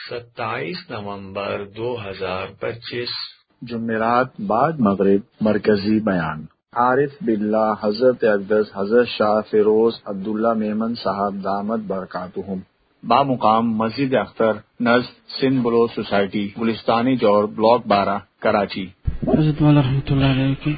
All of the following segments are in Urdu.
27 نومبر 2025 جمعرات بعد مغرب مرکزی بیان عارف باللہ حضرت اقدس حضرت شاہ فیروز عبداللہ میمن صاحب دامت برکاتہم بامقام مسجد اختر نزد سندھ بلو سوسائٹی گلستانی جوڑ بلاک 12 کراچی۔ حضرت والا رحمۃ اللہ علیہ کے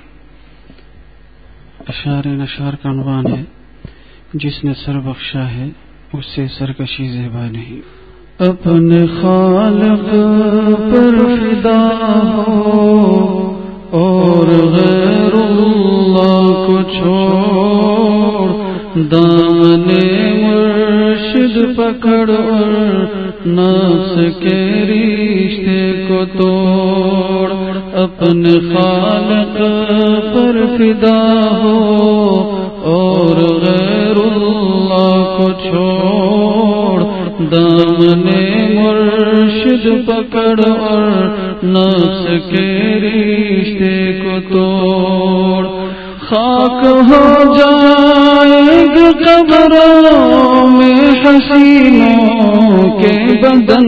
اشعار کا عنوان ہے جس نے سر بخشا ہے اس سے سرکشی زیبا نہیں۔ اپنے خالق پر فدا ہو اور غیر اللہ کو چھوڑ، دامن مرشد پکڑ اور نفس کے رشتے کو توڑ۔ اپنے خالق پر فدا ہو اور غیر اللہ کو چھوڑ، دامن مرشد پکڑ اور نفس کے رشتے کو توڑ۔ خاک ہو جائے گا قبروں میں حسینوں کے بدن،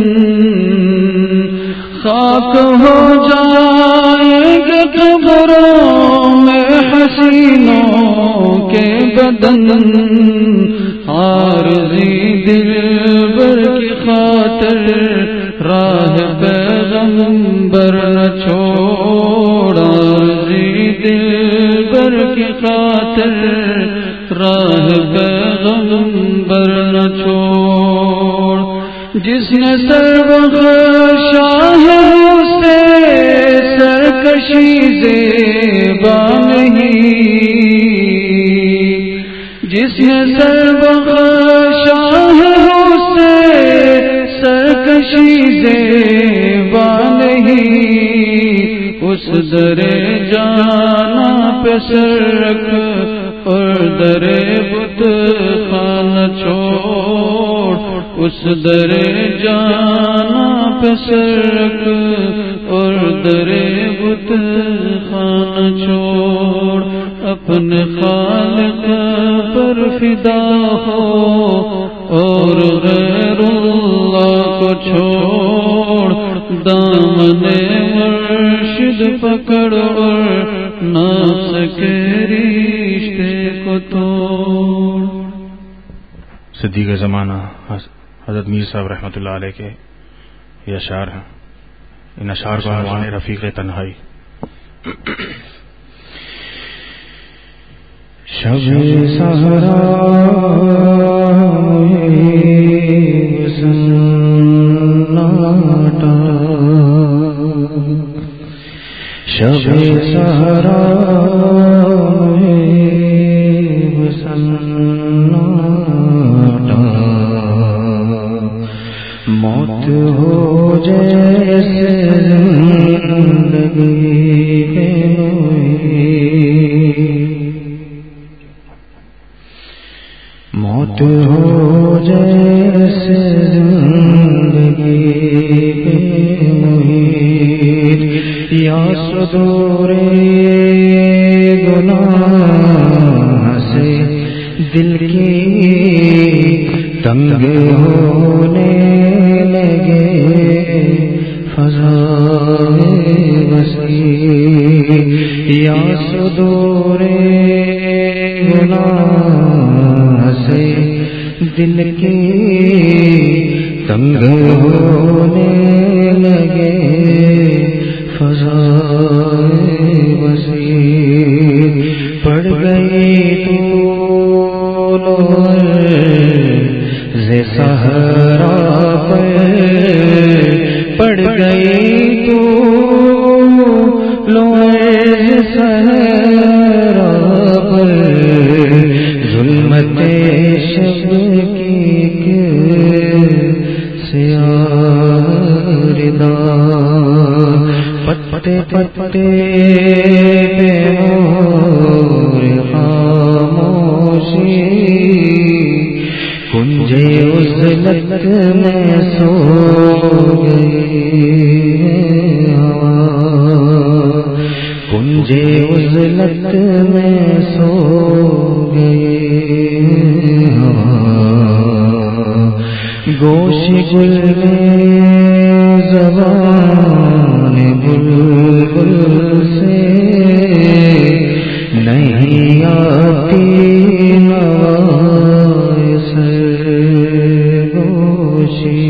خاک ہو جائے گا قبروں میں حسینوں کے بدن، عارضی دلبر کی خاطر راہ پیغمبر نہ چھوڑ، عارضی دلبر کی خاطر راہ پیغمبر نہ چھوڑ۔ جس نے سر بخشا ہے اس سے سرکشی زیبا نہیں، جس نے سر بخشا ہے اس سے سرکشی زیبا نہیں۔ اس در جانا پہ سر رکھ اور در بت خانہ چھوڑ، اس در جانا پہ سر رکھ اور در بت خانہ چھوڑ۔ اپنے خالق پر فدا ہو اور غیر اللہ کو چھوڑ، دامن مرشد پکڑ اور نفس کے رشتے کو توڑ۔ صدیق زمانہ حضرت میر صاحب رحمۃ اللہ علیہ کے یہ اشعار ہیں۔ ان اشعار کا عنوان ہے رفیق تنہائی۔ شب سحرا سناٹا، شب سحرا سناٹا، موت ہو جیسے زندگی موت ہو جیسے زندگی پہ محیط، یا صدور گناہ سے دل کی تنگ ہونے لگے فضائے وسیع، یا صدور گناہ سے دل کی تنگ ہونے لگے فضائے وسیع، پڑ گئی طول عرض صحرا پر، پڑ گئی طول عرض صحرا پر، ظلمت شب کی سیاہ ردا، پتے پتے پہ مور خاموشی، کنجے عزلت میں سو گئی ہوا، کنجے عزلت میں سو گئی ہوا، گوش گل میں زبان بلبل سے نہیں آتی نوائے سرگوشی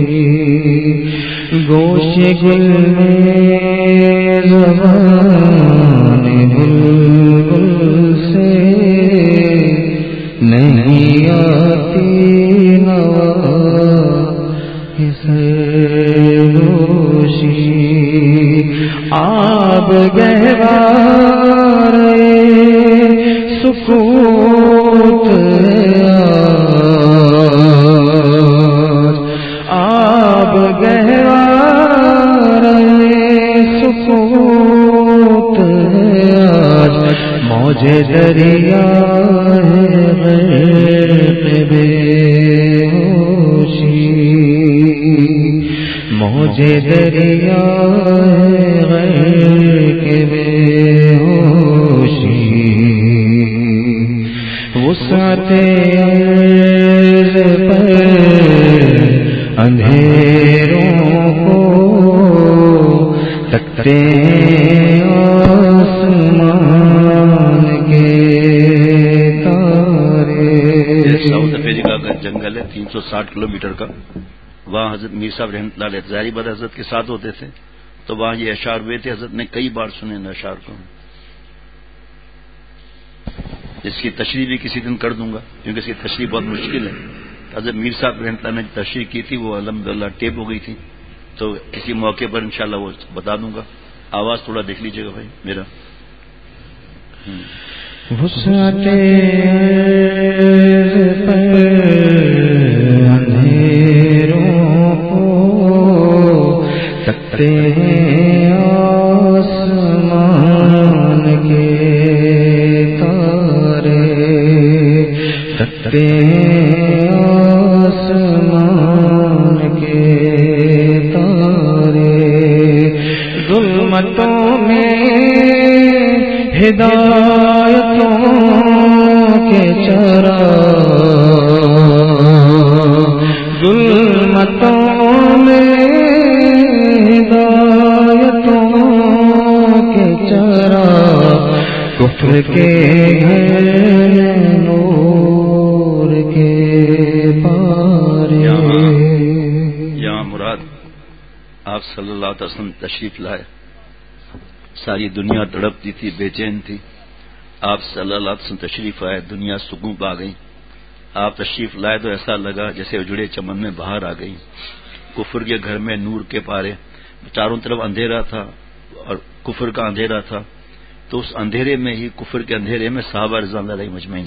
گوش گل میں زبان بلبل سے نہیں آتی نوائے سرگوشی آب گہوار سکوت آب گہوار سکوت موجے دریا بے ہوشی موجے دریا بے ہوشی وسعت عرض پر اندھیروں کو تکتے آسمان کے تارے. ساؤتھ افریقہ کا جنگل ہے 360 کلومیٹر کا. وہاں حضرت میر صاحب رحمۃ اللہ علیہ ظاہری بات حضرت کے ساتھ ہوتے تھے تو وہاں یہ اشعار ہوئے تھے. حضرت نے کئی بار سنے ان اشعار کو. اس کی تشریح بھی کسی دن کر دوں گا کیونکہ اس کی تشریح بہت مشکل ہے. حضرت میر صاحب رحمۃ اللہ نے تشریح کی تھی وہ الحمدللہ ٹیپ ہو گئی تھی تو کسی موقع پر انشاءاللہ وہ بتا دوں گا. آواز تھوڑا دیکھ لیجیے گا بھائی میرا. وسعت عرض پر اندھیروں کو تکتے ہیں آسمان کے تارے تکتے ہیں آسمان کے تارے. ظلمتوں میں ہدایتوں کے چراغ ظلمتوں میں ہدایتوں کے چراغ کفر کے گھر نور کے پارے. یہاں مراد آپ صلی اللہ علیہ وسلم تشریف لائے. ساری دنیا تڑپتی تھی بے چین تھی. آپ صلی اللہ علیہ وسلم تشریف آئے دنیا سکون پا گئی. آپ تشریف لائے تو ایسا لگا جیسے اجڑے چمن میں باہر آ گئی. کفر کے گھر میں نور کے پارے. چاروں طرف اندھیرا تھا اور کفر کا اندھیرا تھا تو اس اندھیرے میں ہی کفر کے اندھیرے میں صحابہ رضوان اللہ علیہم اجمعین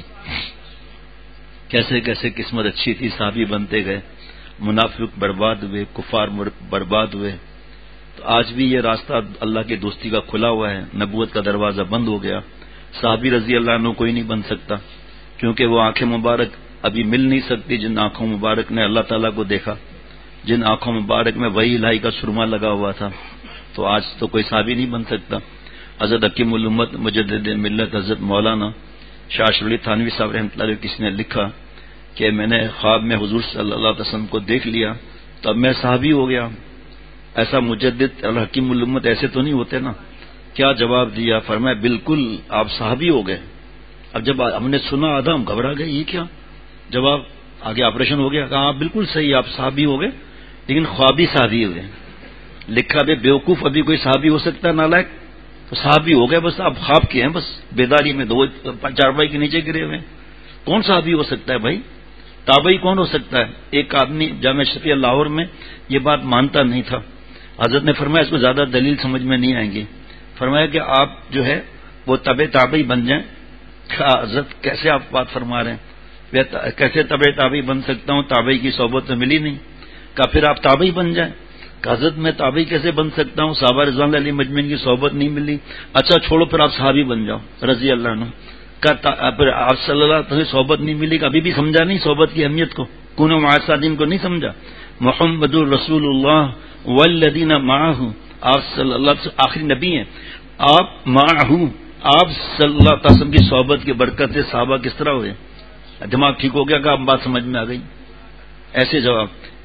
کیسے کیسے قسمت اچھی تھی صحابی بنتے گئے. منافق برباد ہوئے کفار برباد ہوئے. تو آج بھی یہ راستہ اللہ کی دوستی کا کھلا ہوا ہے. نبوت کا دروازہ بند ہو گیا. صحابی رضی اللہ عنہ کوئی نہیں بن سکتا کیونکہ وہ آنکھیں مبارک ابھی مل نہیں سکتی جن آنکھوں مبارک نے اللہ تعالیٰ کو دیکھا, جن آنکھوں مبارک میں وہی الہی کا سرما لگا ہوا تھا. تو آج تو کوئی صحابی نہیں بن سکتا. حضرت حکیم الامت مجدد ملت حضرت مولانا شاہ اشرف علی تھانوی صاحب رحمۃ اللہ علیہ کسی نے لکھا کہ میں نے خواب میں حضور صلی اللہ علیہ وسلم کو دیکھ لیا تو اب میں صحابی ہو گیا. ایسا مجدد الحکیم الامت ایسے تو نہیں ہوتے نا. کیا جواب دیا؟ فرمایا بالکل آپ صحابی ہو گئے. اب جب ہم نے سنا آدھا ہم گھبرا گئے یہ کیا جواب آگے آپریشن ہو گیا. کہا آپ بالکل صحیح آپ صحابی ہو گئے لیکن خوابی صحابی ہو گئے. لکھا بے بیوقوف ابھی کوئی صحابی ہو سکتا ہے نالائق تو صحابی ہو گئے بس آپ خواب کے ہیں بس بیداری میں دو چارپائی کے نیچے گرے ہوئے. کون صحابی ہو سکتا ہے بھائی؟ تابعی کون ہو سکتا ہے؟ ایک آدمی جامعہ شفیع لاہور میں یہ بات مانتا نہیں تھا. حضرت نے فرمایا اس کو زیادہ دلیل سمجھ میں نہیں آئیں گی. فرمایا کہ آپ جو ہے وہ تابعی بن جائیں. حضرت کیسے آپ بات فرما رہے ہیں؟ کیسے تابعی بن سکتا ہوں؟ تابعی کی صحبت تو ملی نہیں. کہا پھر آپ تابعی بن جائیں. کہ حضرت میں تابعی کیسے بن سکتا ہوں؟ صحابہ رضوان اللہ علیہم اجمعین کی صحبت نہیں ملی. اچھا چھوڑو پھر آپ صحابی بن جاؤ رضی اللہ عنہ. پھر آپ صلی اللہ علیہ وسلم صحبت نہیں ملی. ابھی بھی سمجھا نہیں صحبت کی اہمیت کو. کونوا مع الصادقین کو نہیں سمجھا. محمد الرسول اللہ والذین معہ آپ صلی اللہ علیہ وسلم آخری نبی ہیں. آپ معہ آپ صلی اللہ علیہ وسلم کی صحبت کی برکت سے صحابہ کس طرح ہوئے؟ دماغ ٹھیک ہو گیا کہ اب بات سمجھ میں آ گئی. ایسے جواب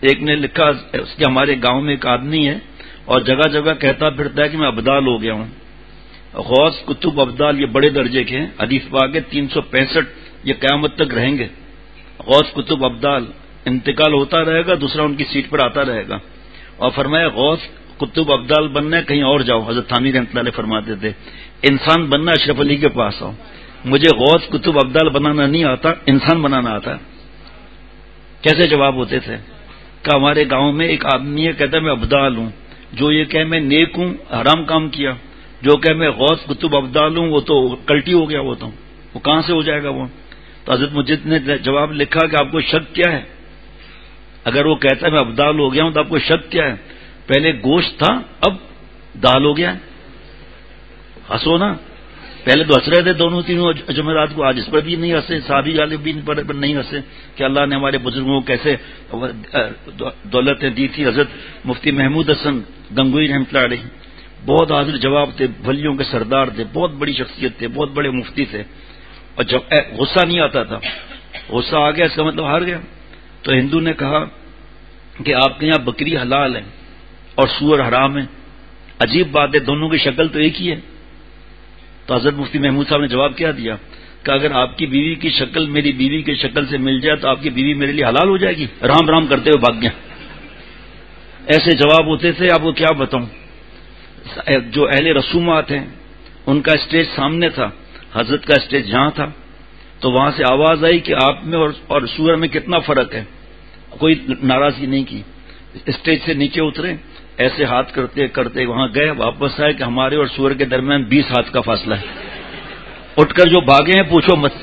ایک نے لکھا اس کے ہمارے گاؤں میں ایک آدمی ہے اور جگہ جگہ کہتا پھرتا ہے کہ میں ابدال ہو گیا ہوں. غوث کتب ابدال یہ بڑے درجے کے ہیں. حدیث پاک ہے 365 یہ قیامت تک رہیں گے. غوث کتب ابدال انتقال ہوتا رہے گا، دوسرا ان کی سیٹ پر آتا رہے گا. اور فرمایا غوث کتب ابدال بننا ہے کہیں اور جاؤ. حضرت تھانوی رحمۃ اللہ علیہ فرماتے تھے انسان بننا اشرف علی کے پاس آؤ. مجھے غوث کتب ابدال بنانا نہیں آتا، انسان بنانا آتا. کیسے جواب ہوتے تھے کہ ہمارے گاؤں میں ایک آدمی ہے کہتا ہے میں ابدال ہوں، جو یہ کہ میں نیک ہوں حرام کام کیا، جو کہ میں غوث کتب ابدال ہوں وہ تو کلٹی ہو گیا، وہ کہاں سے ہو جائے گا وہ. تو حضرت مجد نے جواب لکھا کہ آپ کو شک کیا ہے؟ اگر وہ کہتا ہے میں ابدال ہو گیا ہوں تو آپ کو شک کیا ہے؟ پہلے گوشت تھا اب دال ہو گیا. ہنسو نا، پہلے تو ہنس رہے تھے دونوں تینوں جمعرات کو، آج اس پر بھی نہیں ہنسے، صحابی غالبین پر نہیں ہنسے کہ اللہ نے ہمارے بزرگوں کو کیسے دولتیں دی تھی. حضرت مفتی محمود حسن گنگوئی رحمۃ اللہ علیہ بہت حاضر جواب تھے، ولیوں کے سردار تھے، بہت بڑی شخصیت تھے، بہت بڑے مفتی تھے. اور جب غصہ نہیں آتا تھا، غصہ آ گیا اس کا مطلب ہار گیا. تو ہندو نے کہا کہ آپ کے یہاں بکری حلال ہے اور سور حرام ہے. عجیب بات ہے، دونوں کی شکل تو ایک ہی ہے. تو حضرت مفتی محمود صاحب نے جواب کیا دیا کہ اگر آپ کی بیوی کی شکل میری بیوی کی شکل سے مل جائے تو آپ کی بیوی میرے لیے حلال ہو جائے گی. رام رام کرتے ہوئے بھاگ گیا. ایسے جواب ہوتے تھے، آپ کو کیا بتاؤں. جو اہل رسومات ہیں ان کا اسٹیج سامنے تھا، حضرت کا اسٹیج یہاں تھا. تو وہاں سے آواز آئی کہ آپ میں اور سور میں کتنا فرق ہے. کوئی ناراضگی نہیں کی، اسٹیج سے نیچے اترے، ایسے ہاتھ کرتے کرتے وہاں گئے، واپس آئے کہ ہمارے اور سور کے درمیان 20 ہاتھ کا فاصلہ ہے. اٹھ کر جو بھاگے ہیں پوچھو مت.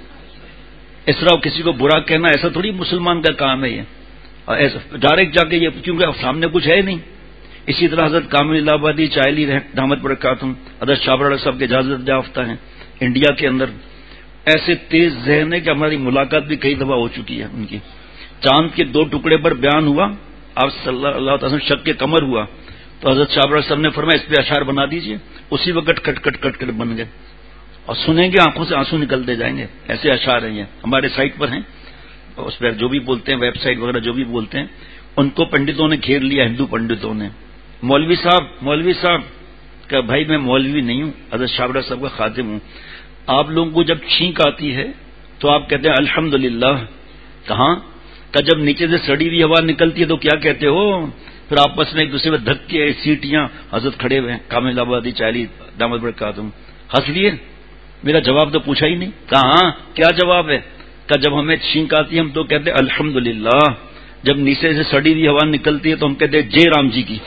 اس طرح کسی کو برا کہنا ایسا تھوڑی مسلمان کا کام ہے یہ. اور ایسا ڈائریکٹ جا کے یہ کیونکہ سامنے کچھ ہے نہیں. اسی طرح حضرت کامل الہ آبادی چائلی دامت برکاتہم حضرت شابر صاحب کے اجازت یافتہ ہیں انڈیا کے اندر. ایسے تیز ذہن ہے کہ ہماری ملاقات بھی کئی دفعہ ہو چکی ہے ان کی. چاند کے 2 ٹکڑے پر بیان ہوا، آپ صلی اللہ علیہ وسلم شق کے کمر ہوا تو حضرت شابر صاحب نے فرمایا اس پہ اشعار بنا دیجئے. اسی وقت کٹ کٹ کٹ کٹ بن گئے اور سنیں گے آنکھوں سے آنسو نکلتے جائیں گے. ایسے اشعار ہیں، یہ ہمارے سائٹ پر ہیں، اس پر جو بھی بولتے ہیں ویب سائٹ وغیرہ جو بھی بولتے ہیں ان کو پنڈتوں نے گھیر لیا، ہندو پنڈتوں نے. مولوی صاحب کہ بھائی میں مولوی نہیں ہوں، حضرت شابر صاحب کا خادم ہوں. آپ لوگوں کو جب چھینک آتی ہے تو آپ کہتے ہیں الحمدللہ. کہاں کہ جب نیچے سے سڑی ہوئی ہوا نکلتی ہے تو کیا کہتے ہو؟ پھر آپس میں ایک دوسرے میں دھکے سیٹیاں. حضرت کھڑے ہوئے ہیں کامل آبادی چائلی دامت برکاتہم، ہنس لیے. میرا جواب تو پوچھا ہی نہیں. کہاں کیا جواب ہے؟ کہ جب ہمیں چھینک آتی ہے ہم تو کہتے ہیں الحمدللہ، جب نیچے سے سڑی ہوئی ہوا نکلتی ہے تو ہم کہتے ہیں جے رام جی کی.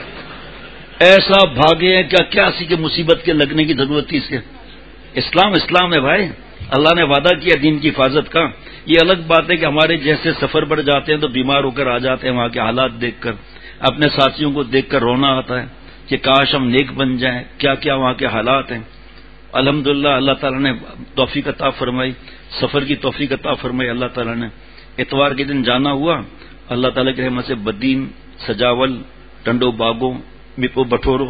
ایسا بھاگے کیا کسی کے مصیبت کے لگنے کی ضرورت تھی اس کے. اسلام ہے بھائی. اللہ نے وعدہ کیا دین کی حفاظت کا. یہ الگ بات ہے کہ ہمارے جیسے سفر پر جاتے ہیں تو بیمار ہو کر آ جاتے ہیں، وہاں کے حالات دیکھ کر اپنے ساتھیوں کو دیکھ کر رونا آتا ہے کہ کاش ہم نیک بن جائیں. کیا کیا وہاں کے حالات ہیں. الحمدللہ اللہ تعالیٰ نے توفیق عطا فرمائی، سفر کی توفیق عطا فرمائی اللہ تعالیٰ نے. اتوار کے دن جانا ہوا، اللہ تعالیٰ کی رحمت سے بدین، سجاول، ٹنڈو باغوں، میپو بٹورو،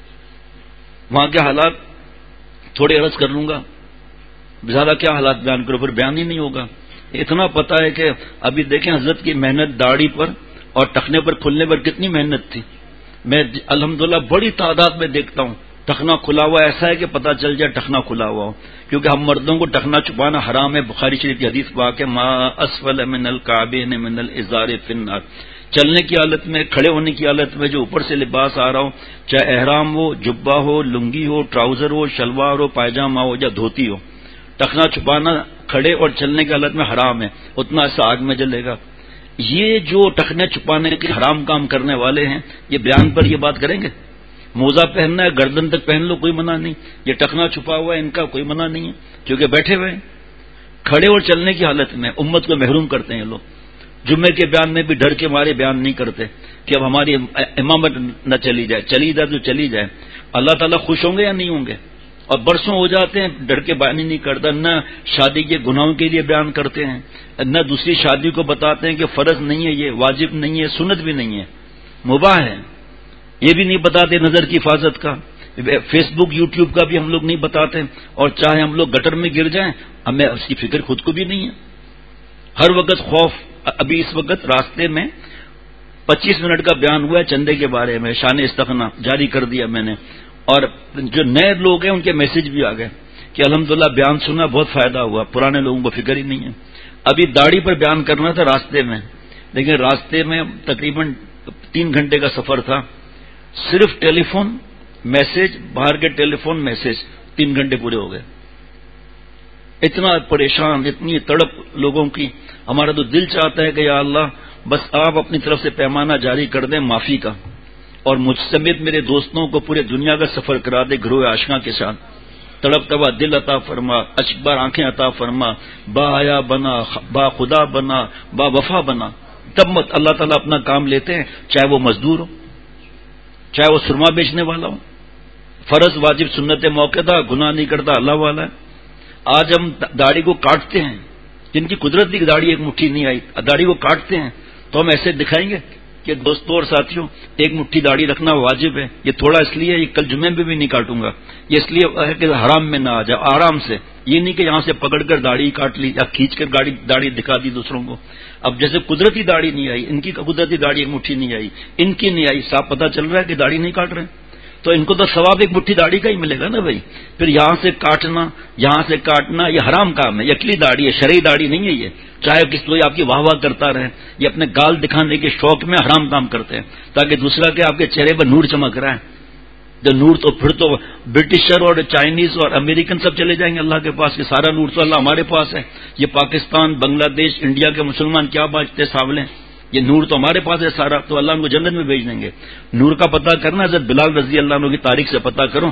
وہاں کے حالات تھوڑے عرض کر لوں گا. زیادہ کیا حالات بیان کرو، پھر بیان ہی نہیں ہوگا. اتنا پتا ہے کہ ابھی دیکھیں حضرت کی محنت داڑھی پر اور ٹخنے پر کھلنے پر کتنی محنت تھی. میں الحمدللہ بڑی تعداد میں دیکھتا ہوں ٹخنا کھلا ہوا، ایسا ہے کہ پتہ چل جائے ٹخنا کھلا ہوا ہو، کیونکہ ہم مردوں کو ٹخنا چھپانا حرام ہے. بخاری شریف کی حدیث پاک ہے ما اسفل من الکعبین من الازار فی النار. چلنے کی حالت میں، کھڑے ہونے کی حالت میں جو اوپر سے لباس آ رہا ہو، چاہے احرام ہو، جبہ ہو، لنگی ہو، ٹراؤزر ہو، شلوار ہو، پائجامہ ہو یا دھوتی ہو، ٹخنا چھپانا کھڑے اور چلنے کی حالت میں حرام ہے. اتنا ایسا آگ میں جلے گا. یہ جو ٹخنے چھپانے کے حرام کام کرنے والے ہیں یہ بیان پر یہ بات کریں گے. موزہ پہننا ہے گردن تک پہن لو، کوئی منع نہیں. یہ ٹخنا چھپا ہوا ہے ان کا کوئی منع نہیں ہے، کیونکہ بیٹھے ہوئے کھڑے اور چلنے کی حالت میں امت کو محروم کرتے ہیں لوگ. جمعے کے بیان میں بھی ڈر کے مارے بیان نہیں کرتے کہ اب ہماری امامت نہ چلی جائے تو چلی جائے. اللہ تعالیٰ خوش ہوں گے یا نہیں ہوں گے؟ اور برسوں ہو جاتے ہیں ڈر کے بیان ہی نہیں کرتا. نہ شادی کے گناہوں کے لیے بیان کرتے ہیں، نہ دوسری شادی کو بتاتے ہیں کہ فرض نہیں ہے، یہ واجب نہیں ہے، سنت بھی نہیں ہے، مباح ہے. یہ بھی نہیں بتاتے نظر کی حفاظت کا. فیس بک یوٹیوب کا بھی ہم لوگ نہیں بتاتے. اور چاہے ہم لوگ گٹر میں گر جائیں ہمیں اس کی فکر خود کو بھی نہیں ہے. ہر وقت خوف. ابھی اس وقت راستے میں 25 منٹ کا بیان ہوا ہے چندے کے بارے میں، شان استغنا جاری کر دیا میں نے، اور جو نئے لوگ ہیں ان کے میسج بھی آ گئے کہ الحمدللہ بیان سنا، بہت فائدہ ہوا، پرانے لوگوں کو فکر ہی نہیں ہے۔ ابھی داڑھی پر بیان کرنا تھا راستے میں، لیکن راستے میں تقریباً 3 گھنٹے کا سفر تھا، صرف ٹیلی فون میسج، باہر کے ٹیلی فون میسج، 3 گھنٹے پورے ہو گئے۔ اتنا پریشان، اتنی تڑپ لوگوں کی، ہمارا تو دل چاہتا ہے کہ یا اللہ بس آپ اپنی طرف سے پیمانہ جاری کر دیں معافی کا، اور مجھ سمیت میرے دوستوں کو پورے دنیا کا سفر کرا دے گروہ عاشقاں کے ساتھ۔ تڑپتا ہوا دل عطا فرما، اشکبار آنکھیں عطا فرما، با حیا بنا، با خدا بنا، با وفا بنا۔ تب مت اللہ تعالیٰ اپنا کام لیتے ہیں، چاہے وہ مزدور ہو، چاہے وہ سرما بیچنے والا ہو، فرض واجب سنت موقع تھا، گناہ نہیں کرتا، اللہ والا ہے۔ آج ہم داڑھی کو کاٹتے ہیں، جن کی قدرت کی داڑھی ایک مٹھی نہیں آئی، داڑھی کو کاٹتے ہیں تو ہم ایسے دکھائیں گے کہ دوستوں اور ساتھیوں ایک مٹھی داڑھی رکھنا واجب ہے، یہ تھوڑا اس لیے یہ کل جمعے میں بھی نہیں کاٹوں گا، یہ اس لیے ہے کہ حرام میں نہ آ جائے، آرام سے، یہ نہیں کہ یہاں سے پکڑ کر داڑھی کاٹ لی یا کھینچ کر داڑھی دکھا دی دوسروں کو۔ اب جیسے قدرتی داڑھی نہیں آئی، ان کی قدرتی داڑھی ایک مٹھی نہیں آئی، ان کی نہیں آئی، صاف پتہ چل رہا ہے کہ داڑھی نہیں کاٹ رہے، تو ان کو تو ثواب ایک مٹھی داڑھی کا ہی ملے گا نا بھائی۔ پھر یہاں سے کاٹنا یہ حرام کام ہے، یہ اکلی داڑھی ہے، شرعی داڑھی نہیں ہے یہ، چاہے کس کوئی آپ کی واہ واہ کرتا رہے، یہ اپنے گال دکھانے کے شوق میں حرام کام کرتے ہیں تاکہ دوسرا کہ آپ کے چہرے پر نور چمک رہا ہے، جو نور تو پھر تو برٹشر اور چائنیز اور امریکن سب چلے جائیں گے اللہ کے پاس، کہ سارا نور تو اللہ ہمارے پاس ہے، یہ پاکستان، بنگلہ دیش، انڈیا کے مسلمان کیا بانٹتے ساولے، یہ نور تو ہمارے پاس ہے سارا، تو اللہ ان کو جنت میں بھیج دیں گے۔ نور کا پتہ کرنا، حضرت بلال رضی اللہ عنہ کی تاریخ سے پتہ کرو،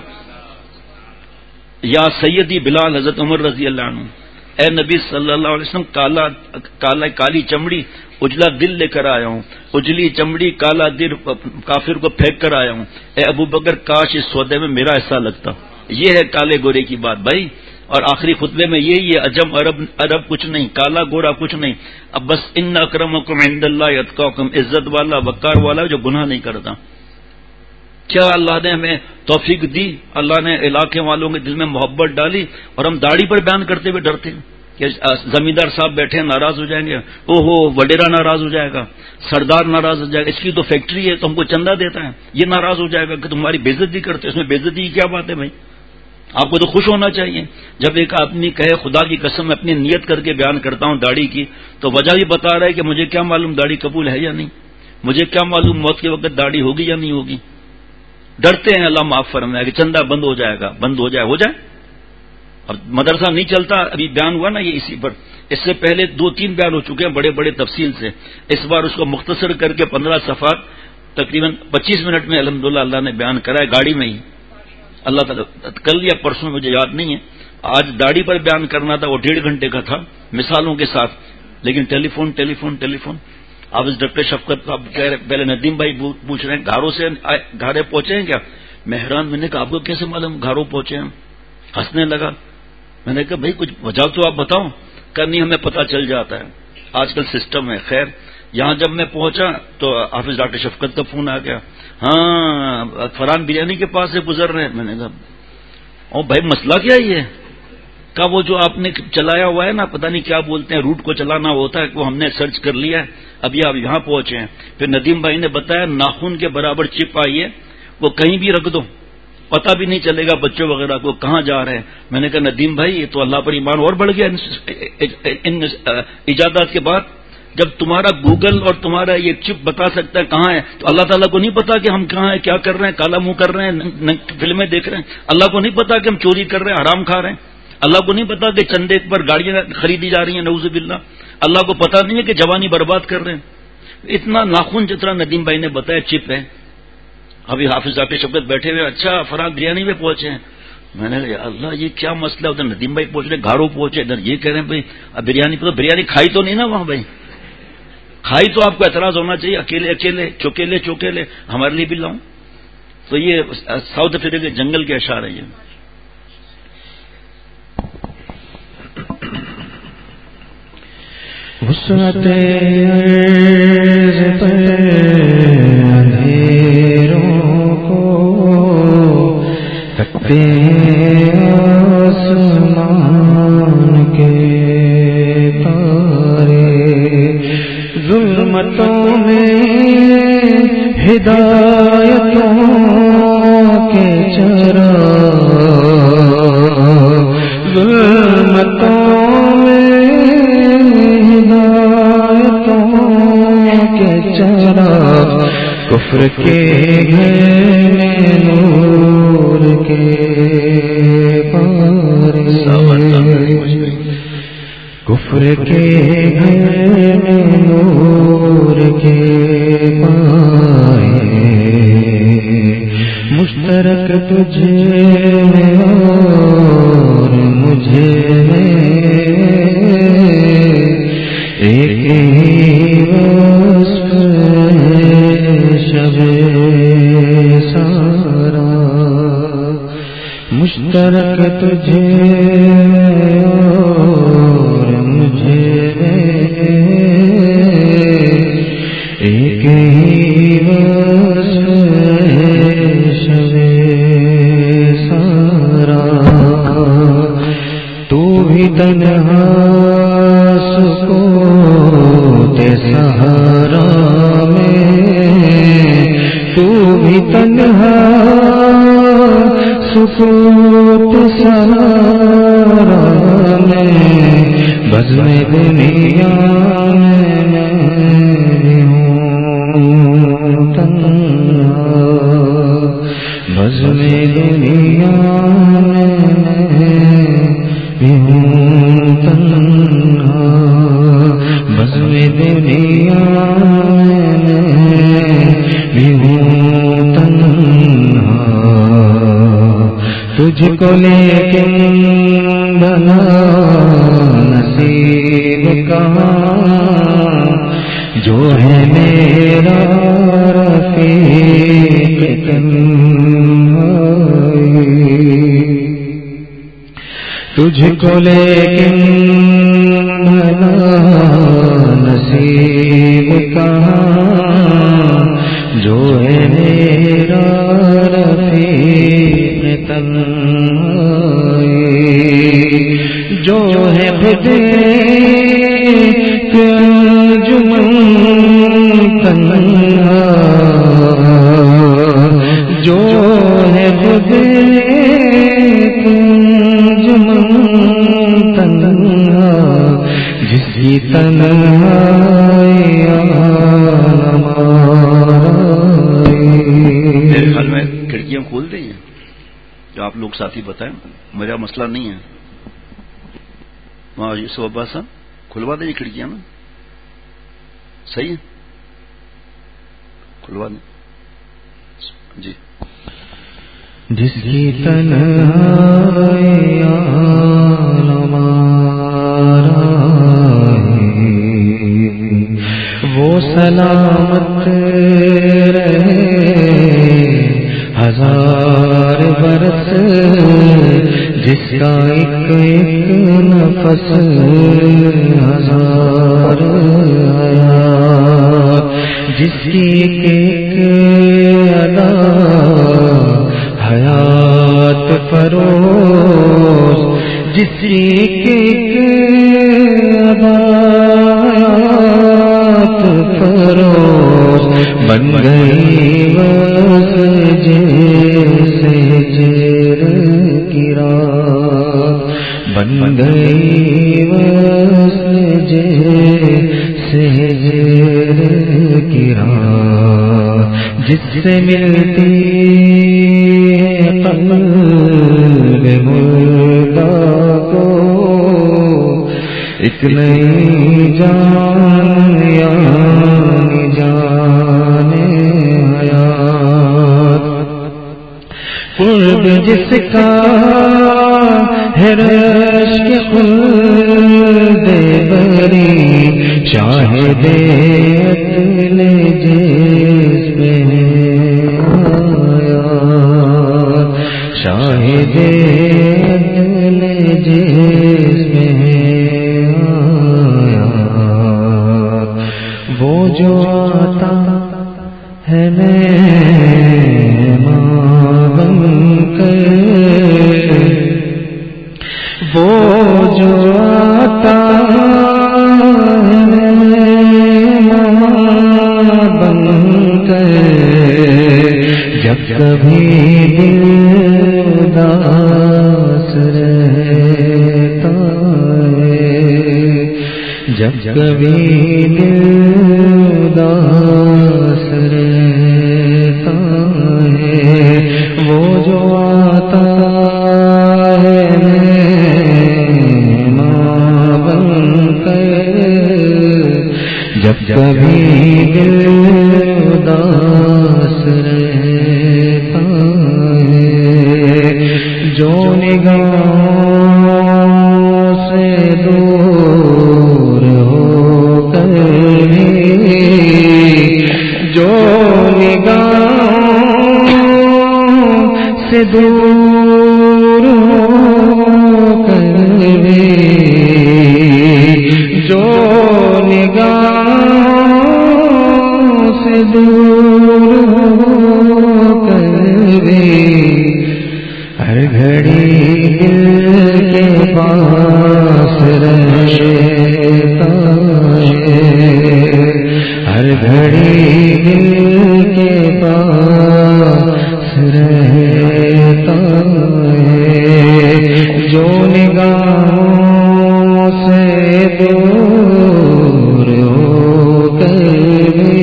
یا سیدی بلال، حضرت عمر رضی اللہ عنہ، اے نبی صلی اللہ علیہ وسلم، کالی چمڑی اجلا دل لے کر آیا ہوں، اجلی چمڑی کالا دل کافر کو پھینک کر آیا ہوں، اے ابو بکر کاش اس سودے میں میرا حصہ لگتا۔ یہ ہے کالے گورے کی بات بھائی، اور آخری خطبے میں یہی ہے، عجم عرب کچھ نہیں، کالا گورا کچھ نہیں، اب بس ان اکرمکم عند اللہ اتقاکم، عزت والا وقار والا جو گناہ نہیں کرتا۔ کیا اللہ نے ہمیں توفیق دی، اللہ نے علاقے والوں کے دل میں محبت ڈالی، اور ہم داڑھی پر بیان کرتے ہوئے ڈرتے ہیں کہ زمیندار صاحب بیٹھے ناراض ہو جائیں گے، وڈیرا ناراض ہو جائے گا، سردار ناراض ہو جائے گا، اس کی تو فیکٹری ہے تو ہم کو چندہ دیتا ہے، یہ ناراض ہو جائے گا کہ تمہاری بےعزتی کرتے، اس میں بےعزتی کی کیا بات ہے بھائی؟ آپ کو تو خوش ہونا چاہیے۔ جب ایک آدمی کہے خدا کی قسم میں اپنی نیت کر کے بیان کرتا ہوں داڑھی کی، تو وجہ بھی بتا رہا ہے کہ مجھے کیا معلوم داڑھی قبول ہے یا نہیں، مجھے کیا معلوم موت کے وقت داڑھی ہوگی یا نہیں ہوگی۔ ڈرتے ہیں اللہ معاف فرمائے کہ چندہ بند ہو جائے گا، بند ہو جائے۔ اور مدرسہ نہیں چلتا، ابھی بیان ہوا نا یہ اسی پر، اس سے پہلے 2-3 بیان ہو چکے ہیں بڑے بڑے تفصیل سے، اس بار اس کو مختصر کر کے 15 صفحات تقریباً 25 منٹ میں الحمدللہ اللہ نے بیان کرا ہے، گاڑی میں ہی اللہ تعالیٰ، کل یا پرسوں مجھے یاد نہیں ہے۔ آج داڑھی پر بیان کرنا تھا، وہ 1.5 گھنٹے کا تھا مثالوں کے ساتھ، لیکن ٹیلی فون آپ اس ڈاکٹر شفقت آپ کہہ رہے، پہلے ندیم بھائی پوچھ رہے ہیں گھاروں سے گھارے پہنچے ہیں کیا؟ مہران، میں نے کہا آپ کو کیسے معلوم گھاروں پہنچے ہیں؟ ہنسنے لگا۔ میں نے کہا بھائی کچھ وجہ تو آپ بتاؤ، کہ نہیں ہمیں پتہ چل جاتا ہے، آج کل سسٹم ہے۔ خیر یہاں جب میں پہنچا تو حافظ ڈاکٹر شفقت کا فون آ گیا، ہاں فرحان بریانی کے پاس سے گزر رہے ہیں۔ میں نے کہا او بھائی مسئلہ کیا یہ؟ کہ وہ جو آپ نے چلایا ہوا ہے نا، پتہ نہیں کیا بولتے ہیں، روٹ کو چلانا ہوتا ہے، وہ ہم نے سرچ کر لیا ہے، ابھی آپ یہاں پہنچے ہیں۔ پھر ندیم بھائی نے بتایا ناخن کے برابر چپ آئی ہے، وہ کہیں بھی رکھ دو، پتہ بھی نہیں چلے گا بچوں وغیرہ کو کہاں جا رہے ہیں۔ میں نے کہا ندیم بھائی یہ تو اللہ پر ایمان اور بڑھ گیا ان ایجادات کے بعد، جب تمہارا گوگل اور تمہارا یہ چپ بتا سکتا ہے کہاں ہے، تو اللہ تعالیٰ کو نہیں پتا کہ ہم کہاں ہیں، کیا کر رہے ہیں، کالا منہ کر رہے ہیں، فلمیں دیکھ رہے ہیں، اللہ کو نہیں پتا کہ ہم چوری کر رہے ہیں، حرام کھا رہے ہیں، اللہ کو نہیں پتا کہ چندے پر گاڑیاں خریدی جا رہی ہیں، نعوذ باللہ، اللہ کو پتا نہیں ہے کہ جوانی برباد کر رہے ہیں۔ اتنا ناخن جتنا ندیم بھائی نے بتایا چپ ہے۔ ابھی حافظ ڈاکٹر شفقت بیٹھے ہوئے، اچھا فرحان بریانی میں پہنچے ہیں۔ میں نے کہا اللہ یہ کیا مسئلہ ہے، ادھر ندیم بھائی پہنچ رہے، گھاروں پہنچے، ادھر یہ کہہ رہے ہیں بھائی بریانی تو بریانی کھائی تو نہیں نا وہاں بھائی، کھائی تو آپ کو اعتراض ہونا چاہیے، اکیلے چوکیلے ہمارے لیے بھی لاؤں۔ تو یہ ساؤتھ افریقہ کے جنگل کے اشعار ہیں یہ۔ وسعت عرض پر اندھیروں کو رکھتے آسمان کے تارے، ظلمتوں میں کے چراغ ظلمتوں میں ہدایتوں کے چراغ کفر کے گھر میں نور کے پارے کفر کے گھر میں نور کے پائے مشترک تجھے میں اور مجھے میں ایک ہی وصف شب سارا مشترک تجھے اور مجھے ایک ہی وصف شب سارا تو بھی تنہا سکوت سہارا میں تو بھی تنہا سکوت سہارا میں بزم دنیا میں ہوں تنہا بزم دنیا میں ہوں تنہا بزم دنیا میں ہوں تنہا تجھ کو لیکن بنا نصیب کہاں جو ہے میرا رفیق تنہائی تجھ کو لیکن بنا نصیب کہاں جو ہے میرا رفیق تنہائی جو ہے بدے انجمن تنہا جو ہے بدے انجمن تنہا جس کی تنہائی میرے خیال میں کھڑکیاں کھول دیں جو آپ لوگ ساتھی بتائیں میرا مسئلہ نہیں ہے وہاں یوسف عباس صاحب کھلوا دیں کھڑکیاں نا صحیح ہے کھلوا دیں جی جس کی تنہائی وہ سلامت رہے ہزار برس جس کا ایک ایک نفس ہزار حیات جس کی ایک ایک ادا حیات فروز جس کی ایک ایک ادا حیات فروز بن گئی بس جیسے جیر کی رات بن گئی بس جیسے جیر کی رات جس سے ملتی قلب مردہ کو ایک نئی جان یعنی جان حیات قرب جس کا ہے رشک خلد بری شاہد عدل جس پہ آیا شاہد عدل جس پہ آیا وہ جو آتا ہے مہمان کر وہ جو آتا ہے مہمان کر جب کبھی دل اداس رہتا ہے، جب کبھی دل اداس رہتا ہے، وہ جو آتا ہے مہمان بن کر، جب کبھی دل اداس رہتا ہے، جو نگاہوں سے دور ہو کر بھی، جو نگاہوں سے دور ہو کر بھی، جو نگاہوں سے دور ہو کر بھی، ہر گھڑی دل کے پاس رہتا ہے، ہر گھڑی دل کے پاس رہتا ہے، جو نگاہوں سے دور ہو کر بھی،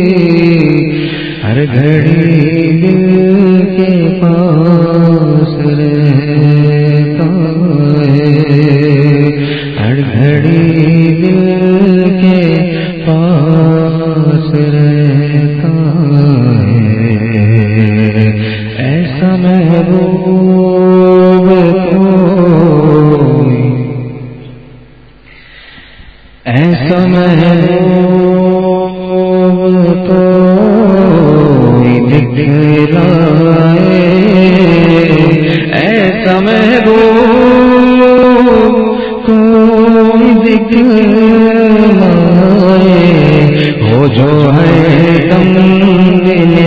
ہر گھڑی دل کے پاس رہتا ہے، ہر گھڑی دل کے پاس رہتا ہے، ایسا محبوب کوئی، ایسا محبوب کوئی دکھلائے، ایسا محبوب کوئی دکھلائے، وہ جو ہے کم دلے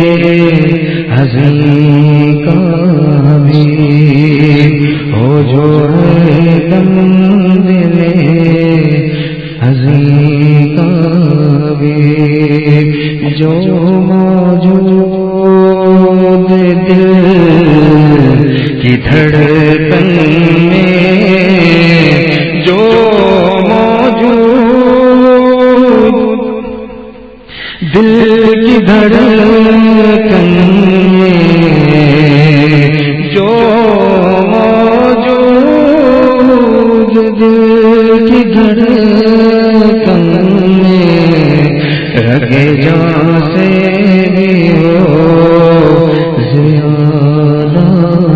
حزین کا بھی، وہ جو ہے کم دلے حزین کا بھی، جو موجود دل کی دھڑکن میں، جو موجود دل کی دھڑکن میں، جو موجود دل کی دھڑکن میں، رگے جان سے بھی ہو زیادہ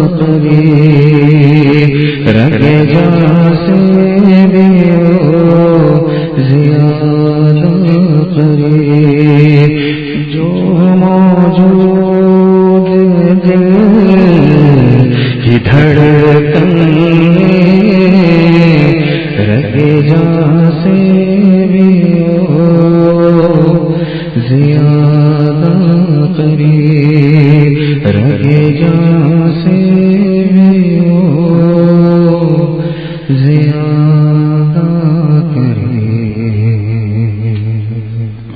قریب، رگے جان سے بھی ہو زیادہ قریب، جو موجود دل کی دھڑکن میں، رگے جان سے بھی ہو زیادہ قریب، رگے جان سے بھی ہو زیادہ قریب۔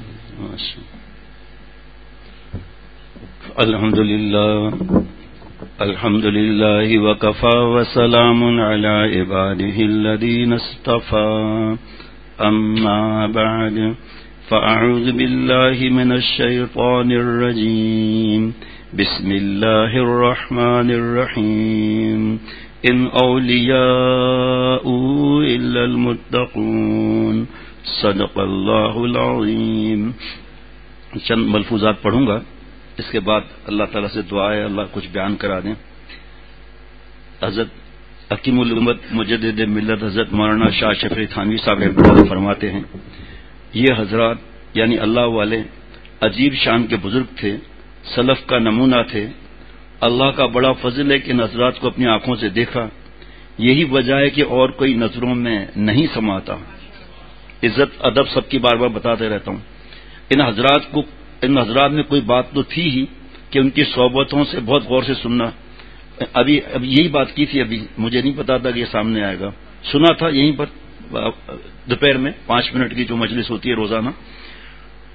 الحمدللہ الحمدللہ وکفى وسلام علی عباده الذین اصطفى، اما بعد فاعوذ باللہ من الشیطان الرجیم، بسم اللہ الرحمن الرحیم، ان اولیاء الا المتقون، صدق اللہ العظیم۔ چند ملفوظات پڑھوں گا، اس کے بعد اللہ تعالیٰ سے دعا ہے اللہ کچھ بیان کرا دیں۔ حضرت حکیم الامت مجدد ملت حضرت مولانا شاہ شفیع تھانوی صاحب رحمۃ اللہ فرماتے ہیں، یہ حضرات یعنی اللہ والے عجیب شان کے بزرگ تھے، سلف کا نمونہ تھے۔ اللہ کا بڑا فضل ہے کہ ان حضرات کو اپنی آنکھوں سے دیکھا، یہی وجہ ہے کہ اور کوئی نظروں میں نہیں سماتا۔ عزت ادب سب کی بار بار بتاتے رہتا ہوں۔ ان حضرات میں کوئی بات تو تھی ہی کہ ان کی صحبتوں سے بہت غور سے سننا۔ ابھی یہی بات کی تھی، ابھی مجھے نہیں پتا تھا کہ یہ سامنے آئے گا، سنا تھا یہیں پر دوپہر میں 5 منٹ کی جو مجلس ہوتی ہے روزانہ۔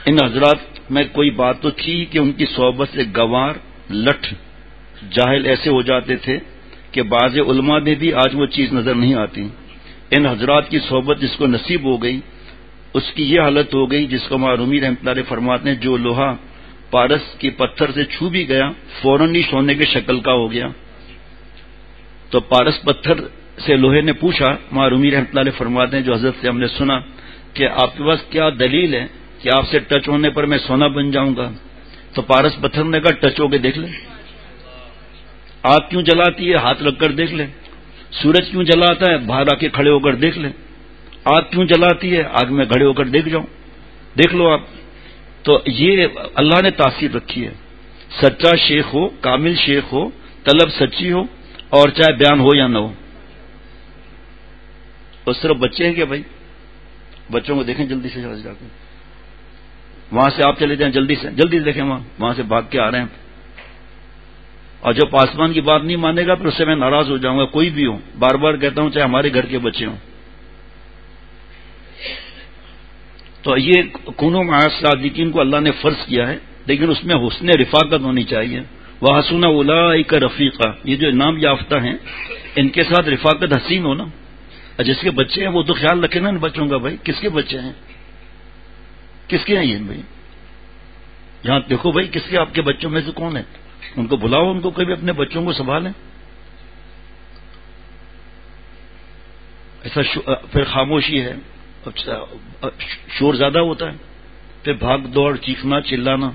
ان حضرات میں کوئی بات تو تھی کہ ان کی صحبت سے گوار لٹھ جاہل ایسے ہو جاتے تھے کہ بعض علماء میں بھی آج وہ چیز نظر نہیں آتی. ان حضرات کی صحبت جس کو نصیب ہو گئی اس کی یہ حالت ہو گئی جس کو معرومی رحمۃ اللہ علیہ فرماتے ہیں جو لوہا پارس کی پتھر سے چھو بھی گیا فوراً ہی سونے کے شکل کا ہو گیا. تو پارس پتھر سے لوہے نے پوچھا، معرومی رحمۃ اللہ علیہ فرماتے ہیں جو حضرت سے ہم نے سنا کہ آپ کے پاس کیا دلیل ہے کہ آپ سے ٹچ ہونے پر میں سونا بن جاؤں گا؟ تو پارس پتھر نے کہا ٹچ ہو کے دیکھ لیں. آگ کیوں جلاتی ہے؟ ہاتھ رکھ کر دیکھ لیں. سورج کیوں جلاتا ہے؟ باہر آ کے کھڑے ہو کر دیکھ لیں. آگ کیوں جلاتی ہے؟ آگ میں کھڑے ہو کر دیکھ جاؤ، دیکھ لو آپ. تو یہ اللہ نے تاثیر رکھی ہے. سچا شیخ ہو، کامل شیخ ہو، طلب سچی ہو، اور چاہے بیان ہو یا نہ ہو. اس طرف بچے ہیں کہ بھائی بچوں کو دیکھیں جلدی سے جا کے، وہاں سے آپ چلے جائیں جلدی سے دیکھیں، وہاں سے بھاگ کے آ رہے ہیں. اور جو پاسبان کی بات نہیں مانے گا پھر اس سے میں ناراض ہو جاؤں گا، کوئی بھی ہو. بار بار کہتا ہوں چاہے ہمارے گھر کے بچے ہوں. تو یہ کونوا مع الصادقین کو اللہ نے فرض کیا ہے، لیکن اس میں حسن رفاقت ہونی چاہیے. وحسن اولئک رفیقا، یہ جو انعام یافتہ ہیں ان کے ساتھ رفاقت حسین ہونا. جس کے بچے ہیں وہ تو خیال رکھے نا ان بچوں کا. بھائی کس کے بچے ہیں؟ کس کے ہیں یہ بھائی؟ یہاں دیکھو بھائی کس کے، آپ کے بچوں میں سے کون ہے؟ ان کو بلاؤ، ان کو کبھی اپنے بچوں کو سنبھالیں. ایسا پھر خاموشی ہے، شور زیادہ ہوتا ہے، پھر بھاگ دوڑ، چیخنا چلانا،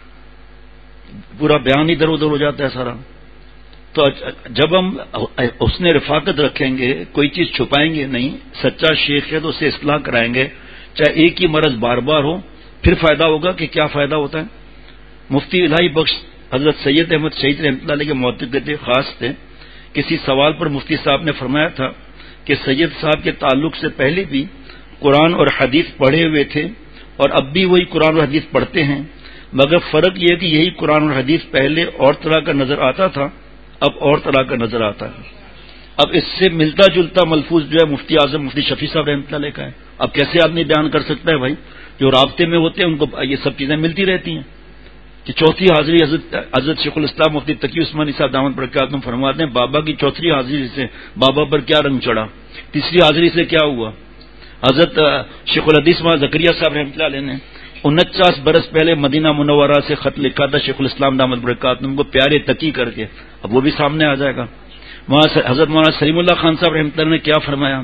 پورا بیان ادھر ادھر ہو جاتا ہے سارا. تو جب ہم حسن رفاقت رکھیں گے، کوئی چیز چھپائیں گے نہیں، سچا شیخ ہے تو اسے اصلاح کرائیں گے، چاہے ایک ہی مرض بار بار ہو، پھر فائدہ ہوگا. کہ کیا فائدہ ہوتا ہے؟ مفتی الہی بخش حضرت سید احمد شہید رحمۃ اللہ علیہ کے معتقد خاص تھے. کسی سوال پر مفتی صاحب نے فرمایا تھا کہ سید صاحب کے تعلق سے پہلے بھی قرآن اور حدیث پڑھے ہوئے تھے اور اب بھی وہی قرآن اور حدیث پڑھتے ہیں، مگر فرق یہ ہے کہ یہی قرآن اور حدیث پہلے اور طرح کا نظر آتا تھا، اب اور طرح کا نظر آتا ہے. اب اس سے ملتا جلتا ملفوظ جو ہے مفتی اعظم مفتی شفیع صاحب رحمۃ اللہ علیہ کا ہے. اب کیسے آدمی بیان کر سکتا ہے بھائی؟ جو رابطے میں ہوتے ہیں ان کو یہ سب چیزیں ملتی رہتی ہیں. کہ چوتھی حاضری حضرت شیخ الاسلام مفتی تقی عثمانی صاحب دامت برکاتہم فرماتے ہیں بابا کی چوتھی حاضری سے بابا پر کیا رنگ چڑھا، تیسری حاضری سے کیا ہوا. حضرت شیخ الحدیث مولانا زکریا صاحب رحمۃ اللہ علیہ نے 49 برس پہلے مدینہ منورہ سے خط لکھا تھا شیخ الاسلام دامت برکاتہم کو پیارے تقی کر کے. اب وہ بھی سامنے آ جائے گا. حضرت مولانا سلیم اللہ خان صاحب رحمۃ اللہ نے کیا فرمایا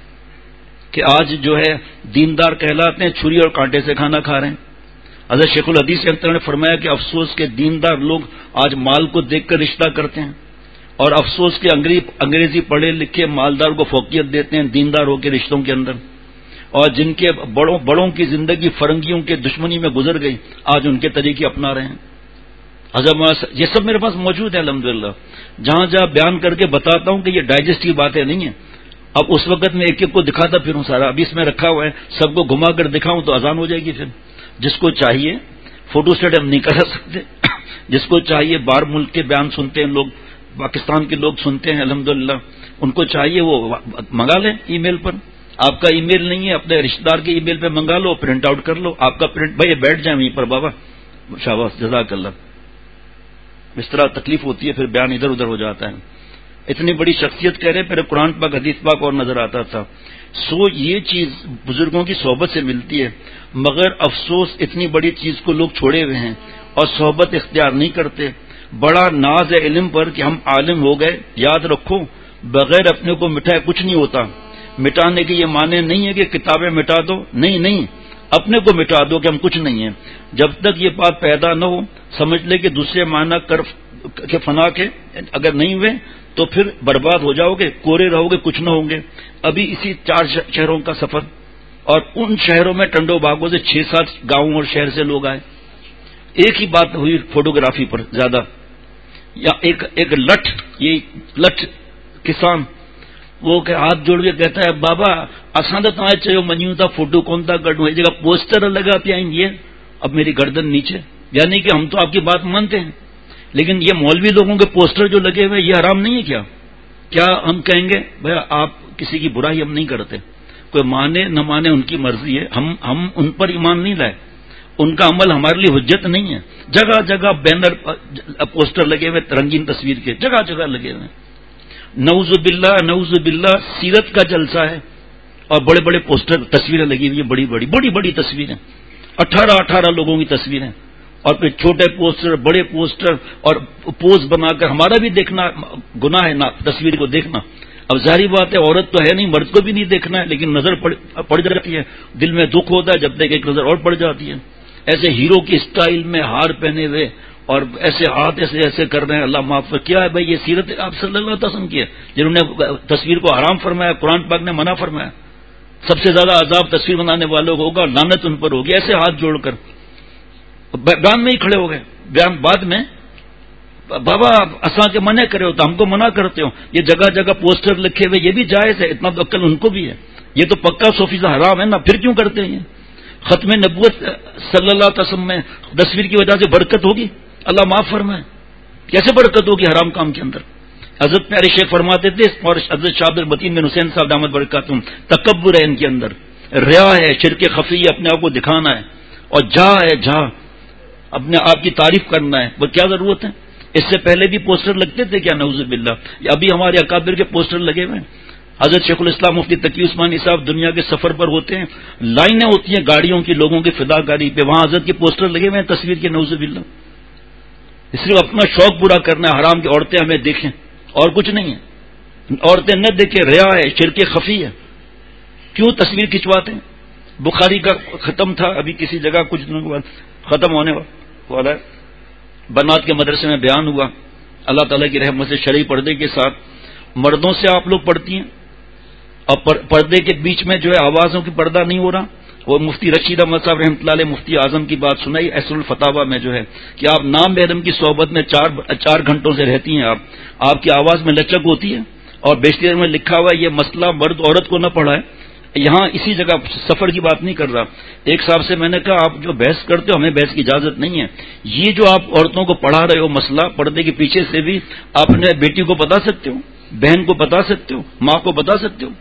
کہ آج جو ہے دیندار کہلاتے ہیں، چھری اور کانٹے سے کھانا کھا رہے ہیں. حضرت شیخ الحدیث رحمۃ اللہ نے فرمایا کہ افسوس کے دیندار لوگ آج مال کو دیکھ کر رشتہ کرتے ہیں، اور افسوس کے انگریزی پڑھے لکھے مالدار کو فوقیت دیتے ہیں دینداروں کے رشتوں کے اندر. اور جن کے بڑوں کی زندگی فرنگیوں کے دشمنی میں گزر گئی آج ان کے طریقے اپنا رہے ہیں. یہ سب میرے پاس موجود ہے الحمدللہ. جہاں جہاں بیان کر کے بتاتا ہوں کہ یہ ڈائجسٹ کی باتیں نہیں ہیں. اب اس وقت میں ایک ایک کو دکھاتا پھروں سارا، ابھی اس میں رکھا ہوا ہے، سب کو گھما کر دکھاؤں تو اذان ہو جائے گی. پھر جس کو چاہیے فوٹو سٹیٹ ہم نہیں کر سکتے، جس کو چاہیے باہر ملک کے بیان سنتے ہیں لوگ، پاکستان کے لوگ سنتے ہیں الحمدللہ، ان کو چاہیے وہ منگا لیں ای میل پر. آپ کا ای میل نہیں ہے اپنے رشتہ دار کے ای میل پہ منگا لو، پرنٹ آؤٹ کر لو. آپ کا پرنٹ بھائی بیٹھ جائیں وہیں پر بابا، شاباش جزاک اللہ. اس طرح تکلیف ہوتی ہے، پھر بیان ادھر ادھر ہو جاتا ہے. اتنی بڑی شخصیت کہہ رہے پھر قرآن پاک حدیث پاک اور نظر آتا تھا. یہ چیز بزرگوں کی صحبت سے ملتی ہے، مگر افسوس اتنی بڑی چیز کو لوگ چھوڑے ہوئے ہیں اور صحبت اختیار نہیں کرتے. بڑا ناز ہے علم پر کہ ہم عالم ہو گئے. یاد رکھو بغیر اپنے کو مٹھائے کچھ نہیں ہوتا. مٹانے کے یہ معنی نہیں ہے کہ کتابیں مٹا دو، نہیں، اپنے کو مٹا دو کہ ہم کچھ نہیں ہیں. جب تک یہ بات پیدا نہ ہو سمجھ لے کہ دوسرے معنی کر کے فنا کے اگر نہیں ہوئے تو پھر برباد ہو جاؤ گے، کورے رہو گے، کچھ نہ ہوں گے. ابھی اسی 4 شہروں کا سفر، اور ان شہروں میں ٹنڈو باغوں سے 6-7 گاؤں اور شہر سے لوگ آئے. ایک ہی بات ہوئی فوٹوگرافی پر زیادہ. یا ایک لٹھ کسان وہ کہ ہاتھ جوڑ کے کہتا ہے بابا اساں تو تمہیں چاہیے منیو تھا فوٹو کون تھا کٹوں، ایک جگہ پوسٹر لگا پیا یہ اب میری گردن نیچے. یعنی کہ ہم تو آپ کی بات مانتے ہیں، لیکن یہ مولوی لوگوں کے پوسٹر جو لگے ہوئے یہ حرام نہیں ہے کیا ہم کہیں گے بھائی آپ کسی کی برائی ہم نہیں کرتے، کوئی مانے نہ مانے ان کی مرضی ہے، ہم ان پر ایمان نہیں لائے. ان کا عمل ہمارے لیے حجت نہیں ہے. جگہ جگہ بینر پوسٹر لگے ہوئے رنگین تصویر کے، جگہ جگہ لگے ہوئے. نعوذ باللہ سیرت کا جلسہ ہے اور بڑے بڑے پوسٹر تصویریں لگی ہوئی ہیں، بڑی بڑی تصویریں، 18 لوگوں کی تصویریں، اور پھر چھوٹے پوسٹر، بڑے پوسٹر، اور پوز بنا کر. ہمارا بھی دیکھنا گناہ ہے نا تصویر کو دیکھنا. اب ظاہری بات ہے عورت تو ہے نہیں، مرد کو بھی نہیں دیکھنا ہے، لیکن نظر پڑ جاتی ہے، دل میں دکھ ہوتا ہے جب تک ایک نظر اور پڑ جاتی ہے. ایسے ہیرو کی اسٹائل میں ہار پہنے ہوئے اور ایسے ہاتھ ایسے کر رہے ہیں. اللہ معاف کر. کیا ہے بھائی؟ یہ سیرت آپ صلی اللہ علیہ وسلم کی ہے جنہوں نے تصویر کو حرام فرمایا، قرآن پاک نے منع فرمایا. سب سے زیادہ عذاب تصویر بنانے والوں کو ہوگا، لعنت ان پر ہوگی. ایسے ہاتھ جوڑ کر بیان میں ہی کھڑے ہو گئے. بیان بعد میں بابا اساں کے منع کرے ہو تو ہم کو منع کرتے ہو. یہ جگہ جگہ پوسٹر لکھے ہوئے یہ بھی جائز ہے، اتنا تو عقل ان کو بھی ہے. یہ تو پکا صوفیزہ حرام ہے نا، پھر کیوں کرتے ہیں؟ ختم نبوت صلی اللہ علیہ وسلم میں تصویر کی وجہ سے برکت ہوگی؟ اللہ معاف فرمائے. کیسے برکت ہوگی حرام کام کے اندر؟ حضرت پیارے شیخ فرماتے تھے، اور حضرت شاہ عبد المتین بن حسین صاحب دامت برکاتہم، تکبر ہے ان کے اندر، ریا ہے، شرک خفی ہے، اپنے آپ کو دکھانا ہے، اور جا ہے جا، اپنے آپ کی تعریف کرنا ہے. وہ کیا ضرورت ہے؟ اس سے پہلے بھی پوسٹر لگتے تھے کیا؟ نعوذ باللہ. ابھی ہمارے اکابر کے پوسٹر لگے ہوئے ہیں. حضرت شیخ الاسلام مفتی تقی عثمانی صاحب دنیا کے سفر پر ہوتے ہیں، لائنیں ہوتی ہیں گاڑیوں کی لوگوں کی فدا کاری پہ، وہاں حضرت کے پوسٹر لگے ہوئے ہیں تصویر کے. نعوذ باللہ. صرف اپنا شوق پورا کرنا ہے حرام کی عورتیں ہمیں دیکھیں اور کچھ نہیں ہے. عورتیں نہ دیکھیں، ریا ہے، شرک خفی ہے. کیوں تصویر کھنچواتے ہیں؟ بخاری کا ختم تھا ابھی کسی جگہ کچھ دنوں کے بعد ختم ہونے والا ہے. بنات کے مدرسے میں بیان ہوا، اللہ تعالیٰ کی رحمت سے شرعی پردے کے ساتھ مردوں سے آپ لوگ پڑھتی ہیں، اور پردے کے بیچ میں جو ہے آوازوں کی پردہ نہیں ہو رہا. وہ مفتی رشید احمد صاحب رحمۃ اللہ علیہ مفتی اعظم کی بات سنائی ایسر الفتاوی میں جو ہے کہ آپ نام محرم کی صحبت میں 4 گھنٹوں سے رہتی ہیں، آپ کی آواز میں لچک ہوتی ہے. اور بیشتر میں لکھا ہوا ہے یہ مسئلہ مرد عورت کو نہ پڑھا ہے. یہاں اسی جگہ سفر کی بات نہیں کر رہا. ایک صاحب سے میں نے کہا آپ جو بحث کرتے ہو ہمیں بحث کی اجازت نہیں ہے. یہ جو آپ عورتوں کو پڑھا رہے ہو مسئلہ پردے کے پیچھے سے بھی آپ نے بیٹی کو بتا سکتے ہو، بہن کو بتا سکتے ہو، ماں کو بتا سکتے ہو.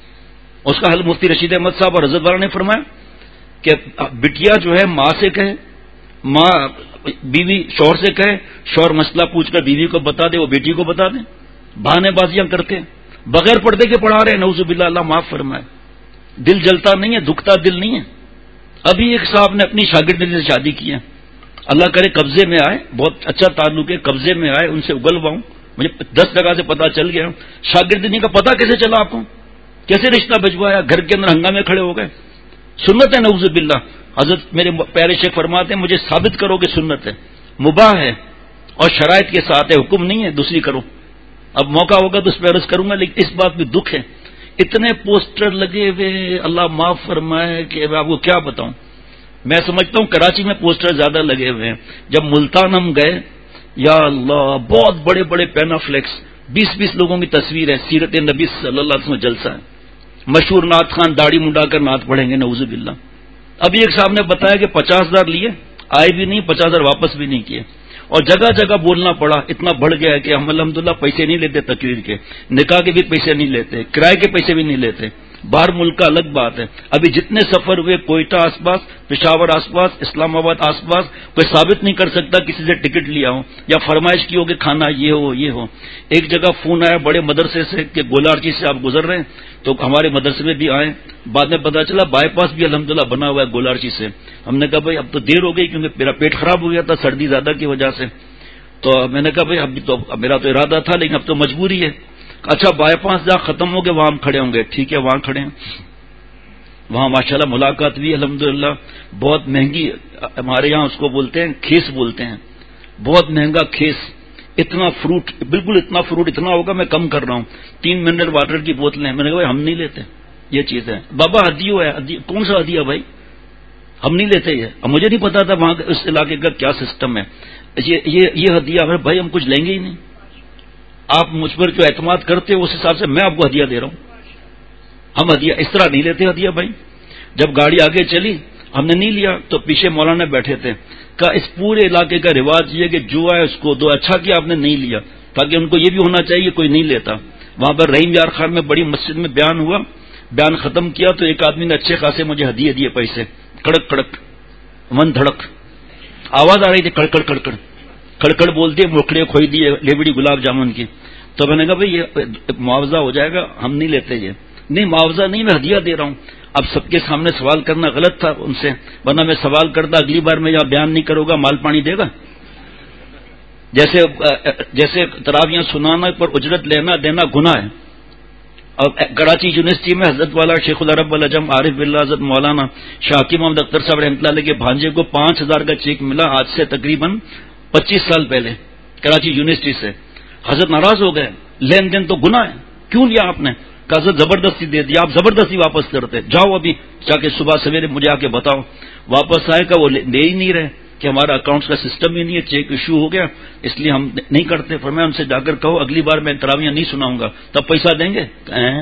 اس کا حل مفتی رشید احمد صاحب اور حضرت والا نے فرمایا کہ بٹیا جو ہے ماں سے کہے، ماں بیوی شوہر سے کہے، شوہر مسئلہ پوچھ کر بیوی کو بتا دے، وہ بیٹی کو بتا دیں. بہانے بازیاں کرتے ہیں، بغیر پردے کے پڑھا رہے ہیں. نعوذ باللہ. اللہ معاف فرمائے. دل جلتا نہیں ہے، دکھتا دل نہیں ہے. ابھی ایک صاحب نے اپنی شاگردی سے شادی کی ہے، اللہ کرے قبضے میں آئے، بہت اچھا تعلق ہے، قبضے میں آئے، ان سے اگلواؤں. مجھے 10 جگہ سے پتا چل گیا. شاگردنی کا پتا کیسے چلا آپ کو؟ کیسے رشتہ بھجوایا؟ گھر کے اندر ہنگامے کھڑے ہو گئے. سنت ہے نعوذ باللہ. حضرت میرے پیارے شیخ فرماتے ہیں مجھے ثابت کرو کہ سنت ہے، مباح ہے اور شرائط کے ساتھ ہے، حکم نہیں ہے دوسری کرو. اب موقع ہوگا تو اس پہ عرض کروں گا، لیکن اس بات میں دکھ ہے اتنے پوسٹر لگے ہوئے، اللہ معاف فرمائے کہ آپ کو کیا بتاؤں. میں سمجھتا ہوں کراچی میں پوسٹر زیادہ لگے ہوئے ہیں. جب ملتان ہم گئے، یا اللہ بہت بڑے بڑے پینافلیکس، 20 لوگوں کی تصویر ہے، سیرت نبی صلی اللہ علیہ وسلم جلسہ ہے. مشہور نعت خان داڑھی منڈا کر نعت پڑھیں گے. نعوذ باللہ. ابھی ایک صاحب نے بتایا کہ 50,000 لیے، آئے بھی نہیں، 50,000 واپس بھی نہیں کیے، اور جگہ جگہ بولنا پڑا. اتنا بڑھ گیا ہے کہ ہم الحمدللہ پیسے نہیں لیتے تقریر کے، نکاح کے بھی پیسے نہیں لیتے، کرائے کے پیسے بھی نہیں لیتے. باہر ملک کا الگ بات ہے. ابھی جتنے سفر ہوئے کوئٹہ آس پاس، پشاور آس پاس، اسلام آباد آس پاس، کوئی ثابت نہیں کر سکتا کسی سے ٹکٹ لیا ہو یا فرمائش کی ہو کہ کھانا یہ ہو یہ ہو. ایک جگہ فون آیا بڑے مدرسے سے کہ گولارچی سے آپ گزر رہے ہیں، تو ہمارے مدرسے میں بھی آئے. بعد میں پتا چلا بائی پاس بھی الحمدللہ بنا ہوا ہے گولارچی سے. ہم نے کہا بھائی اب تو دیر ہو گئی کیونکہ میرا پیٹ خراب ہو گیا تھا سردی زیادہ کی وجہ سے. تو میں نے کہا بھائی اب میرا تو ارادہ تھا لیکن اب تو مجبوری ہے. اچھا بائی پاس جہاں ختم ہو گئے وہاں ہم کھڑے ہوں گے. ٹھیک ہے وہاں کھڑے ہیں. وہاں ماشاءاللہ ملاقات بھی الحمدللہ. بہت مہنگی، ہمارے یہاں اس کو بولتے ہیں کھیس بولتے ہیں، بہت مہنگا کھیس. اتنا فروٹ، بالکل اتنا فروٹ اتنا ہوگا میں کم کر رہا ہوں. 3 منرل واٹر کی بوتلیں. میں نے کہا بھائی ہم نہیں لیتے یہ چیز ہے. بابا ہدیو ہے. کون سا ہدیہ بھائی؟ ہم نہیں لیتے یہ. اب مجھے نہیں پتا تھا وہاں اس علاقے کا کیا سسٹم ہے. یہ ہدیہ ہے بھائی، ہم کچھ لیں گے ہی نہیں. آپ مجھ پر جو اعتماد کرتے ہو اس حساب سے میں آپ کو ہدیہ دے رہا ہوں. ہم ہدیہ اس طرح نہیں لیتے ہدیہ بھائی. جب گاڑی آگے چلی ہم نے نہیں لیا تو پیچھے مولانا بیٹھے تھے. کہا اس پورے علاقے کا رواج یہ کہ جو ہے اس کو دو. اچھا کیا آپ نے نہیں لیا، تاکہ ان کو یہ بھی ہونا چاہیے کوئی نہیں لیتا. وہاں پر رحیم یار خان میں بڑی مسجد میں بیان ہوا. بیان ختم کیا تو ایک آدمی نے اچھے خاصے مجھے ہدیے دیے پیسے، کڑک کڑک. من دھڑک آواز آ رہی تھی، کڑکڑ کڑکڑ کڑکڑ بولتی ہے، موکڑے کھوئی دی لیبڑی گلاب جامن کی. تو میں نے کہا بھائی یہ معاوضہ ہو جائے گا، ہم نہیں لیتے. یہ نہیں معاوضہ نہیں، میں ہدیہ دے رہا ہوں. اب سب کے سامنے سوال کرنا غلط تھا ان سے، ورنہ میں سوال کرتا اگلی بار میں یہاں بیان نہیں کروں گا، مال پانی دے گا. جیسے تراویاں سنانا پر اجرت لینا دینا گناہ ہے. اور کراچی یونیورسٹی میں حضرت والا شیخ العرب والعجم عارف باللہ حضرت مولانا شاکی محمد اختر صاحب رحمۃ اللہ علیہ کے بھانجے کو 5,000 کا چیک ملا آج سے تقریباً 25 سال پہلے کراچی یونیورسٹی سے. حضرت ناراض ہو گئے، لین دین تو گناہ ہے، کیوں لیا آپ نے؟ کہ حضرت زبردستی دے دیا. آپ زبردستی واپس کرتے، جاؤ ابھی جا کے صبح سویرے مجھے آ کے بتاؤ. واپس آئے کہ وہ دے ہی نہیں رہے، کہ ہمارا اکاؤنٹس کا سسٹم ہی نہیں ہے، چیک ایشو ہو گیا اس لیے ہم نہیں کرتے. فرمایا ان سے جا کر کہو اگلی بار میں تراویاں نہیں سناؤں گا، تب پیسہ دیں گے.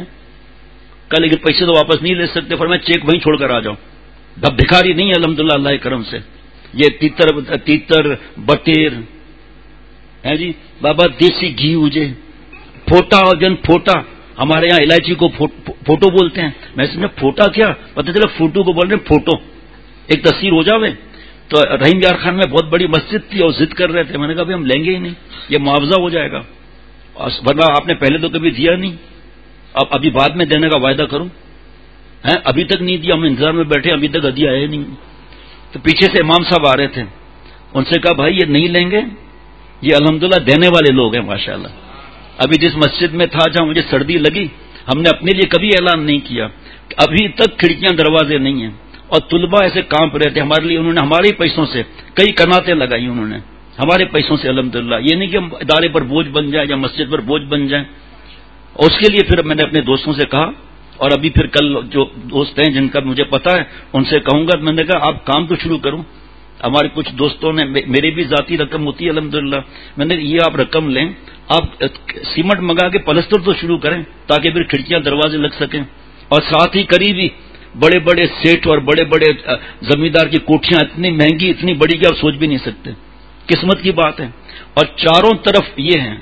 کل لیکن پیسے تو واپس نہیں لے سکتے. فرمایا چیک وہیں چھوڑ کر آ جاؤ. اب بھکاری نہیں ہے الحمدللہ اللہ کرم سے. یہ تیتر بٹیر ہے جی بابا، دیسی گھی اجے پھوٹا اور جن پھوٹا، ہمارے یہاں الائچی کو فوٹو بولتے ہیں. میں سمجھا پھوٹا کیا، پتہ چلا فوٹو کو بول رہے ہیں فوٹو، ایک تصویر ہو جاوے. تو رحیم یار خان میں بہت بڑی مسجد تھی اور ضد کر رہے تھے. میں نے کہا بھائی ہم لیں گے ہی نہیں، یہ معاوضہ ہو جائے گا. ورنہ آپ نے پہلے تو کبھی دیا نہیں، اب ابھی بعد میں دینے کا وعدہ کروں. ابھی تک نہیں دیا، ہم انتظار میں بیٹھے، ابھی تک ہدیہ آیا نہیں. تو پیچھے سے امام صاحب آ رہے تھے، ان سے کہا بھائی یہ نہیں لیں گے، یہ الحمدللہ دینے والے لوگ ہیں ماشاءاللہ. ابھی جس مسجد میں تھا جہاں مجھے سردی لگی، ہم نے اپنے لیے کبھی اعلان نہیں کیا، ابھی تک کھڑکیاں دروازے نہیں ہیں. اور طلباء ایسے کانپ رہے تھے ہمارے لیے. انہوں نے ہمارے پیسوں سے کئی کناتیں لگائی، انہوں نے ہمارے پیسوں سے الحمدللہ. یہ نہیں کہ ہم ادارے پر بوجھ بن جائیں یا مسجد پر بوجھ بن جائیں. اور اس کے لیے پھر میں نے اپنے دوستوں سے کہا، اور ابھی پھر کل جو دوست ہیں جن کا مجھے پتا ہے ان سے کہوں گا. میں نے کہا آپ کام تو شروع کروں. ہمارے کچھ دوستوں نے، میری بھی ذاتی رقم ہوتی ہے الحمدللہ، میں نے یہ آپ رقم لیں، آپ سیمنٹ منگا کے پلستر تو شروع کریں تاکہ پھر کھڑکیاں دروازے لگ سکیں. اور ساتھ ہی قریبی بڑے بڑے سیٹ اور بڑے بڑے زمیندار کی کوٹھیاں اتنی مہنگی اتنی بڑی کہ آپ سوچ بھی نہیں سکتے. قسمت کی بات ہے. اور چاروں طرف یہ ہیں،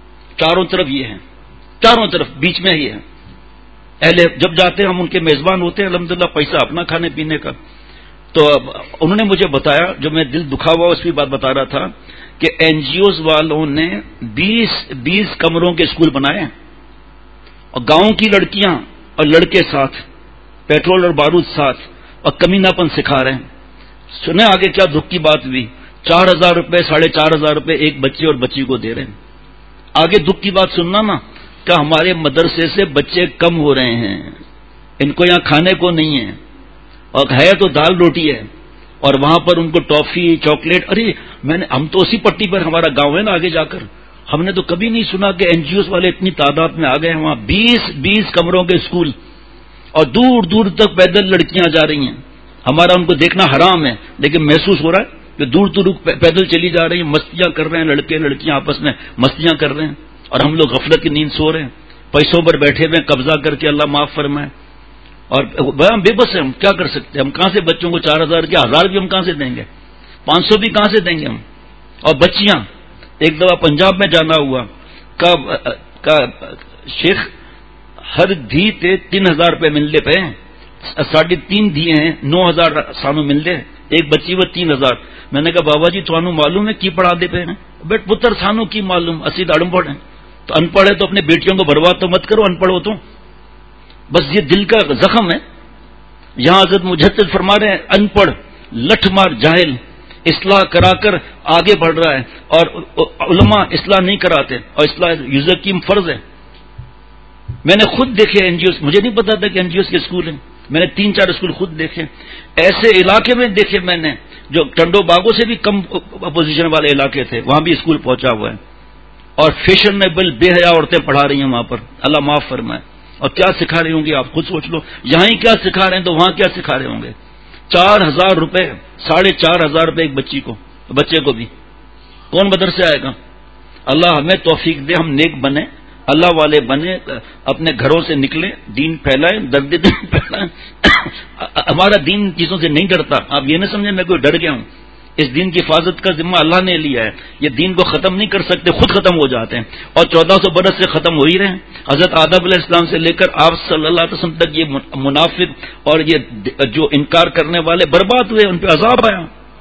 چاروں طرف بیچ میں یہ ہے. اہل جب جاتے ہیں ہم ان کے میزبان ہوتے ہیں الحمدللہ، پیسہ اپنا کھانے پینے کا. تو انہوں نے مجھے بتایا، جو میں دل دکھا ہوا اس کی بات بتا رہا تھا، کہ این جی اوز والوں نے 20 کمروں کے اسکول بنائے، اور گاؤں کی لڑکیاں اور لڑکے ساتھ، پیٹرول اور بارود ساتھ، اور کمینہ پن سکھا رہے ہیں. سنیں آگے کیا دکھ کی بات ہوئی. 4,000 روپے 4,500 روپے ایک بچے اور بچی کو دے رہے ہیں. آگے دکھ کی بات سننا نا، کہ ہمارے مدرسے سے بچے کم ہو رہے ہیں، ان کو یہاں کھانے کو نہیں ہے، اور ہے تو دال روٹی ہے، اور وہاں پر ان کو ٹافی چاکلیٹ. ارے ہم تو اسی پٹی پر، ہمارا گاؤں ہے نا آگے جا کر، ہم نے تو کبھی نہیں سنا کہ این جی اوز والے اتنی تعداد میں آ گئے ہیں. وہاں 20 کمروں کے اسکول، اور دور دور تک پیدل لڑکیاں جا رہی ہیں. ہمارا ان کو دیکھنا حرام ہے، لیکن محسوس ہو رہا ہے کہ دور دور پیدل چلی جا رہی ہیں، مستیاں کر رہے ہیں، لڑکے لڑکیاں آپس میں مستیاں کر رہے ہیں، اور ہم لوگ غفلت کی نیند سو رہے ہیں، پیسوں پر بیٹھے ہوئے قبضہ کر کے. اللہ معاف فرمائے. اور ہم بے بس ہیں، ہم کیا کر سکتے ہیں؟ ہم کہاں سے بچوں کو 4,000 کے 1,000 بھی ہم کہاں سے دیں گے؟ 500 بھی کہاں سے دیں گے ہم؟ اور بچیاں، ایک دفعہ پنجاب میں جانا ہوا، کا شیخ ہر دھی تے 3,000 روپے ملنے پہ، 3.5 دیے ہیں، 9,000 سانو ملنے، ایک بچی وہ 3,000. میں نے کہا بابا جی تھانو معلوم ہے کی پڑھا دے پہ ہیں؟ بیٹ پتر سانو کی معلوم، اسی تو انپڑھ ہیں. تو انپڑھ ہے تو اپنے بیٹیوں کو برباد تو مت کرو، انپڑھ ہو تو. بس یہ دل کا زخم ہے. یہاں حضرت مجدد فرما رہے ہیں انپڑھ لٹھ مار جاہل اصلاح کرا کر آگے بڑھ رہا ہے، اور علماء اصلاح نہیں کراتے، اور اصلاح یوزکیم فرض ہے. میں نے خود دیکھے این جی اوز، مجھے نہیں پتا تھا کہ این جی اوز کے اسکول ہیں. میں نے 3-4 اسکول خود دیکھے. ایسے علاقے میں دیکھے میں نے جو ٹنڈو باغوں سے بھی کم اپوزیشن والے علاقے تھے، وہاں بھی اسکول پہنچا ہوا ہے. اور فیشنیبل بے حیا عورتیں پڑھا رہی ہیں وہاں پر. اللہ معاف فرمائے. اور کیا سکھا رہی ہوں گی آپ خود سوچ لو. یہاں ہی کیا سکھا رہے ہیں تو وہاں کیا سکھا رہے ہوں گے. 4,000 روپے 4,500 روپے ایک بچی کو، بچے کو بھی. کون مدرسے آئے گا؟ اللہ ہمیں توفیق دے، ہم نیک بنے، اللہ والے بنے، اپنے گھروں سے نکلیں، دین پھیلائیں، درد دین پھیلائیں. ہمارا دین چیزوں سے نہیں ڈرتا. آپ یہ نہ سمجھیں میں کوئی ڈر گیا ہوں. اس دین کی حفاظت کا ذمہ اللہ نے لیا ہے. یہ دین کو ختم نہیں کر سکتے، خود ختم ہو جاتے ہیں، اور 1400 برس سے ختم ہو ہی رہے ہیں. حضرت آدم علیہ السلام سے لے کر آپ صلی اللہ علیہ وسلم تک یہ منافق اور یہ جو انکار کرنے والے برباد ہوئے، ان پہ عذاب آیا.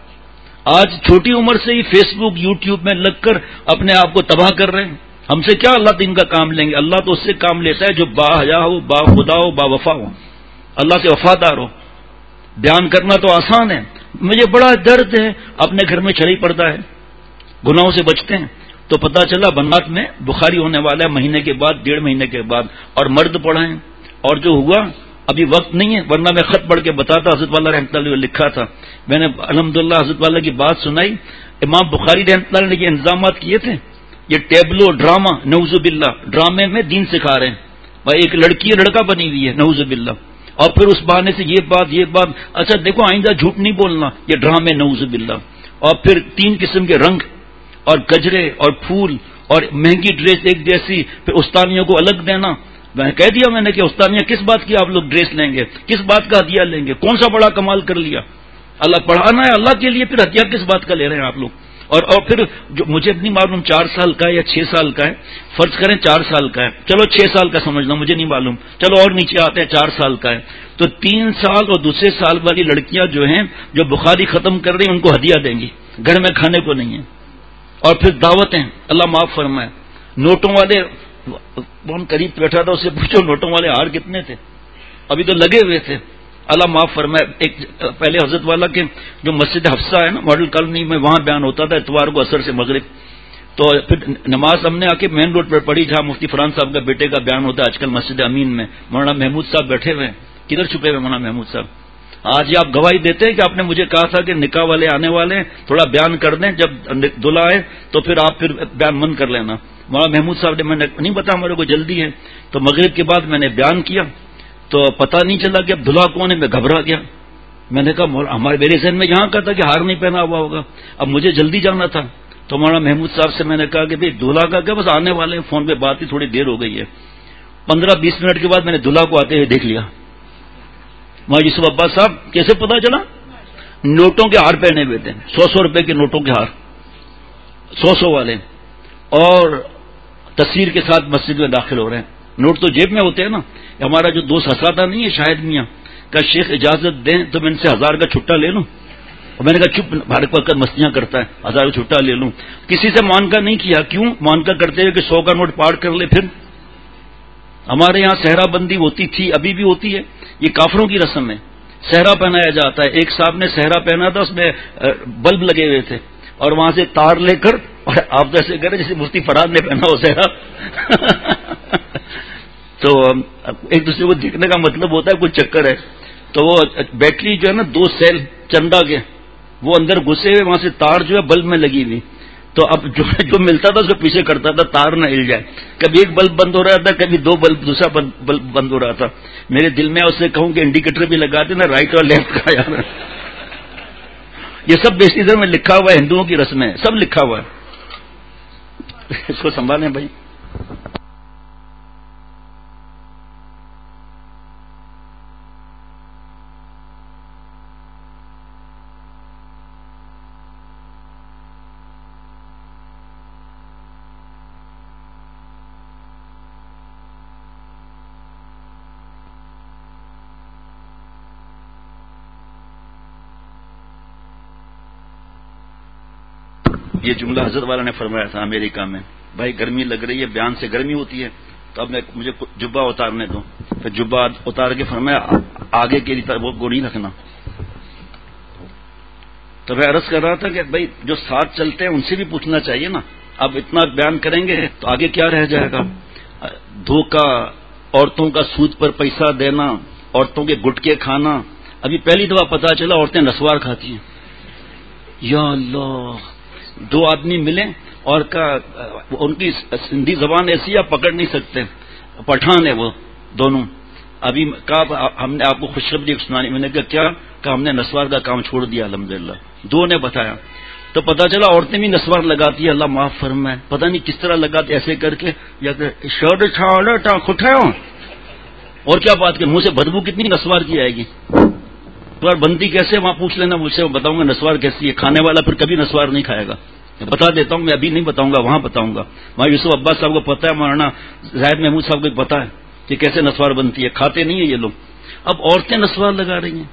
آج چھوٹی عمر سے ہی فیس بک یوٹیوب میں لگ کر اپنے آپ کو تباہ کر رہے ہیں. ہم سے کیا اللہ دین کا کام لیں گے؟ اللہ تو اس سے کام لیتا ہے جو با حیا ہو، با خدا ہو، با وفا ہو، اللہ سے وفادار ہو. بیان کرنا تو آسان ہے. مجھے بڑا درد ہے، اپنے گھر میں چڑھائی پڑتا ہے، گناہوں سے بچتے ہیں تو پتا چلا بنات میں بخاری ہونے والا ہے مہینے کے بعد، 1.5 مہینے کے بعد، اور مرد پڑھائیں. اور جو ہوا ابھی وقت نہیں ہے، ورنہ میں خط پڑھ کے بتاتا. حضرت والا رحمۃ اللہ علیہ لکھا تھا، میں نے الحمدللہ حضرت والا کی بات سنائی. امام بخاری رحمۃ اللہ علیہ نے یہ انتظامات کیے تھے. یہ ٹیبلو ڈرامہ، نعوذ باللہ، ڈرامے میں دین سکھا رہے ہیں. بھائی ایک لڑکی لڑکا بنی ہوئی ہے، نعوذ باللہ، اور پھر اس بہانے سے یہ بات اچھا دیکھو آئندہ جھوٹ نہیں بولنا، یہ ڈرامے، نعوذ باللہ. اور پھر 3 قسم کے رنگ اور گجرے اور پھول اور مہنگی ڈریس ایک جیسی، پھر استانیوں کو الگ دینا. میں نے کہہ دیا میں نے کہ استانیاں کس بات کی آپ لوگ ڈریس لیں گے، کس بات کا ہدیہ لیں گے؟ کون سا بڑا کمال کر لیا؟ اللہ پڑھانا ہے اللہ کے لیے، پھر ہدیہ کس بات کا لے رہے ہیں آپ لوگ؟ اور پھر جو مجھے نہیں معلوم 4 سال کا ہے یا 6 سال کا ہے، فرض کریں 4 سال کا ہے، چلو 6 سال کا سمجھنا، مجھے نہیں معلوم، چلو اور نیچے آتے ہیں 4 سال کا ہے. تو 3 سال اور دوسرے سال والی لڑکیاں جو ہیں جو بخاری ختم کر رہی ہیں ان کو ہدیہ دیں گی، گھر میں کھانے کو نہیں ہے. اور پھر دعوتیں، اللہ معاف فرمائے. نوٹوں والے، بہت قریب بیٹھا تھا، اسے پوچھو نوٹوں والے ہار کتنے تھے؟ ابھی تو لگے ہوئے تھے. اللہ معاف فرمائے. ایک پہلے حضرت والا کے جو مسجد حفصہ ہے نا ماڈل کالونی میں، وہاں بیان ہوتا تھا اتوار کو عصر سے مغرب. تو پھر نماز ہم نے آ کے مین روڈ پر پڑھی جہاں مفتی فرحان صاحب کا بیٹے کا بیان ہوتا ہے آج کل مسجد امین میں. مولانا محمود صاحب بیٹھے ہوئے ہیں، کدھر چھپے ہوئے مولانا محمود صاحب؟ آج یہ آپ گواہی دیتے ہیں کہ آپ نے مجھے کہا تھا کہ نکاح والے آنے والے ہیں، تھوڑا بیان کر دیں، جب دلہا آئے تو پھر آپ پھر بیان من کر لینا. مولانا محمود صاحب نے، میں نے نہیں بتا میرے کو جلدی ہے. تو مغرب کے بعد میں نے بیان کیا تو پتہ نہیں چلا کہ اب دلہا کون ہے. میں گھبرا گیا. میں نے کہا ہمارے میرے ذہن میں یہاں کا تھا کہ ہار نہیں پہنا ہوا ہوگا، اب مجھے جلدی جانا تھا. تو مولانا محمود صاحب سے میں نے کہا کہ بھائی دلہا کا کیا، بس آنے والے ہیں، فون پہ بات ہی تھوڑی دیر ہو گئی ہے. 15-20 منٹ کے بعد میں نے دلہا کو آتے ہوئے دیکھ لیا. مولوی یوسف عباس صاحب کیسے پتا چلا؟ نوٹوں کے ہار پہنے ہوئے تھے، 100 روپے کے نوٹوں کے ہار، 100 والے، اور تصویر کے ساتھ مسجد میں داخل ہو رہے ہیں. نوٹ تو جیب میں ہوتے ہیں نا. ہمارا جو دوست ہنساتا نہیں ہے شاہد میاں کا، شیخ اجازت دیں تو میں ان سے 1000 کا چھٹا لے لوں. اور میں نے کہا چپ، بھاڑے پر کر مستیاں کرتا ہے، 1000 کا چھٹا لے لوں. کسی سے مانکا نہیں کیا. کیوں مانکا کرتے ہوئے کہ 100 کا نوٹ پاڑ کر لے؟ پھر ہمارے یہاں صحرا بندی ہوتی تھی، ابھی بھی ہوتی ہے، یہ کافروں کی رسم ہے. صحرا پہنایا جاتا ہے. ایک صاحب نے صحرا پہنا تھا، اس میں بلب لگے ہوئے تھے، اور وہاں سے تار لے کر، اور آپ جیسے کریں جیسے مفتی فرحان نے پہنا ہو صحرا. تو ایک دوسرے کو دیکھنے کا مطلب ہوتا ہے کوئی چکر ہے. تو وہ بیٹری جو ہے نا 2 سیل چنڈا کے، وہ اندر گھسے ہوئے، وہاں سے تار جو ہے بلب میں لگی ہوئی. تو اب جو ملتا تھا اس کو پیچھے کرتا تھا تار نہ ہل جائے. کبھی ایک بلب بند ہو رہا تھا، کبھی 2 بلب، دوسرا بلب بند ہو رہا تھا. میرے دل میں اس سے کہوں کہ انڈیکیٹر بھی لگا دینا رائٹ اور لیفٹ کا یار. یہ سب بیسٹیزر میں لکھا ہوا ہے، ہندوؤں کی رسمیں ہے، سب لکھا ہوا ہے. اس کو سنبھالیں بھائی. یہ جملہ حضرت والا نے فرمایا تھا امریکہ میں، بھائی گرمی لگ رہی ہے، بیان سے گرمی ہوتی ہے، تو اب مجھے جبہ اتارنے دو. پھر جبہ اتار کے فرمایا آگے کے لیے وہ گوڑی رکھنا. تو میں عرض کر رہا تھا کہ بھائی جو ساتھ چلتے ہیں ان سے بھی پوچھنا چاہیے نا. اب اتنا بیان کریں گے تو آگے کیا رہ جائے گا؟ دھوکہ، عورتوں کا سود پر پیسہ دینا، عورتوں کے گٹکے کھانا. ابھی پہلی دفعہ پتا چلا عورتیں نسوار کھاتی ہیں. یا اللہ، 2 آدمی ملے اور ان کی سندھی زبان ایسی آپ پکڑ نہیں سکتے، پٹھان ہے وہ دونوں. ابھی کہا ہم نے آپ کو خوشخبری سنانی. میں نے کہا کیا؟ کہ ہم نے نسوار کا کام چھوڑ دیا الحمدللہ. 2 نے بتایا. تو پتا چلا عورتیں بھی نسوار لگاتی ہے، اللہ معاف فرمائے. پتہ نہیں کس طرح لگاتے، ایسے کر کے، یا شرٹ کھٹاؤ. اور کیا بات کہ منہ سے بدبو کتنی نسوار کی آئے گی. بندی کیسے وہاں پوچھ لینا مجھ سے، بتاؤں گا نسوار کیسی ہے. کھانے والا پھر کبھی نسوار نہیں کھائے گا. بتا دیتا ہوں، میں ابھی نہیں بتاؤں گا، وہاں بتاؤں گا. وہاں یوسف عباس صاحب کو پتا ہے، مولانا زاہد محمود صاحب کو پتا ہے کہ کیسے نسوار بنتی ہے. کھاتے نہیں ہیں یہ لوگ. اب عورتیں نسوار لگا رہی ہیں.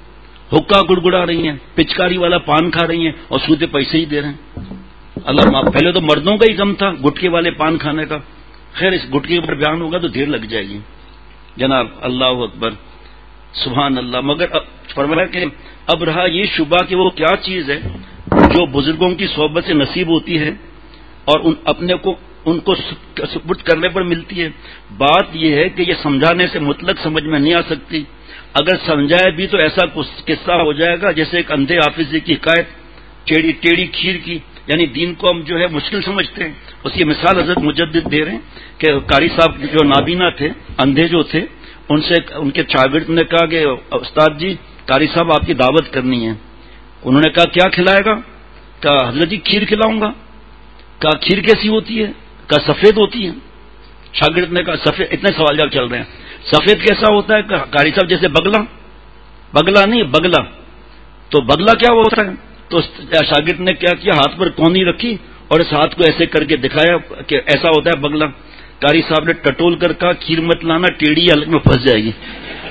حکا گڑگڑا رہی ہیں، پچکاری والا پان کھا رہی ہیں اور سودے پیسے ہی دے رہے ہیں. اللہ معاف، پہلے تو مردوں کا ہی کم تھا گٹکے والے پان کھانے کا. خیر اس گٹکے پر بیان ہوگا تو دیر لگ جائے گی جناب. اللہ اکبر، سبحان اللہ. مگر فرمایا کہ اب رہا یہ شبہ کہ وہ کیا چیز ہے جو بزرگوں کی صحبت سے نصیب ہوتی ہے اور اپنے کو ان کو سپرد کرنے پر ملتی ہے. بات یہ ہے کہ یہ سمجھانے سے مطلق سمجھ میں نہیں آ سکتی. اگر سمجھائے بھی تو ایسا قصہ ہو جائے گا جیسے ایک اندھے حافظ کی حکایت ٹیڑھی کھیر کی. یعنی دین کو ہم جو ہے مشکل سمجھتے ہیں. اس کی مثال حضرت مجدد دے رہے ہیں کہ قاری صاحب جو نابینا تھے، اندھے جو تھے، ان سے ان کے شاگرد نے کہا کہ استاد جی قاری صاحب آپ کی دعوت کرنی ہے. انہوں نے کہا کیا کھلائے گا؟ کہا حضرت جی کھیر کھلاؤں گا. کہا کھیر کیسی ہوتی ہے؟ کہا سفید ہوتی ہے. شاگرد نے کہا سفید، اتنے سوال جواب چل رہے ہیں، سفید کیسا ہوتا ہے؟ قاری صاحب جیسے بگلا نہیں بگلا. تو بگلا کیا ہوتا ہے؟ تو شاگرد نے کیا کیا، ہاتھ پر کونی رکھی اور اس ہاتھ کو ایسے کر کے دکھایا کہ ایسا ہوتا ہے بگلا. قاری صاحب نے ٹٹول کر کہا کھیر مت لانا، ٹیڑھی حلق میں پھنس جائے گی.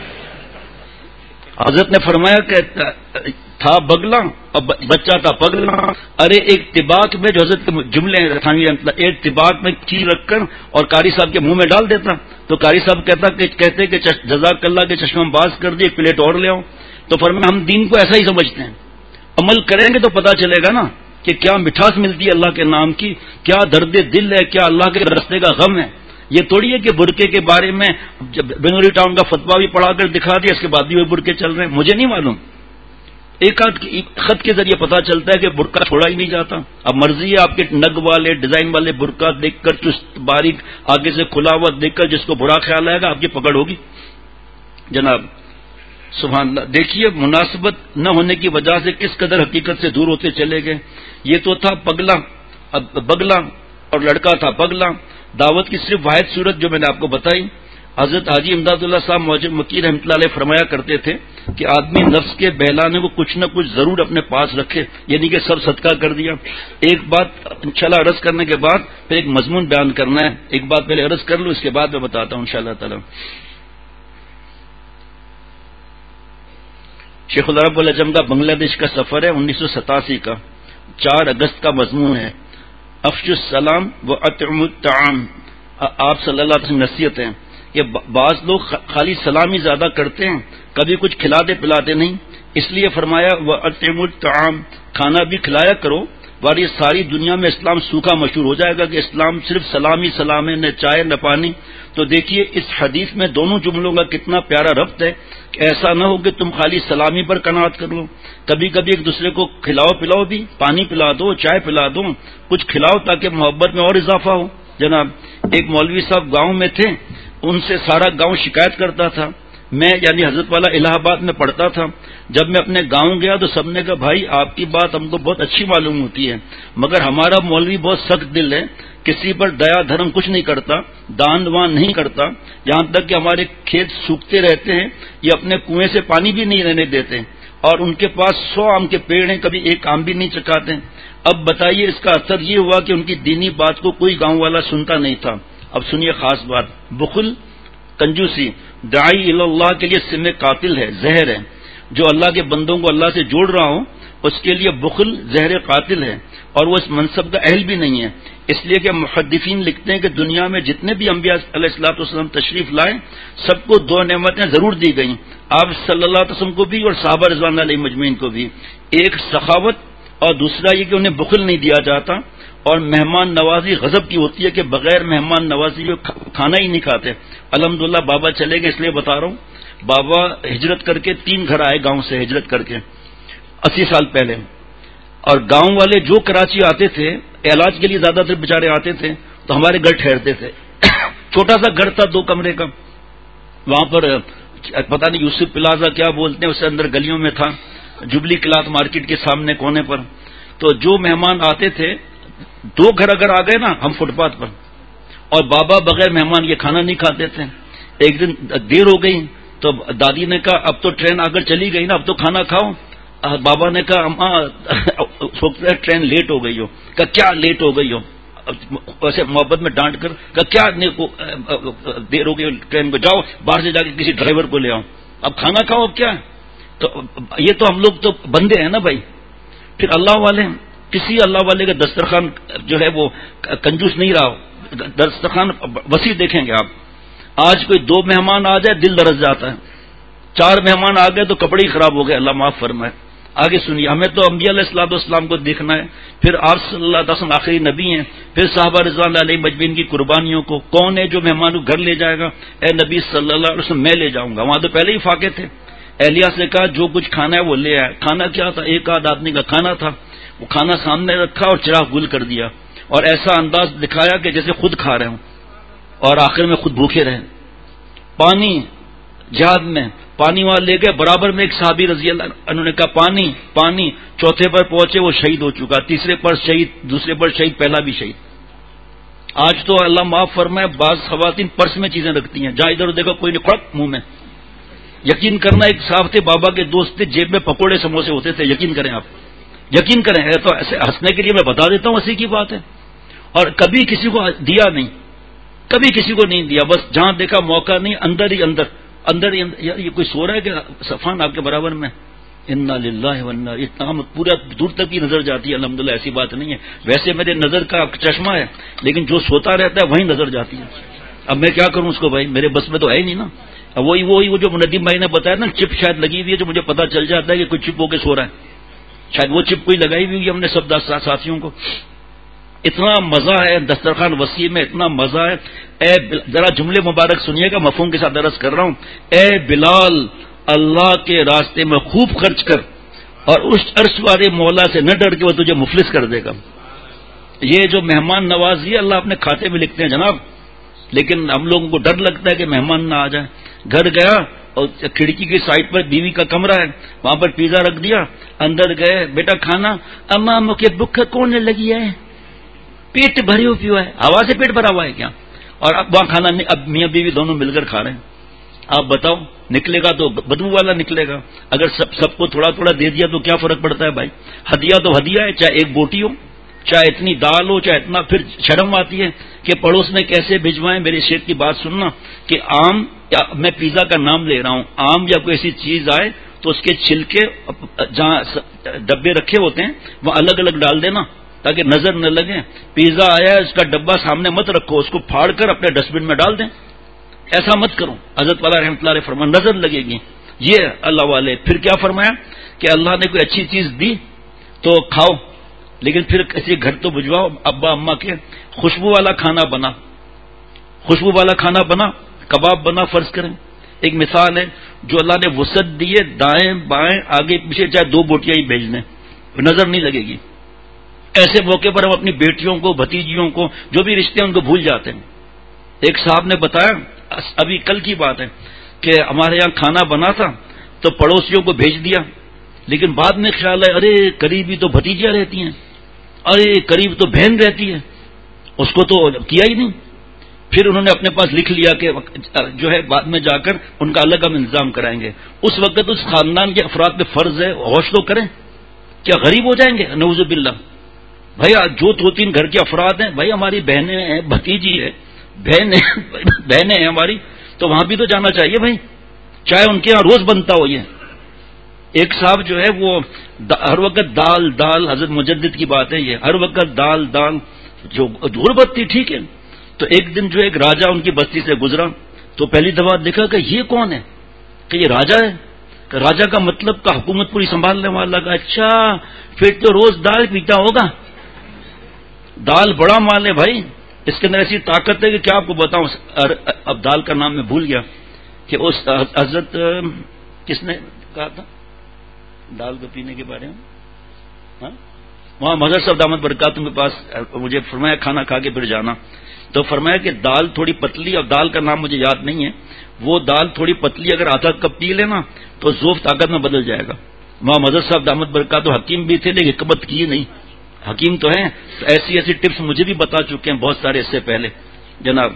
حضرت نے فرمایا کہ تھا بگلا اور بچہ تھا پگلا. ارے ایک طباق میں جو حضرت کے جملے ایک طباق میں کھیر رکھ کر اور قاری صاحب کے منہ میں ڈال دیتا تو قاری صاحب کہتے کہ جزاک اللہ کے چشمہ باز کر دی، ایک پلیٹ اور لے آؤ. تو فرمایا ہم دین کو ایسا ہی سمجھتے ہیں. عمل کریں گے تو پتہ چلے گا نا کہ کیا مٹھاس ملتی ہے اللہ کے نام کی، کیا درد دل ہے، کیا اللہ کے راستے کا غم ہے. یہ تھوڑی ہے کہ برقعے کے بارے میں بنوری ٹاؤن کا فتویٰ بھی پڑھا کر دکھا دیا، اس کے بعد بھی وہ برقعے چل رہے ہیں. مجھے نہیں معلوم، ایک خط کے ذریعے پتہ چلتا ہے کہ برقع چھوڑا ہی نہیں جاتا. اب مرضی ہے آپ کے نگ والے ڈیزائن والے برقع دیکھ کر، چست باریک آگے سے کھلا ہوا دیکھ کر جس کو برا خیال آئے گا آپ کی پکڑ ہوگی جناب. سبحان اللہ. دیکھیے مناسبت نہ ہونے کی وجہ سے کس قدر حقیقت سے دور ہوتے چلے گئے. یہ تو تھا پگلا، اب بگلا اور لڑکا تھا پگلا. دعوت کی صرف واحد صورت جو میں نے آپ کو بتائی، حضرت حاجی امداد اللہ صاحب موجب مکی رحمۃ اللہ علیہ فرمایا کرتے تھے کہ آدمی نفس کے بہلانے کو کچھ نہ کچھ ضرور اپنے پاس رکھے، یعنی کہ سب صدقہ کر دیا. ایک بات انشاءاللہ عرض کرنے کے بعد پھر ایک مضمون بیان کرنا ہے. ایک بات پہلے عرض کر لوں، اس کے بعد میں بتاتا ہوں انشاءاللہ تعالی. شیخ العرب العجم کا بنگلہ دیش کا سفر ہے 1987 کا، 4 اگست کا مضمون ہے افشوا السلام و اطعموا الطعام. آپ صلی اللہ علیہ وسلم نصیحت ہے کہ بعض لوگ خالی سلام ہی زیادہ کرتے ہیں، کبھی کچھ کھلاتے پلاتے نہیں. اس لیے فرمایا و اطعموا الطعام، کھانا بھی کھلایا کرو. ورنہ ساری دنیا میں اسلام سوکھا مشہور ہو جائے گا کہ اسلام صرف سلام ہی سلام ہے، نہ چائے نہ پانی. تو دیکھیے اس حدیث میں دونوں جملوں کا کتنا پیارا ربط ہے کہ ایسا نہ ہو کہ تم خالی سلامی پر قناعت کر لو. کبھی کبھی ایک دوسرے کو کھلاؤ پلاؤ بھی، پانی پلا دو، چائے پلا دو، کچھ کھلاؤ تاکہ محبت میں اور اضافہ ہو. جناب ایک مولوی صاحب گاؤں میں تھے، ان سے سارا گاؤں شکایت کرتا تھا. میں یعنی حضرت والا الہ آباد میں پڑھتا تھا. جب میں اپنے گاؤں گیا تو سب نے کہا بھائی آپ کی بات ہم کو بہت اچھی معلوم ہوتی ہے، مگر ہمارا مولوی بہت سخت دل ہے، کسی پر دیا دھرم کچھ نہیں کرتا، دان وان نہیں کرتا، یہاں تک کہ ہمارے کھیت سوکھتے رہتے ہیں، یہ اپنے کنویں سے پانی بھی نہیں رہنے دیتے، اور ان کے پاس 100 آم کے پیڑ ہیں، کبھی ایک آم بھی نہیں چکاتے. اب بتائیے اس کا اثر یہ ہوا کہ ان کی دینی بات کو کوئی گاؤں والا سنتا نہیں تھا. اب سنیے خاص بات، بخل کنجوسی داعی اللہ کے لیے سم قاتل ہے، زہر ہے. جو اللہ کے بندوں کو اللہ سے جوڑ رہا ہو اس کے لیے بخل زہر قاتل ہے، اور وہ اس منصب کا اہل بھی نہیں ہے. اس لیے کہ محدثین لکھتے ہیں کہ دنیا میں جتنے بھی انبیاء علیہ الصلوۃ والسلام تشریف لائے سب کو 2 نعمتیں ضرور دی گئیں، آپ صلی اللہ علیہ وسلم کو بھی اور صحابہ رضوان اللہ علیہ مجمعین کو بھی. ایک سخاوت اور دوسرا یہ کہ انہیں بخل نہیں دیا جاتا. اور مہمان نوازی غضب کی ہوتی ہے کہ بغیر مہمان نوازی کھانا ہی نہیں کھاتے. الحمدللہ بابا چلے گئے اس لیے بتا رہا ہوں، بابا ہجرت کر کے 3 گھر آئے گاؤں سے ہجرت کر کے 80 سال پہلے. اور گاؤں والے جو کراچی آتے تھے علاج کے لیے زیادہ تر بیچارے آتے تھے تو ہمارے گھر ٹھہرتے تھے. چھوٹا سا گھر تھا 2 کمرے کا، وہاں پر پتہ نہیں یوسف پلازا کیا بولتے ہیں، اس سے اندر گلیوں میں تھا، جبلی کلاتھ مارکیٹ کے سامنے کونے پر. تو جو مہمان آتے تھے 2 گھر اگر آ گئے نا ہم فٹ پاتھ پر، اور بابا بغیر مہمان یہ کھانا نہیں کھاتے تھے. ایک دن دیر ہو گئی تو دادی نے کہا اب تو ٹرین آ کر چلی گئی نا، اب تو کھانا کھاؤ. بابا نے کہا اماں ٹرین لیٹ ہو گئی ہو. کہا کیا لیٹ ہو گئی ہو؟ ویسے محبت میں ڈانٹ کر کہا کیا دیر ہو گئی ٹرین کو، جاؤ باہر سے جا کے کسی ڈرائیور کو لے آؤ، اب کھانا کھاؤ. اب کیا تو یہ تو ہم لوگ تو بندے ہیں نا بھائی. پھر اللہ والے کسی اللہ والے کا دسترخوان جو ہے وہ کنجوس نہیں رہا. دسترخوان وسیع دیکھیں گے آپ. آج کوئی 2 مہمان آ جائے دل درس جاتا ہے, 4 مہمان آ گئے تو کپڑے ہی خراب ہو گئے, اللہ معاف فرمائے. آگے سنیے, ہمیں تو انبیاء علیہ الصلوۃ والسلام کو دیکھنا ہے, پھر آپ صلی اللہ علیہ وسلم آخری نبی ہیں, پھر صحابہ رضوان اللہ علیہ مجمعین کی قربانیوں کو. کون ہے جو مہمان کو گھر لے جائے گا؟ اے نبی صلی اللہ علیہ وسلم میں لے جاؤں گا. وہاں تو پہلے ہی فاقے تھے. اہلیہ سے کہا جو کچھ کھانا ہے وہ لے آئے. کھانا کیا تھا؟ 1 آدھ آدمی کا کھانا تھا. وہ کھانا سامنے رکھا اور چراغ گل کر دیا, اور ایسا انداز دکھایا کہ جیسے خود کھا رہے ہوں, اور آخر میں خود بھوکے رہے. پانی جہاد میں پانی وہاں لے گئے, برابر میں ایک صحابی رضی اللہ انہوں نے کہا پانی پانی. چوتھے پر پہنچے وہ شہید ہو چکا, تیسرے پر شہید, دوسرے پر شہید, پہلا بھی شہید. آج تو اللہ معاف فرمائے بعض خواتین پرس میں چیزیں رکھتی ہیں, جہاں ادھر دیکھو کوئی نہیں, کھڑک منہ میں. یقین کرنا ایک صاحب تھے, بابا کے دوست تھے, جیب میں پکوڑے سموسے ہوتے تھے. یقین کریں آپ, یقین کریں. تو ایسے ہنسنے کے لیے میں بتا دیتا ہوں, اسی کی بات ہے. اور کبھی کسی کو دیا نہیں, کبھی کسی کو نہیں دیا, بس جہاں دیکھا موقع نہیں, اندر ہی اندر اندر ہی اندر. یار یہ کوئی سو رہا ہے کہ صفان آپ کے برابر میں؟ انا للہ و انا, اتنا پورا دور تک کی نظر جاتی ہے. الحمدللہ ایسی بات نہیں ہے, ویسے میرے نظر کا چشمہ ہے, لیکن جو سوتا رہتا ہے وہیں نظر جاتی ہے. اب میں کیا کروں اس کو بھائی, میرے بس میں تو ہے ہی نہیں نا. اب وہی وہ جو مندیم بھائی نے بتایا نا, چپ شاید لگی ہوئی ہے, جو مجھے پتا چل جاتا ہے کہ کوئی چپ ہو کے سو رہا ہے. شاید وہ چپ کوئی لگائی ہوئی ہے ہم نے سب ساتھیوں کو. اتنا مزہ ہے دسترخوان وسیع میں, اتنا مزہ ہے. اے ذرا جملے مبارک سنیے گا, مفہوم کے ساتھ درس کر رہا ہوں. اے بلال, اللہ کے راستے میں خوب خرچ کر, اور اس عرش والے مولا سے نہ ڈر کے وہ تجھے مفلس کر دے گا. یہ جو مہمان نوازی ہے اللہ اپنے کھاتے میں لکھتے ہیں جناب, لیکن ہم لوگوں کو ڈر لگتا ہے کہ مہمان نہ آ جائے. گھر گیا اور کھڑکی کی سائڈ پر بیوی کا کمرہ ہے, وہاں پر پیزا رکھ دیا, اندر گئے, بیٹا کھانا, اما مجھے بھوک کون لگی ہے, پیٹ بھری ہوئی ہے, ہوا سے پیٹ بھرا ہوا ہے کیا؟ اور اب وہاں کھانا نہیں, اب میاں بیوی دونوں مل کر کھا رہے ہیں. آپ بتاؤ, نکلے گا تو بدبو والا نکلے گا. اگر سب کو تھوڑا تھوڑا دے دیا تو کیا فرق پڑتا ہے بھائی؟ ہدیہ تو ہدیہ ہے, چاہے ایک بوٹی ہو, چاہے اتنی دال ہو, چاہے اتنا. پھر شرم آتی ہے کہ پڑوس میں کیسے بھجوائیں. میرے شیخ کی بات سننا کہ آم, میں پیزا کا نام لے رہا ہوں, آم یا کوئی ایسی چیز آئے تو اس کے چھلکے جہاں ڈبے رکھے ہوتے ہیں وہ الگ الگ ڈال دینا تاکہ نظر نہ لگے. پیزا آیا ہے, اس کا ڈبہ سامنے مت رکھو, اس کو پھاڑ کر اپنے ڈسٹ بن میں ڈال دیں. ایسا مت کرو. حضرت والا رحمۃ اللہ علیہ فرمایا نظر لگے گی. یہ اللہ والے. پھر کیا فرمایا کہ اللہ نے کوئی اچھی چیز دی تو کھاؤ, لیکن پھر کسی گھر تو بھجواؤ ابا اماں کے, خوشبو والا کھانا بنا, خوشبو والا کھانا بنا, کباب بنا فرض کریں. ایک مثال ہے, جو اللہ نے وسعت دی ہے, دائیں بائیں آگے پیچھے چاہے 2 بوٹیاں ہی بھیج دیں, نظر نہیں لگے گی. ایسے موقع پر ہم اپنی بیٹیوں کو, بھتیجیوں کو, جو بھی رشتے ہیں ان کو بھول جاتے ہیں. ایک صاحب نے بتایا, ابھی کل کی بات ہے, کہ ہمارے یہاں کھانا بنا تھا تو پڑوسیوں کو بھیج دیا, لیکن بعد میں خیال ہے ارے قریبی تو بھتیجیاں رہتی ہیں, ارے قریب تو بہن رہتی ہے, اس کو تو کیا ہی نہیں. پھر انہوں نے اپنے پاس لکھ لیا کہ جو ہے بعد میں جا کر ان کا الگ ہم انتظام کرائیں گے. اس وقت اس خاندان کے افراد پہ فرض ہے ہوش تو کریں, کیا غریب ہو جائیں گے؟ نعوذ باللہ. بھائی جو 2-3 گھر کے افراد ہیں, بھائی ہماری بہنیں ہیں, بھتیجی ہے, بہنیں ہیں ہماری, تو وہاں بھی تو جانا چاہیے بھائی, چاہے ان کے یہاں روز بنتا ہو. یہ ایک صاحب جو ہے وہ ہر وقت دال دال, حضرت مجدد کی بات ہے یہ, ہر وقت دال دال, جو غربت تھی ٹھیک ہے. تو ایک دن جو ایک راجا ان کی بستی سے گزرا تو پہلی دفعہ دیکھا کہ یہ کون ہے, کہ یہ راجا ہے. کہ راجا کا مطلب کا حکومت پوری سنبھالنے والا. کا اچھا پھر تو روز دال پیتا ہوگا. دال بڑا مال ہے بھائی, اس کے اندر ایسی طاقت ہے کہ کیا آپ کو بتاؤں. اب دال کا نام میں بھول گیا کہ اس حضرت کس نے کہا تھا دال کو پینے کے بارے میں, وہاں مظہر صاحب دامت برکاتہ کے پاس مجھے فرمایا کھانا کھا کے پھر جانا, تو فرمایا کہ دال تھوڑی پتلی, اور دال کا نام مجھے یاد نہیں ہے, وہ دال تھوڑی پتلی اگر آدھا کپ پی لینا تو ذوف طاقت میں بدل جائے گا. وہاں مظہر صاحب دامت برکاتہ حکیم بھی تھے لیکن حکمت کی نہیں, حکیم تو ہیں. تو ایسی ٹپس مجھے بھی بتا چکے ہیں بہت سارے اس سے پہلے جناب.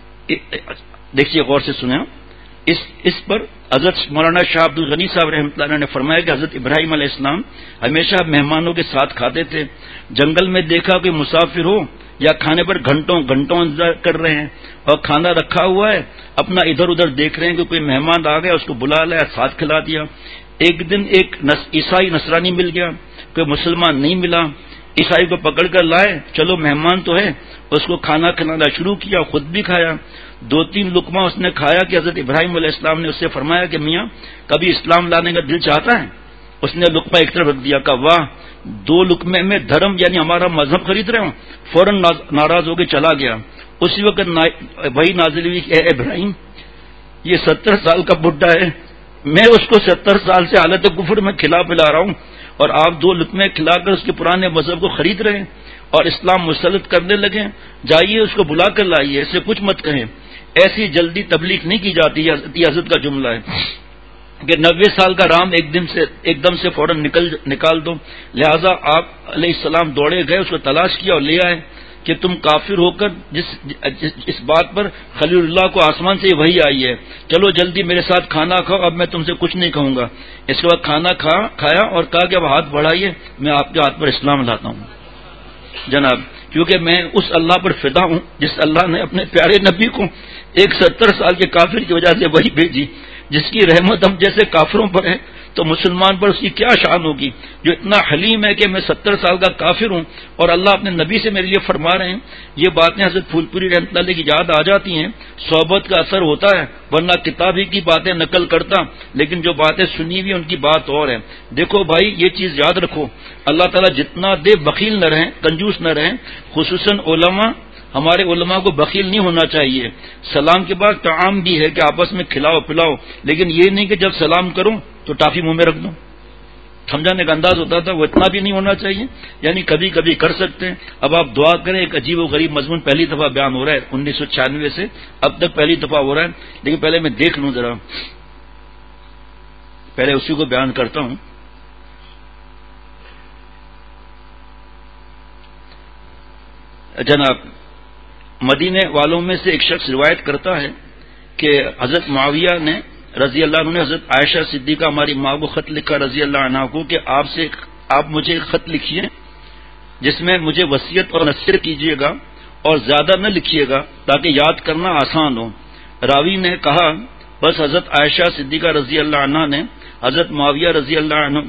دیکھیے غور سے سنیں. اس پر حضرت مولانا شاہ عبد الغنی صاحب رحمۃ اللہ علیہ نے فرمایا کہ حضرت ابراہیم علیہ السلام ہمیشہ مہمانوں کے ساتھ کھاتے تھے. جنگل میں دیکھا کہ مسافر ہو یا کھانے پر گھنٹوں گھنٹوں انتظار کر رہے ہیں اور کھانا رکھا ہوا ہے, اپنا ادھر ادھر دیکھ رہے ہیں کہ کوئی مہمان آ گیا, اس کو بلا لایا, ساتھ کھلا دیا. ایک دن ایک عیسائی نصرانی مل گیا، کوئی مسلمان نہیں ملا، عیسائی کو پکڑ کر لائے، چلو مہمان تو ہے، اس کو کھانا کھلانا شروع کیا، خود بھی کھایا، 2-3 لقمہ اس نے کھایا کہ حضرت ابراہیم علیہ السلام نے اس سے فرمایا کہ میاں کبھی اسلام لانے کا دل چاہتا ہے؟ اس نے لقمہ ایک طرف رکھ دیا، کہا واہ 2 لقمے میں دھرم یعنی ہمارا مذہب خرید رہے ہوں، فوراً ناراض ہو کے چلا گیا۔ اسی وقت وہی نازل ہوئی کہ اے ابراہیم یہ 70 سال کا بڈھا ہے، میں اس کو 70 سال سے حالت کفر میں کھلا پلا رہا ہوں اور آپ 2 لقمے کھلا کر اس کے پرانے مذہب کو خرید رہے ہیں اور اسلام مسلط کرنے لگے، جائیے اس کو بلا کر لائیے، اسے کچھ مت کہیں، ایسی جلدی تبلیغ نہیں کی جاتی۔ یہ حضرت کا جملہ ہے کہ 90 سال کا رام ایک دم سے فوراً نکال دو، لہذا آپ علیہ السلام دوڑے گئے، اس کو تلاش کیا اور لے آئے کہ تم کافر ہو کر اس بات پر خلیل اللہ کو آسمان سے وحی آئی ہے، چلو جلدی میرے ساتھ کھانا کھاؤ، اب میں تم سے کچھ نہیں کہوں گا۔ اس کے بعد کھانا کھایا اور کہا کہ اب ہاتھ بڑھائیے، میں آپ کے ہاتھ پر اسلام لاتا ہوں جناب، کیونکہ میں اس اللہ پر فدا ہوں جس اللہ نے اپنے پیارے نبی کو ایک 70 سال کے کافر کی وجہ سے وحی بھیجی، جس کی رحمت ہم جیسے کافروں پر ہے تو مسلمان پر اس کی کیا شان ہوگی، جو اتنا حلیم ہے کہ میں 70 سال کا کافر ہوں اور اللہ اپنے نبی سے میرے لیے فرما رہے ہیں۔ یہ باتیں حضرت پھول پوری رحمۃ اللہ کی یاد آ جاتی ہیں، صحبت کا اثر ہوتا ہے، ورنہ کتابی کی باتیں نقل کرتا، لیکن جو باتیں سنی ہوئی ان کی بات اور ہے۔ دیکھو بھائی یہ چیز یاد رکھو، اللہ تعالیٰ جتنا دے بخیل نہ رہیں، کنجوس نہ رہیں، خصوصاً علماء، ہمارے علماء کو بخیل نہیں ہونا چاہیے۔ سلام کے بعد طعام بھی ہے کہ آپس میں کھلاؤ پلاؤ، لیکن یہ نہیں کہ جب سلام کروں تو ٹافی منہ میں رکھ دوں، سمجھانے کا انداز ہوتا تھا، وہ اتنا بھی نہیں ہونا چاہیے، یعنی کبھی کبھی کر سکتے ہیں۔ اب آپ دعا کریں، ایک عجیب و غریب مضمون پہلی دفعہ بیان ہو رہا ہے 1996 سے اب تک پہلی دفعہ ہو رہا ہے، لیکن پہلے میں دیکھ لوں ذرا، پہلے اسی کو بیان کرتا ہوں۔ جناب مدینے والوں میں سے ایک شخص روایت کرتا ہے کہ حضرت معاویہ نے رضی اللہ عنہ نے حضرت عائشہ صدیقہ ہماری ماں کو خط لکھا رضی اللہ عنہ کو کہ آپ مجھے ایک خط لکھیے جس میں مجھے وصیت اور نصیحت کیجیے گا اور زیادہ نہ لکھیے گا تاکہ یاد کرنا آسان ہو۔ راوی نے کہا بس حضرت عائشہ صدیقہ رضی اللہ عنہ نے حضرت معاویہ رضی اللہ عنہ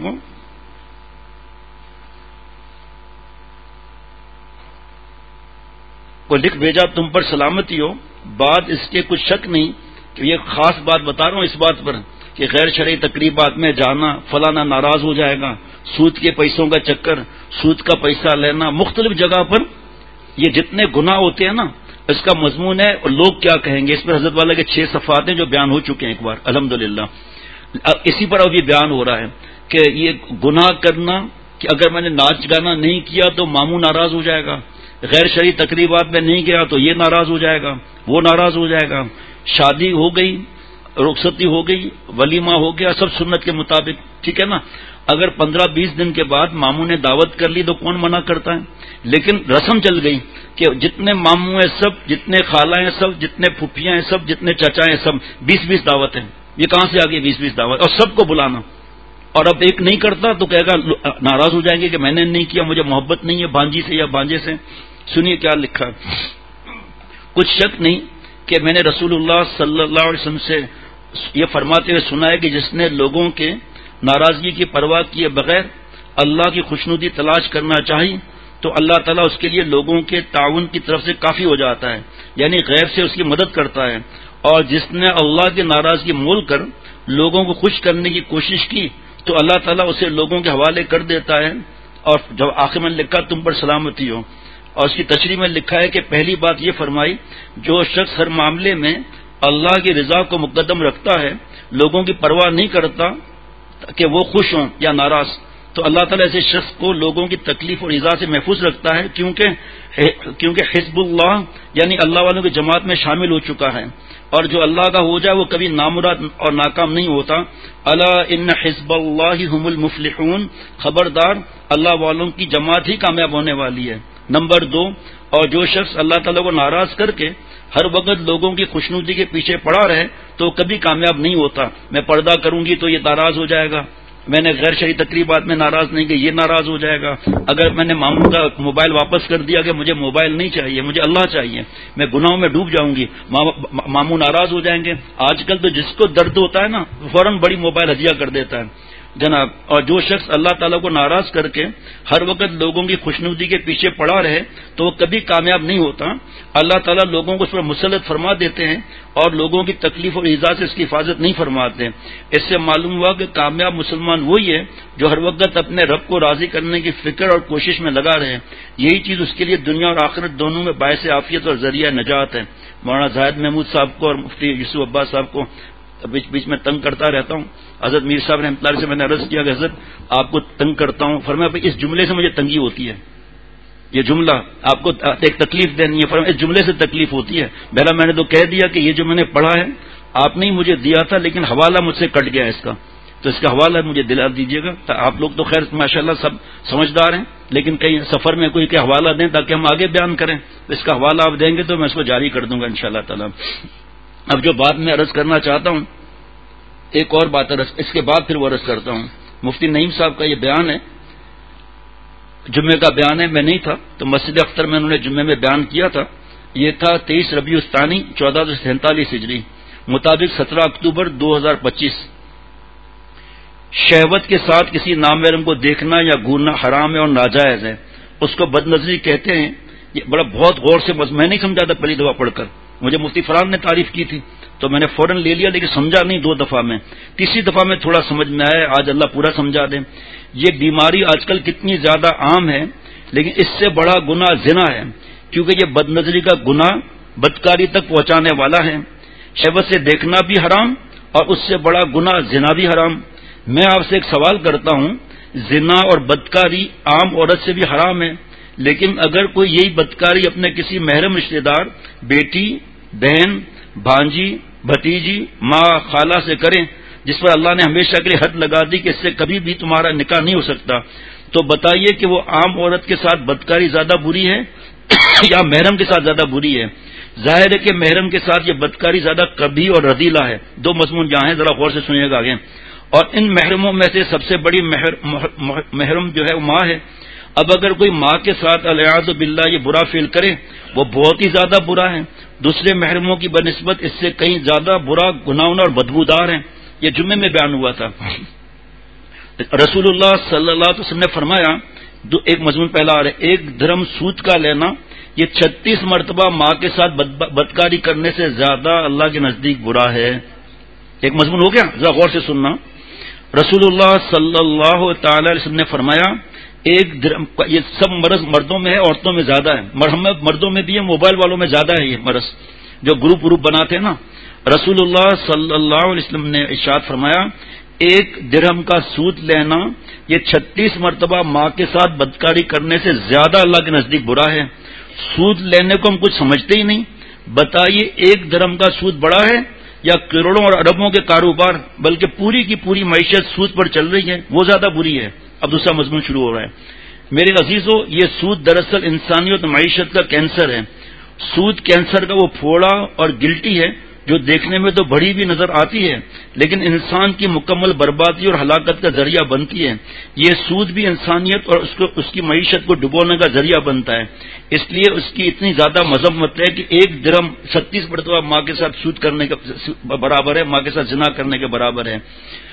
کو لکھ بھیجا تم پر سلامتی ہو، بات اس کے کچھ شک نہیں کہ یہ خاص بات بتا رہا ہوں اس بات پر کہ غیر شرعی تقریبات میں جانا، فلانا ناراض ہو جائے گا، سود کے پیسوں کا چکر، سود کا پیسہ لینا، مختلف جگہ پر یہ جتنے گناہ ہوتے ہیں نا اس کا مضمون ہے اور لوگ کیا کہیں گے۔ اس پر حضرت والا کے 6 صفحات ہیں جو بیان ہو چکے ہیں ایک بار الحمدللہ۔ اسی پر ابھی بیان ہو رہا ہے کہ یہ گناہ کرنا کہ اگر میں نے ناچ گانا نہیں کیا تو ماموں ناراض ہو جائے گا، غیر شرعی تقریبات میں نہیں گیا تو یہ ناراض ہو جائے گا، وہ ناراض ہو جائے گا، شادی ہو گئی، رخصتی ہو گئی، ولیمہ ہو گیا، سب سنت کے مطابق، ٹھیک ہے نا۔ اگر 15-20 دن کے بعد ماموں نے دعوت کر لی تو کون منع کرتا ہے، لیکن رسم چل گئی کہ جتنے ماموں ہیں سب، جتنے خالہ ہیں سب، جتنے پھپھیاں ہیں سب، جتنے چچا ہیں سب، 20-20 دعوت ہیں۔ یہ کہاں سے آگے 20-20 دعوت اور سب کو بلانا، اور اب ایک نہیں کرتا تو کہے گا ناراض ہو جائیں گے کہ میں نے نہیں کیا، مجھے محبت نہیں ہے بھانجی سے یا بھانجے سے۔ سنیے کیا لکھا، کچھ شک نہیں کہ میں نے رسول اللہ صلی اللہ علیہ وسلم سے یہ فرماتے ہوئے سنا ہے کہ جس نے لوگوں کے ناراضگی کی پرواہ کیے بغیر اللہ کی خوشنودی تلاش کرنا چاہی تو اللہ تعالیٰ اس کے لیے لوگوں کے تعاون کی طرف سے کافی ہو جاتا ہے، یعنی غیر سے اس کی مدد کرتا ہے۔ اور جس نے اللہ کی ناراضگی مول کر لوگوں کو خوش کرنے کی کوشش کی تو اللہ تعالیٰ اسے لوگوں کے حوالے کر دیتا ہے۔ اور جب آخر میں لکھا تم پر سلامتی ہو، اور اس کی تشریح میں لکھا ہے کہ پہلی بات یہ فرمائی جو شخص ہر معاملے میں اللہ کی رضا کو مقدم رکھتا ہے، لوگوں کی پرواہ نہیں کرتا کہ وہ خوش ہوں یا ناراض، تو اللہ تعالیٰ ایسے شخص کو لوگوں کی تکلیف اور ایذا سے محفوظ رکھتا ہے، کیونکہ حزب اللہ یعنی اللہ والوں کی جماعت میں شامل ہو چکا ہے، اور جو اللہ کا ہو جائے وہ کبھی نامراد اور ناکام نہیں ہوتا۔ الا ان حزب اللہ هم المفلحون، خبردار اللہ والوں کی جماعت ہی کامیاب ہونے والی ہے۔ نمبر 2، اور جو شخص اللہ تعالیٰ کو ناراض کر کے ہر وقت لوگوں کی خوشنودی کے پیچھے پڑا رہے تو کبھی کامیاب نہیں ہوتا۔ میں پردہ کروں گی تو یہ ناراض ہو جائے گا، میں نے غیر شرعی تقریبات میں ناراض نہیں کہ یہ ناراض ہو جائے گا، اگر میں نے ماموں کا موبائل واپس کر دیا کہ مجھے موبائل نہیں چاہیے، مجھے اللہ چاہیے، میں گناہوں میں ڈوب جاؤں گی، ماموں ناراض ہو جائیں گے۔ آج کل تو جس کو درد ہوتا ہے نا فوراً بڑی موبائل ہدیہ کر دیتا ہے، جناب. اور جو شخص اللہ تعالیٰ کو ناراض کر کے ہر وقت لوگوں کی خوشنودی کے پیچھے پڑا رہے تو وہ کبھی کامیاب نہیں ہوتا. اللہ تعالیٰ لوگوں کو اس پر مسلط فرما دیتے ہیں اور لوگوں کی تکلیف اور ایذا سے اس کی حفاظت نہیں فرماتے. اس سے معلوم ہوا کہ کامیاب مسلمان وہی ہے جو ہر وقت اپنے رب کو راضی کرنے کی فکر اور کوشش میں لگا رہے. یہی چیز اس کے لیے دنیا اور آخرت دونوں میں باعث عافیت اور ذریعہ نجات ہے. مولانا زاہد محمود صاحب کو اور مفتی یوسف عباس صاحب کو بیچ بیچ میں تنگ کرتا رہتا ہوں. حضرت میر صاحب رحمۃ اللہ سے میں نے عرض کیا کہ حضرت آپ کو تنگ کرتا ہوں. فرمایا بھائی اس جملے سے مجھے تنگی ہوتی ہے, یہ جملہ آپ کو ایک تکلیف دینی ہے. فرمایا اس جملے سے تکلیف ہوتی ہے. بہرحال میں نے تو کہہ دیا کہ یہ جو میں نے پڑھا ہے آپ نے ہی مجھے دیا تھا, لیکن حوالہ مجھ سے کٹ گیا اس کا, تو اس کا حوالہ مجھے دلا دیجیے گا. آپ لوگ تو خیر ماشاءاللہ سب سمجھدار ہیں, لیکن کہیں سفر میں کوئی کہ حوالہ دیں تاکہ ہم آگے بیان کریں, تو اس کا حوالہ آپ دیں گے تو میں اس کو جاری کر دوں گا انشاءاللہ تعالی. اب جو بات میں عرض کرنا چاہتا ہوں, ایک اور بات اس کے بعد پھر وہ عرض کرتا ہوں. مفتی نعیم صاحب کا یہ بیان ہے, جمعے کا بیان ہے, میں نہیں تھا تو مسجد اختر میں انہوں نے جمعے میں بیان کیا تھا. یہ تھا 23 ربیع الثانی 1447 ہجری مطابق 17 اکتوبر 2025. شہوت کے ساتھ کسی نامحرم کو دیکھنا یا گھورنا حرام ہے اور ناجائز ہے, اس کو بد نظری کہتے ہیں. یہ بڑا بہت غور سے میں نہیں سمجھا تھا پہلی دفعہ پڑھ کر, مجھے مفتی فرحان نے تعریف کی تھی تو میں نے فوراً لے لیا, لیکن سمجھا نہیں 2 دفعہ میں. تیسری دفعہ میں تھوڑا سمجھ میں آیا, آج اللہ پورا سمجھا دیں. یہ بیماری آج کل کتنی زیادہ عام ہے, لیکن اس سے بڑا گناہ زنا ہے, کیونکہ یہ بد نظری کا گناہ بدکاری تک پہنچانے والا ہے. شہوت سے دیکھنا بھی حرام اور اس سے بڑا گناہ زنا بھی حرام. میں آپ سے ایک سوال کرتا ہوں, زنا اور بدکاری عام عورت سے بھی حرام ہے, لیکن اگر کوئی یہی بدکاری اپنے کسی محرم رشتہ دار, بیٹی, بہن, بھانجی, بھتیجی, ماں, خالہ سے کریں, جس پر اللہ نے ہمیشہ کے لیے حد لگا دی کہ اس سے کبھی بھی تمہارا نکاح نہیں ہو سکتا, تو بتائیے کہ وہ عام عورت کے ساتھ بدکاری زیادہ بری ہے یا محرم کے ساتھ زیادہ بری ہے؟ ظاہر ہے کہ محرم کے ساتھ یہ بدکاری زیادہ کبھی اور رذیلہ ہے. 2 مضمون جہاں ہیں ذرا غور سے سنیے گا آگے. اور ان محرموں میں سے سب سے بڑی محرم جو ہے وہ ماں ہے. اب اگر کوئی ماں کے ساتھ الیاذ باللہ یہ برا فعل کرے وہ بہت ہی زیادہ برا ہے. دوسرے محرموں کی بنسبت اس سے کہیں زیادہ برا, گناہگار اور بدبودار ہیں. یہ جمعے میں بیان ہوا تھا. رسول اللہ صلی اللہ علیہ وسلم نے فرمایا, ایک مضمون پہلا آ رہا ہے, 1 درہم سود کا لینا یہ 36 مرتبہ ماں کے ساتھ بدکاری کرنے سے زیادہ اللہ کے نزدیک برا ہے. ایک مضمون ہو گیا, ذرا غور سے سننا. رسول اللہ صلی اللہ تعالی علیہ وسلم نے فرمایا 1 درہم, یہ سب مرض مردوں میں ہے, عورتوں میں زیادہ ہے. مردوں میں بھی ہے, موبائل والوں میں زیادہ ہے یہ مرض, جو گروپ بناتے ہیں نا. رسول اللہ صلی اللہ علیہ وسلم نے ارشاد فرمایا 1 درہم کا سود لینا یہ 36 مرتبہ ماں کے ساتھ بدکاری کرنے سے زیادہ اللہ کے نزدیک برا ہے. سود لینے کو ہم کچھ سمجھتے ہی نہیں. بتائیے 1 درہم کا سود بڑا ہے یا کروڑوں اور اربوں کے کاروبار, بلکہ پوری کی پوری معیشت سود پر چل رہی ہے, وہ زیادہ بری ہے. اب دوسرا مضمون شروع ہو رہا ہے. میرے عزیزو, یہ سود دراصل انسانیت معیشت کا کینسر ہے. سود کینسر کا وہ پھوڑا اور گلٹی ہے جو دیکھنے میں تو بڑی بھی نظر آتی ہے, لیکن انسان کی مکمل بربادی اور ہلاکت کا ذریعہ بنتی ہے. یہ سود بھی انسانیت اور اس کی معیشت کو ڈبونے کا ذریعہ بنتا ہے. اس لیے اس کی اتنی زیادہ مذمت ہے کہ 1 درہم 36 مرتبہ ماں کے ساتھ سود کرنے کے برابر ہے, ماں کے ساتھ زنا کرنے کے برابر ہے.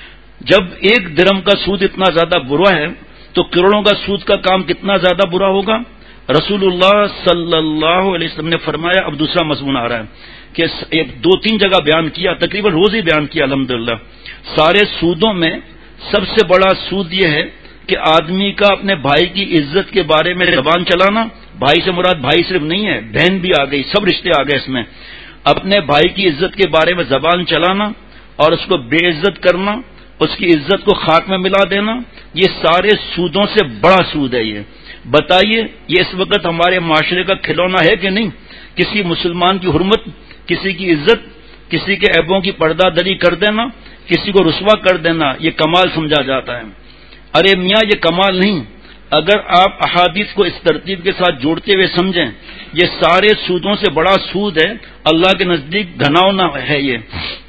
جب 1 درہم کا سود اتنا زیادہ برا ہے تو کروڑوں کا سود کا کام کتنا زیادہ برا ہوگا. رسول اللہ صلی اللہ علیہ وسلم نے فرمایا, اب دوسرا مضمون آ رہا ہے کہ 2-3 جگہ بیان کیا, تقریباً روز ہی بیان کیا الحمدللہ. سارے سودوں میں سب سے بڑا سود یہ ہے کہ آدمی کا اپنے بھائی کی عزت کے بارے میں زبان چلانا. بھائی سے مراد بھائی صرف نہیں ہے, بہن بھی آ گئی, سب رشتے آ گئے اس میں. اپنے بھائی کی عزت کے بارے میں زبان چلانا اور اس کو بے عزت کرنا, اس کی عزت کو خاک میں ملا دینا, یہ سارے سودوں سے بڑا سود ہے. یہ بتائیے یہ اس وقت ہمارے معاشرے کا کھلونا ہے کہ نہیں؟ کسی مسلمان کی حرمت, کسی کی عزت, کسی کے عیبوں کی پردہ دری کر دینا, کسی کو رسوا کر دینا, یہ کمال سمجھا جاتا ہے. ارے میاں یہ کمال نہیں. اگر آپ احادیث کو اس ترتیب کے ساتھ جوڑتے ہوئے سمجھیں, یہ سارے سودوں سے بڑا سود ہے, اللہ کے نزدیک گھناؤنا ہے. یہ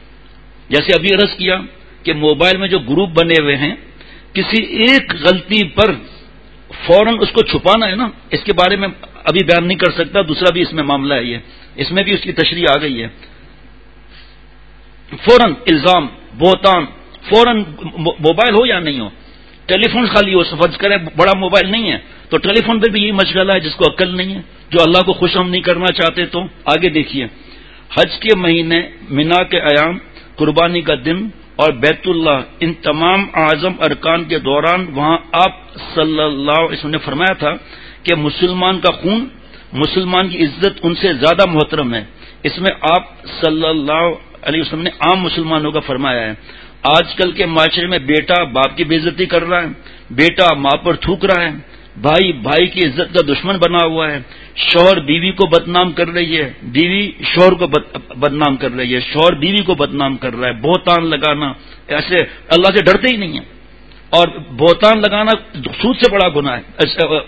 جیسے ابھی عرض کیا کہ موبائل میں جو گروپ بنے ہوئے ہیں, کسی ایک غلطی پر فوراً اس کو چھپانا ہے نا, اس کے بارے میں ابھی بیان نہیں کر سکتا. دوسرا بھی اس میں معاملہ ہے, یہ اس میں بھی اس کی تشریح آ گئی ہے. فوراً الزام, بہتان, فوراً موبائل ہو یا نہیں ہو، ٹیلی فون خالی ہو، فرض کریں بڑا موبائل نہیں ہے تو ٹیلی فون پہ بھی یہی مشغلہ ہے جس کو عقل نہیں ہے، جو اللہ کو خوش ہم نہیں کرنا چاہتے. تو آگے دیکھیے، حج کے مہینے، مینا کے ایام، قربانی کا دن اور بیت اللہ، ان تمام اعظم ارکان کے دوران وہاں آپ صلی اللہ علیہ وسلم نے فرمایا تھا کہ مسلمان کا خون، مسلمان کی عزت ان سے زیادہ محترم ہے. اس میں آپ صلی اللہ علیہ وسلم نے عام مسلمانوں کا فرمایا ہے. آج کل کے معاشرے میں بیٹا باپ کی بے عزتی کر رہا ہے، بیٹا ماں پر تھوک رہا ہے، بھائی بھائی کی عزت کا دشمن بنا ہوا ہے، شوہر بیوی کو بدنام کر رہی ہے، بیوی شوہر کو بدنام کر رہی ہے، شوہر بیوی کو بدنام کر رہا ہے. بہتان لگانا، ایسے اللہ سے ڈرتے ہی نہیں ہیں. اور بہتان لگانا سود سے بڑا گناہ ہے،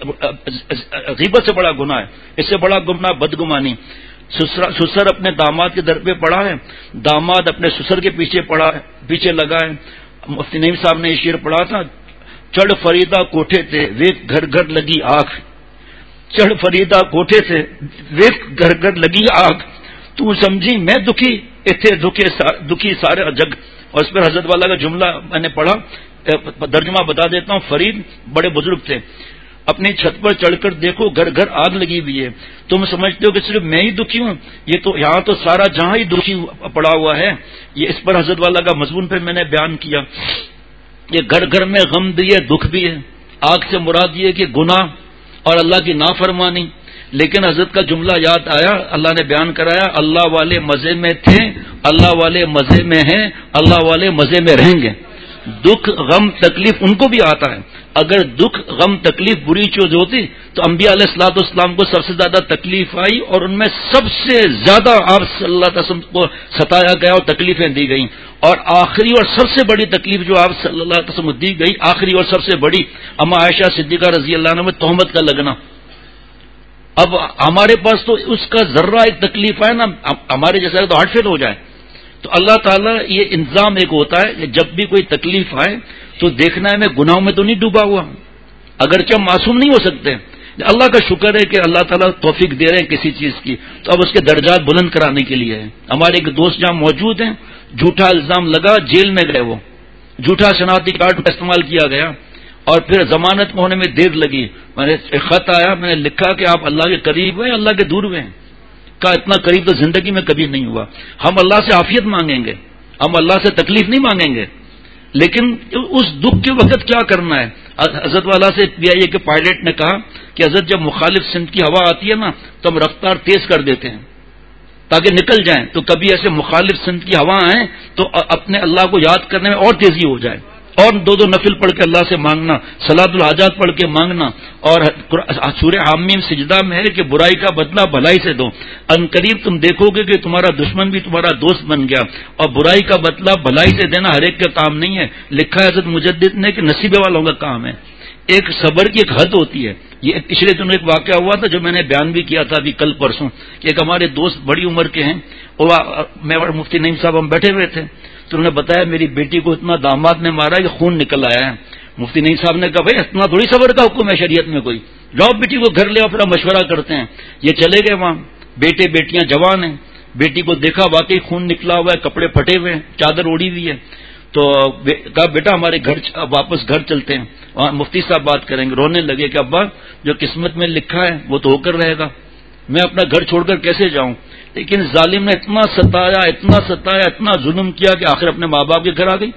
غیبت سے بڑا گناہ ہے، اس سے بڑا گناہ بدگمانی. سسر اپنے داماد کے در پہ پڑا ہے، داماد اپنے سسر کے پیچھے لگا ہے. مفتی نعیم صاحب نے یہ شعر پڑھا تھا، چڑھ فریدا کوٹھے تھے ویک گھر گھر لگی آگ، چڑھ فریدا کوٹھے سے ویک گھر گھر لگی آگ، تو سمجھی میں دکھی اتھے دکھی سارے جگ. اور اس پر حضرت والا کا جملہ میں نے پڑھا، ترجمہ بتا دیتا ہوں. فرید بڑے بزرگ تھے، اپنی چھت پر چڑھ کر دیکھو گھر گھر آگ لگی ہوئی ہے، تم سمجھتے ہو کہ صرف میں ہی دکھی ہوں؟ یہ تو یہاں تو سارا جہاں ہی دکھی پڑا ہوا ہے. یہ اس پر حضرت والا کا مضمون پہ میں نے بیان کیا. یہ گھر گھر میں غم بھی ہے، دکھ بھی ہے. آگ سے مراد یہ کہ گناہ اور اللہ کی نافرمانی. لیکن حضرت کا جملہ یاد آیا، اللہ نے بیان کرایا، اللہ والے مزے میں تھے، اللہ والے مزے میں ہیں، اللہ والے مزے میں رہیں گے. دکھ غم تکلیف ان کو بھی آتا ہے. اگر دکھ غم تکلیف بری چیز ہوتی تو انبیاء علیہ الصلوۃ والسلام کو سب سے زیادہ تکلیف آئی، اور ان میں سب سے زیادہ آپ صلی اللہ علیہ وسلم کو ستایا گیا اور تکلیفیں دی گئیں. اور آخری اور سب سے بڑی تکلیف جو آپ صلی اللہ علیہ وسلم کو دی گئی، آخری اور سب سے بڑی، اما عائشہ صدیقہ رضی اللہ عنہ میں تہمت کا لگنا. اب ہمارے پاس تو اس کا ذرہ ایک تکلیف ہے نا، ہمارے جیسا تو ہارٹ فیل ہو جائے. تو اللہ تعالیٰ یہ انتظام ایک ہوتا ہے کہ جب بھی کوئی تکلیف آئے تو دیکھنا ہے میں گناہوں میں تو نہیں ڈوبا ہوا، اگرچہ ہم معصوم نہیں ہو سکتے. اللہ کا شکر ہے کہ اللہ تعالیٰ توفیق دے رہے ہیں کسی چیز کی، تو اب اس کے درجات بلند کرانے کے لیے ہے. ہمارے ایک دوست جہاں موجود ہیں، جھوٹا الزام لگا، جیل میں گئے. وہ جھوٹا شناختی کارڈ کا استعمال کیا گیا اور پھر ضمانت میں ہونے میں دیر لگی. میں نے ایک خط آیا، میں نے لکھا کہ آپ اللہ کے قریب ہیں، اللہ کے دور ہوئے ہیں. کہا اتنا قریب تو زندگی میں کبھی نہیں ہوا. ہم اللہ سے عافیت مانگیں گے، ہم اللہ سے تکلیف نہیں مانگیں گے، لیکن اس دکھ کے وقت کیا کرنا ہے. حضرت والا سے پی آئی اے کے پائلٹ نے کہا کہ حضرت جب مخالف سمت کی ہوا آتی ہے نا تو ہم رفتار تیز کر دیتے ہیں تاکہ نکل جائیں. تو کبھی ایسے مخالف سمت کی ہوا آئیں تو اپنے اللہ کو یاد کرنے میں اور تیزی ہو جائے، اور دو نفل پڑھ کے اللہ سے مانگنا، صلاۃ الحاجات پڑھ کے مانگنا. اور سورہ حامیم سجدہ میں ہے کہ برائی کا بدلہ بھلائی سے دو. عنقریب تم دیکھو گے کہ تمہارا دشمن بھی تمہارا دوست بن گیا. اور برائی کا بدلہ بھلائی سے دینا ہر ایک کا کام نہیں ہے. لکھا ہے حضرت مجدد نے کہ نصیبے والوں کا کام ہے. ایک صبر کی ایک حد ہوتی ہے. یہ پچھلے دنوں ایک واقعہ ہوا تھا جو میں نے بیان بھی کیا تھا ابھی کل پرسوں، کہ ایک ہمارے دوست بڑی عمر کے ہیں، میں اور مفتی نعیم صاحب ہم بیٹھے ہوئے تھے تو انہوں نے بتایا میری بیٹی کو اتنا داماد نے مارا کہ خون نکل آیا ہے. مفتی نعیم صاحب نے کہا بھائی اتنا تھوڑی صبر کا حکم ہے شریعت میں کوئی، لاؤ بیٹی کو گھر لے اور پھر ہم مشورہ کرتے ہیں. یہ چلے گئے وہاں، بیٹے بیٹیاں جوان ہیں. بیٹی کو دیکھا واقعی خون نکلا ہوا ہے، کپڑے پھٹے ہوئے ہیں، چادر اوڑی ہوئی ہے. تو کہا بیٹا ہمارے گھر واپس گھر چلتے ہیں، وہاں مفتی صاحب بات کریں گے. رونے لگے کہ ابا جو قسمت میں لکھا ہے وہ تو ہو کر رہے گا، میں اپنا گھر چھوڑ کر کیسے جاؤں. لیکن ظالم نے اتنا ستایا اتنا ظلم کیا کہ آخر اپنے ماں باپ کے گھر آ گئی.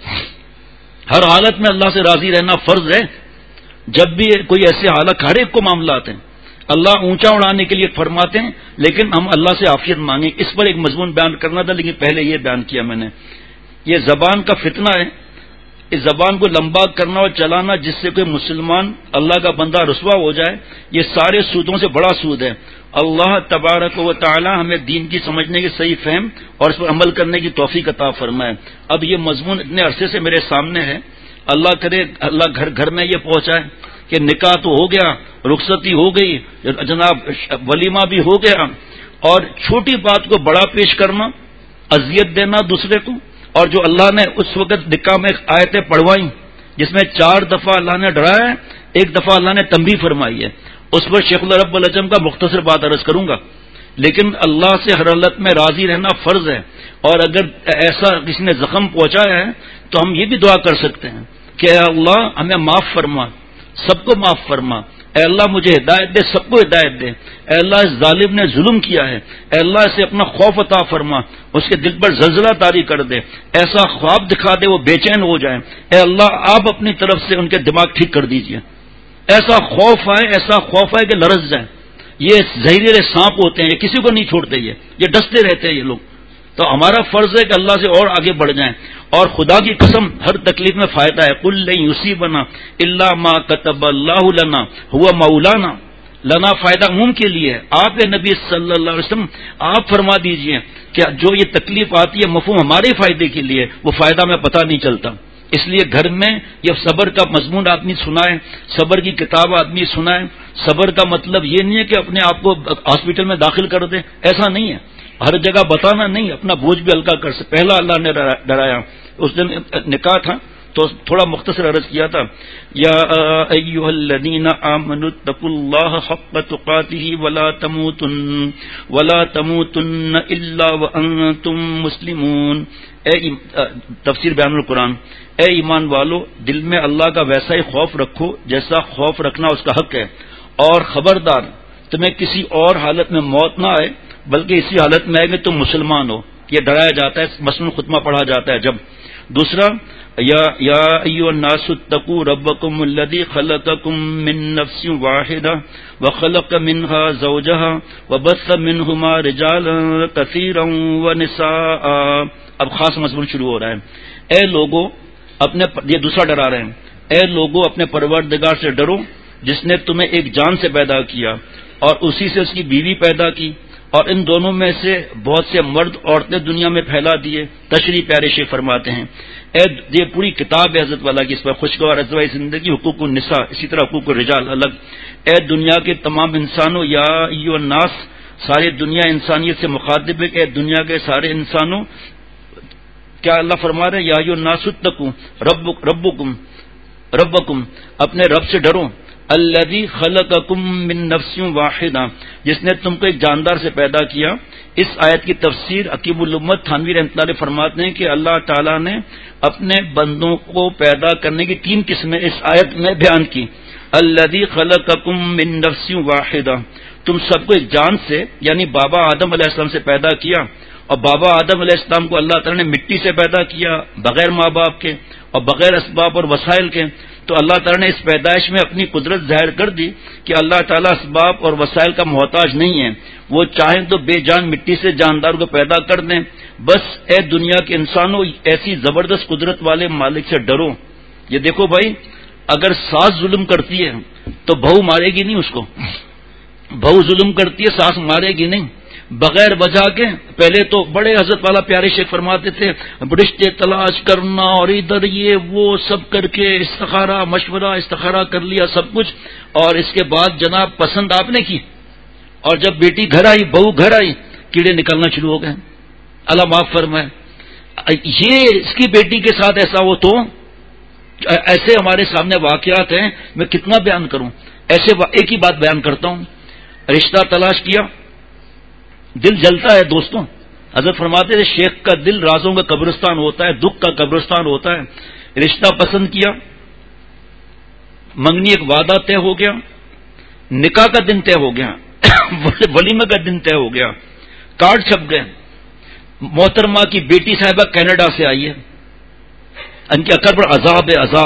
ہر حالت میں اللہ سے راضی رہنا فرض ہے. جب بھی کوئی ایسے حالت، ہر ایک کو معاملات ہیں، اللہ اونچا اڑانے کے لیے فرماتے ہیں، لیکن ہم اللہ سے عافیت مانگیں. اس پر ایک مضمون بیان کرنا تھا لیکن پہلے یہ بیان کیا میں نے. یہ زبان کا فتنہ ہے، اس زبان کو لمبا کرنا اور چلانا جس سے کوئی مسلمان اللہ کا بندہ رسوا ہو جائے، یہ سارے سودوں سے بڑا سود ہے. اللہ تبارک و تعالی ہمیں دین کی سمجھنے کی صحیح فہم اور اس پر عمل کرنے کی توفیق عطا فرمائے. اب یہ مضمون اتنے عرصے سے میرے سامنے ہے، اللہ کرے اللہ گھر گھر میں یہ پہنچائے کہ نکاح تو ہو گیا، رخصتی ہو گئی، جناب ولیمہ بھی ہو گیا، اور چھوٹی بات کو بڑا پیش کرنا، اذیت دینا دوسرے کو. اور جو اللہ نے اس وقت نکاح میں آیتیں پڑھوائیں جس میں 4 دفعہ اللہ نے ڈرایا ہے، 1 دفعہ اللہ نے تنبیہ فرمائی ہے. اس پر شیخ اللہ رب العجم کا مختصر بات عرض کروں گا لیکن اللہ سے ہر حالت میں راضی رہنا فرض ہے. اور اگر ایسا کسی نے زخم پہنچایا ہے تو ہم یہ بھی دعا کر سکتے ہیں کہ اے اللہ ہمیں معاف فرما، سب کو معاف فرما. اے اللہ مجھے ہدایت دے، سب کو ہدایت دے. اے اللہ اس ظالم نے ظلم کیا ہے، اے اللہ اسے اپنا خوف عطا فرما، اس کے دل پر زلزلہ طاری کر دے، ایسا خواب دکھا دے وہ بے چین ہو جائیں. اے اللہ آپ اپنی طرف سے ان کے دماغ ٹھیک کر دیجئے، ایسا خوف آئے کہ لرز جائیں. یہ زہریلے سانپ ہوتے ہیں، یہ کسی کو نہیں چھوڑتے، یہ ڈستے رہتے ہیں یہ لوگ. تو ہمارا فرض ہے کہ اللہ سے اور آگے بڑھ جائیں. اور خدا کی قسم ہر تکلیف میں فائدہ ہے. قل لن یصیبنا الا ما كتب اللہ لنا هو مولانا. لنا فائدہ عموم کے لیے ہے. آپ نبی صلی اللہ علیہ وسلم آپ فرما دیجئے کہ جو یہ تکلیف آتی ہے مفہوم ہمارے فائدے کے لیے، وہ فائدہ ہمیں پتہ نہیں چلتا. اس لیے گھر میں یہ صبر کا مضمون آدمی سنائے، صبر کی کتاب آدمی سنائے. صبر کا مطلب یہ نہیں ہے کہ اپنے آپ کو ہاسپٹل میں داخل کر دے، ایسا نہیں ہے. ہر جگہ بتانا نہیں، اپنا بوجھ بھی ہلکا کر سکے. پہلا اللہ نے ڈرایا. اس دن نکاح تھا تو تھوڑا مختصر عرض کیا تھا، یا ایھا الذین آمنوا اتقوا اللہ حق تقاتہ ولا تموتن الا وانتم مسلمون. تفسیر بیان القرآن. اے ایمان والو، دل میں اللہ کا ویسا ہی خوف رکھو جیسا خوف رکھنا اس کا حق ہے، اور خبردار تمہیں کسی اور حالت میں موت نہ آئے بلکہ اسی حالت میں آئے کہ تم مسلمان ہو. یہ ڈرایا جاتا ہے، مثلا خطبہ پڑھا جاتا ہے جب. دوسرا، یا ایھا الناس اتقوا ربکم الذی خلقکم من نفس واحدہ وخلق منها زوجها وبث منهما رجالا کثیرا ونساء. اب خاص مضمون شروع ہو رہا ہے. اے لوگو یہ دوسرا ڈرا رہے ہیں. اے لوگو اپنے پروردگار سے ڈرو جس نے تمہیں ایک جان سے پیدا کیا اور اسی سے اس کی بیوی پیدا کی، اور ان دونوں میں سے بہت سے مرد عورتیں دنیا میں پھیلا دیے. تشریح پیارے شیخ فرماتے ہیں یہ پوری کتاب ہے حضرت والا کی، اس پر خوشگوار ازواج زندگی، حقوق النساء، اسی طرح حقوق الرجال الگ. اے دنیا کے تمام انسانوں، یا ایھا الناس، ساری دنیا انسانیت سے مخاطب ہے کہ اے دنیا کے سارے انسانوں. کیا اللہ فرما رہے ہیں؟ یا ایھا الناس اتقوا ربکم، اپنے رب سے ڈرو. الذی خلقکم من نفس واحدہ، جس نے تم کو ایک جاندار سے پیدا کیا. اس آیت کی تفسیر عقیب الامت تھانوی رحمۃ اللہ علیہ فرماتے ہیں کہ اللہ تعالیٰ نے اپنے بندوں کو پیدا کرنے کی 3 قسمیں اس آیت میں بیان کی. الذی خلقکم من نفس واحدہ، تم سب کو ایک جان سے یعنی بابا آدم علیہ السلام سے پیدا کیا. اور بابا آدم علیہ السلام کو اللہ تعالیٰ نے مٹی سے پیدا کیا، بغیر ماں باپ کے اور بغیر اسباب اور وسائل کے. تو اللہ تعالیٰ نے اس پیدائش میں اپنی قدرت ظاہر کر دی کہ اللہ تعالیٰ اسباب اور وسائل کا محتاج نہیں ہے. وہ چاہیں تو بے جان مٹی سے جاندار کو پیدا کر دیں. بس اے دنیا کے انسانوں، ایسی زبردست قدرت والے مالک سے ڈرو. یہ دیکھو بھائی، اگر ساس ظلم کرتی ہے تو بہو مارے گی نہیں اس کو. بہو ظلم کرتی ہے، ساس مارے گی نہیں بغیر وجہ کے. پہلے تو بڑے حضرت والا پیارے شیخ فرماتے تھے رشتے تلاش کرنا اور ادھر یہ وہ سب کر کے استخارہ کر لیا سب کچھ، اور اس کے بعد جناب پسند آپ نے کی، اور جب بیٹی گھر آئی، بہو گھر آئی، کیڑے نکلنا شروع ہو گئے. اللہ معاف فرمائے. یہ اس کی بیٹی کے ساتھ ایسا ہو تو ایسے ہمارے سامنے واقعات ہیں، میں کتنا بیان کروں. ایسے ایک ہی بات بیان کرتا ہوں. رشتہ تلاش کیا، دل جلتا ہے دوستوں. حضرت فرماتے ہیں شیخ کا دل رازوں کا قبرستان ہوتا ہے، دکھ کا قبرستان ہوتا ہے. رشتہ پسند کیا، منگنی ایک وعدہ طے ہو گیا، نکاح کا دن طے ہو گیا، ولیمہ کا دن طے ہو گیا، کارڈ چھپ گئے. محترمہ کی بیٹی صاحبہ کینیڈا سے آئی ہے، ان کی عقل پر عذاب ہے، عذاب.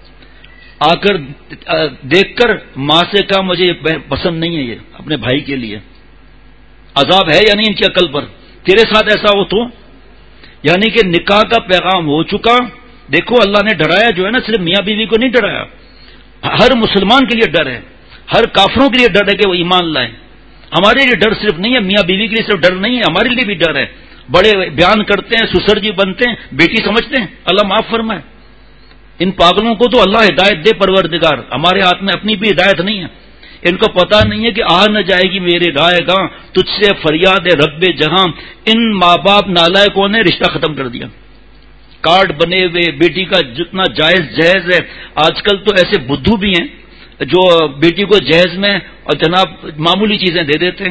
آ کر دیکھ کر ماں سے کہا مجھے یہ پسند نہیں ہے، یہ اپنے بھائی کے لیے. عذاب ہے یا نہیں ان کی عقل پر؟ تیرے ساتھ ایسا ہو تو؟ یعنی کہ نکاح کا پیغام ہو چکا. دیکھو اللہ نے ڈرایا جو ہے نا، صرف میاں بیوی کو نہیں ڈرایا، ہر مسلمان کے لیے ڈر ہے، ہر کافروں کے لیے ڈر ہے کہ وہ ایمان لائیں. ہمارے لیے ڈر صرف نہیں ہے، میاں بیوی کے لیے صرف ڈر نہیں ہے، ہمارے لیے بھی ڈر ہے. بڑے بیان کرتے ہیں، سسر جی بنتے ہیں، بیٹی سمجھتے ہیں. اللہ معاف فرمائے. ان پاگلوں کو تو اللہ ہدایت دے پروردگار. ہمارے ہاتھ میں اپنی بھی ہدایت نہیں ہے. ان کو پتہ نہیں ہے کہ آ نہ جائے گی میرے رائے گاں، تجھ سے فریاد رب جہاں. ان ماں باپ نالائقوں نے رشتہ ختم کر دیا. کارڈ بنے ہوئے، بیٹی کا جتنا جائز ہے. آج کل تو ایسے بدھو بھی ہیں جو بیٹی کو جہیز میں اور جناب معمولی چیزیں دے دیتے ہیں.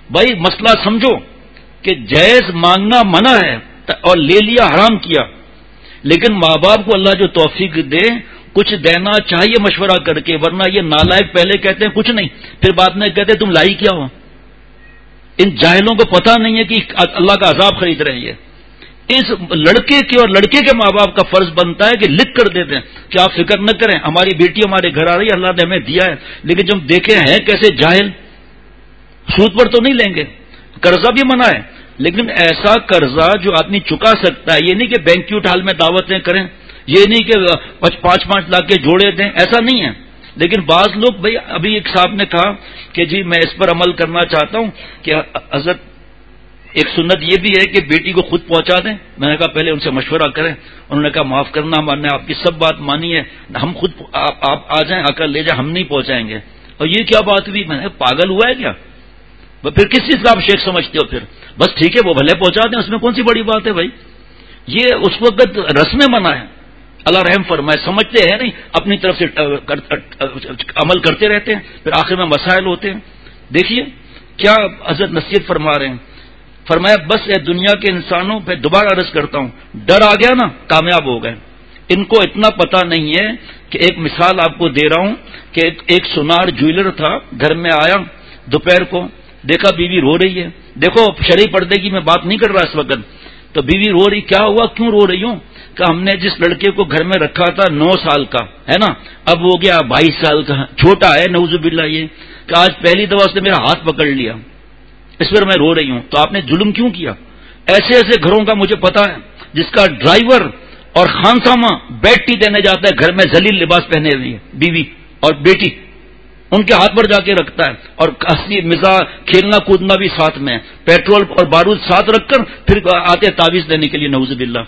بھائی مسئلہ سمجھو کہ جائز مانگنا منع ہے اور لے لیا حرام کیا، لیکن ماں باپ کو اللہ جو توفیق دے کچھ دینا چاہیے مشورہ کر کے، ورنہ یہ نالائق پہلے کہتے ہیں کچھ نہیں، پھر بعد میں کہتے ہیں تم لائی کیا ہو. ان جاہلوں کو پتہ نہیں ہے کہ اللہ کا عذاب خرید رہے ہیں. اس لڑکے کے اور لڑکے کے ماں باپ کا فرض بنتا ہے کہ لکھ کر دیتے ہیں کہ آپ فکر نہ کریں، ہماری بیٹی ہمارے گھر آ رہی ہے، اللہ نے ہمیں دیا ہے. لیکن جب دیکھیں ہیں کیسے جاہل، سود پر تو نہیں لیں گے، قرضہ بھی منع ہے، لیکن ایسا قرضہ جو آدمی چکا سکتا ہے. یہ نہیں کہ بینکیوٹ ہال میں دعوتیں کریں، یہ نہیں کہ 5-5 لاکھ کے جوڑے دیں، ایسا نہیں ہے. لیکن بعض لوگ بھائی، ابھی ایک صاحب نے کہا کہ جی میں اس پر عمل کرنا چاہتا ہوں کہ حضرت ایک سنت یہ بھی ہے کہ بیٹی کو خود پہنچا دیں. میں نے کہا پہلے ان سے مشورہ کریں. انہوں نے کہا معاف کرنا، ہم نے آپ کی سب بات مانی ہے، ہم خود آپ آ جائیں، آ کر لے جائیں، ہم نہیں پہنچائیں گے. اور یہ کیا بات ہوئی؟ میں نے پاگل ہوا ہے کیا؟ پھر کس چیز کا آپ شیخ سمجھتے ہو؟ پھر بس ٹھیک ہے وہ بھلے پہنچا دیں، اس میں کون سی بڑی بات ہے بھائی؟ یہ اس وقت رسم منع ہے. اللہ رحم فرمائے، سمجھتے ہیں نہیں، اپنی طرف سے عمل کرتے رہتے ہیں، پھر آخر میں مسائل ہوتے ہیں. دیکھیے کیا حضرت نصیحت فرما رہے ہیں. فرمایا بس اے دنیا کے انسانوں پہ دوبارہ عرض کرتا ہوں، ڈر آ گیا نا کامیاب ہو گئے. ان کو اتنا پتہ نہیں ہے کہ ایک مثال آپ کو دے رہا ہوں کہ ایک سونار جویلر تھا، گھر میں آیا دوپہر کو، دیکھا بیوی رو رہی ہے. دیکھو شرعی پردے کی میں بات نہیں کر رہا اس وقت. تو بیوی رو رہی، کیا ہوا، کیوں رو رہی ہوں؟ کہ ہم نے جس لڑکے کو گھر میں رکھا تھا 9 سال کا ہے نا، اب ہو گیا 22 سال کا، چھوٹا ہے نعوذ باللہ. یہ کہ آج پہلی دفعہ اس نے میرا ہاتھ پکڑ لیا، اس پر میں رو رہی ہوں. تو آپ نے ظلم کیوں کیا؟ ایسے ایسے گھروں کا مجھے پتا ہے جس کا ڈرائیور اور خانسامہ بیٹی دینے جاتا ہے گھر میں ذلیل لباس پہنے ہوئی ہے، بیوی اور بیٹی ان کے ہاتھ پر جا کے رکھتا ہے، اور ہنسی مزاح کھیلنا کودنا بھی ساتھ میں، پیٹرول اور بارود ساتھ رکھ کر پھر آتے تعویذ دینے کے لیے نعوذ باللہ.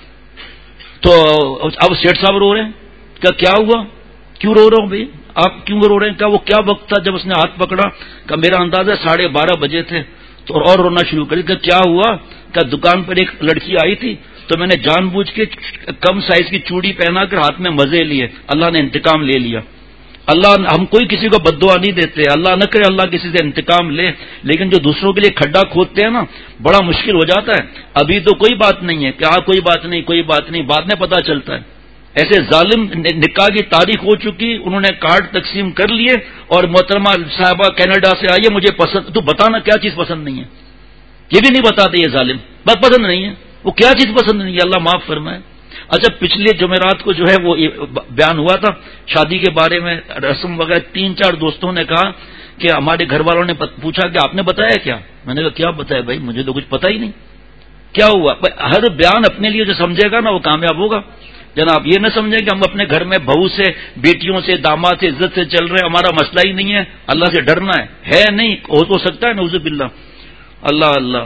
تو اب سیٹھ صاحب رو رہے ہیں کہ کیا ہوا، کیوں رو رہا ہوں بھائی، آپ کیوں رو رہے ہیں؟ کیا وہ کیا وقت تھا جب اس نے ہاتھ پکڑا؟ کہ میرا اندازہ 12:30 بجے تھے. تو اور رونا شروع کر کہ کیا ہوا؟ کہ دکان پر ایک لڑکی آئی تھی تو میں نے جان بوجھ کے کم سائز کی چوڑی پہنا کر ہاتھ میں مزے لیے، اللہ نے انتقام لے لیا. اللہ، ہم کوئی کسی کو بد دعا نہیں دیتے، اللہ نہ کرے اللہ کسی سے انتقام لے، لیکن جو دوسروں کے لیے کھڈا کھودتے ہیں نا بڑا مشکل ہو جاتا ہے. ابھی تو کوئی بات نہیں ہے کہ کوئی بات نہیں کوئی بات نہیں، بعد میں پتہ چلتا ہے. ایسے ظالم نکاح کی تاریخ ہو چکی، انہوں نے کارڈ تقسیم کر لیے اور محترمہ صاحبہ کینیڈا سے آئیے، مجھے پسند، تو بتانا کیا چیز پسند نہیں ہے. یہ بھی نہیں بتاتے یہ ظالم، بس پسند نہیں ہے، وہ کیا چیز پسند نہیں ہے، اللہ معاف فرمائے. اچھا پچھلے جمعرات کو جو ہے وہ بیان ہوا تھا شادی کے بارے میں، رسم وغیرہ. 3-4 دوستوں نے کہا کہ ہمارے گھر والوں نے پوچھا کہ آپ نے بتایا کیا؟ میں نے کہا کیا بتایا بھائی، مجھے تو کچھ پتہ ہی نہیں. کیا ہوا؟ ہر بیان اپنے لیے جو سمجھے گا نا وہ کامیاب ہوگا. جناب یہ نہ سمجھیں کہ ہم اپنے گھر میں بہو سے، بیٹیوں سے، داماد سے عزت سے چل رہے ہیں، ہمارا مسئلہ ہی نہیں ہے، اللہ سے ڈرنا ہے نہیں، ہو تو سکتا ہے نعوذ باللہ. اللہ اللہ.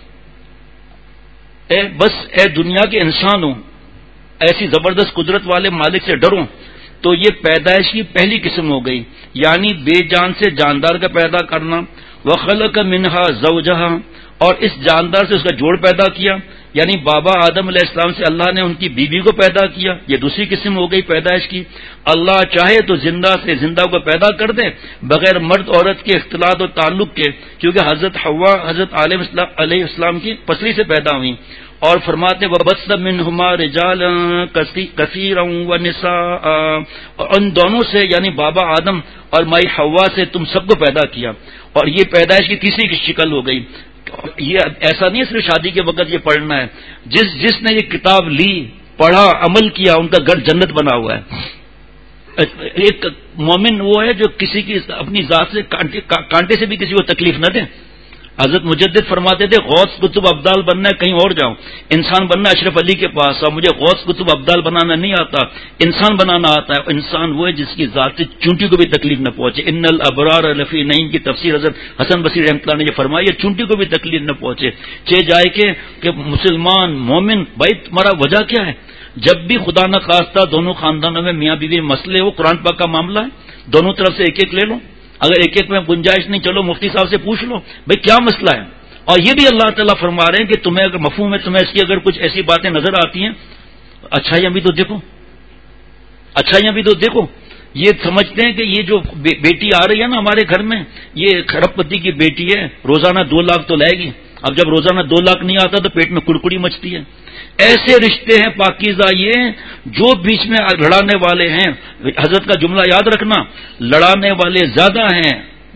بس اے دنیا کے انسانوں، ایسی زبردست قدرت والے مالک سے ڈرو. تو یہ پیدائش کی پہلی قسم ہو گئی، یعنی بے جان سے جاندار کا پیدا کرنا. وخلق منہا زوجہا، اور اس جاندار سے اس کا جوڑ پیدا کیا، یعنی بابا آدم علیہ السلام سے اللہ نے ان کی بیوی کو پیدا کیا. یہ دوسری قسم ہو گئی پیدائش کی. اللہ چاہے تو زندہ سے زندہ کو پیدا کر دے بغیر مرد عورت کے اختلاط و تعلق کے، کیونکہ حضرت حوا حضرت علیہ السلام کی پسلی سے پیدا ہوئی. اور فرماتے وَبَثَّ مِنْهُمَا رِجَالًا كَثِيرًا وَنِسَاءً، اور ان دونوں سے یعنی بابا آدم اور مائی حوا سے تم سب کو پیدا کیا. اور یہ پیدائش کی تیسری کی شکل ہو گئی. یہ ایسا نہیں صرف شادی کے وقت یہ پڑھنا ہے، جس نے یہ کتاب لی، پڑھا، عمل کیا، ان کا گھر جنت بنا ہوا ہے. ایک مومن وہ ہے جو کسی کی اپنی ذات سے کانٹے سے بھی کسی کو تکلیف نہ دے. حضرت مجدد فرماتے تھے غوث قطب ابدال بننا ہے کہیں اور جاؤں، انسان بننا اشرف علی کے پاس، اور مجھے غوث قطب ابدال بنانا نہیں آتا، انسان بنانا آتا ہے. انسان وہ ہے جس کی ذات سے چونٹی کو بھی تکلیف نہ پہنچے. ان الابرار لفی نعیم کی تفسیر حضرت حسن بصری رحمۃ اللہ نے یہ فرمائی ہے، چونٹی کو بھی تکلیف نہ پہنچے. جائے کہ مسلمان مومن بھائی تمہارا وجہ کیا ہے؟ جب بھی خدا نہ خواستہ دونوں خاندانوں میں میاں بیوی مسئلے ہو، قرآن پاک کا معاملہ ہے، دونوں طرف سے ایک ایک لے لو. اگر ایک ایک میں گنجائش نہیں، چلو مفتی صاحب سے پوچھ لو بھائی کیا مسئلہ ہے. اور یہ بھی اللہ تعالیٰ فرما رہے ہیں کہ تمہیں اگر مفہوم ہے، تمہیں اس کی اگر کچھ ایسی باتیں نظر آتی ہیں، اچھائیاں بھی تو دیکھو، اچھائیاں بھی تو دیکھو. یہ سمجھتے ہیں کہ یہ جو بیٹی آ رہی ہے نا ہمارے گھر میں، یہ کھرب پتی کی بیٹی ہے، روزانہ 2 لاکھ تو لائے گی. اب جب روزانہ 2 لاکھ نہیں آتا تو پیٹ میں کڑکڑی مچتی ہے. ایسے رشتے ہیں پاکیزہ یہ جو بیچ میں لڑانے والے ہیں. حضرت کا جملہ یاد رکھنا، لڑانے والے زیادہ ہیں،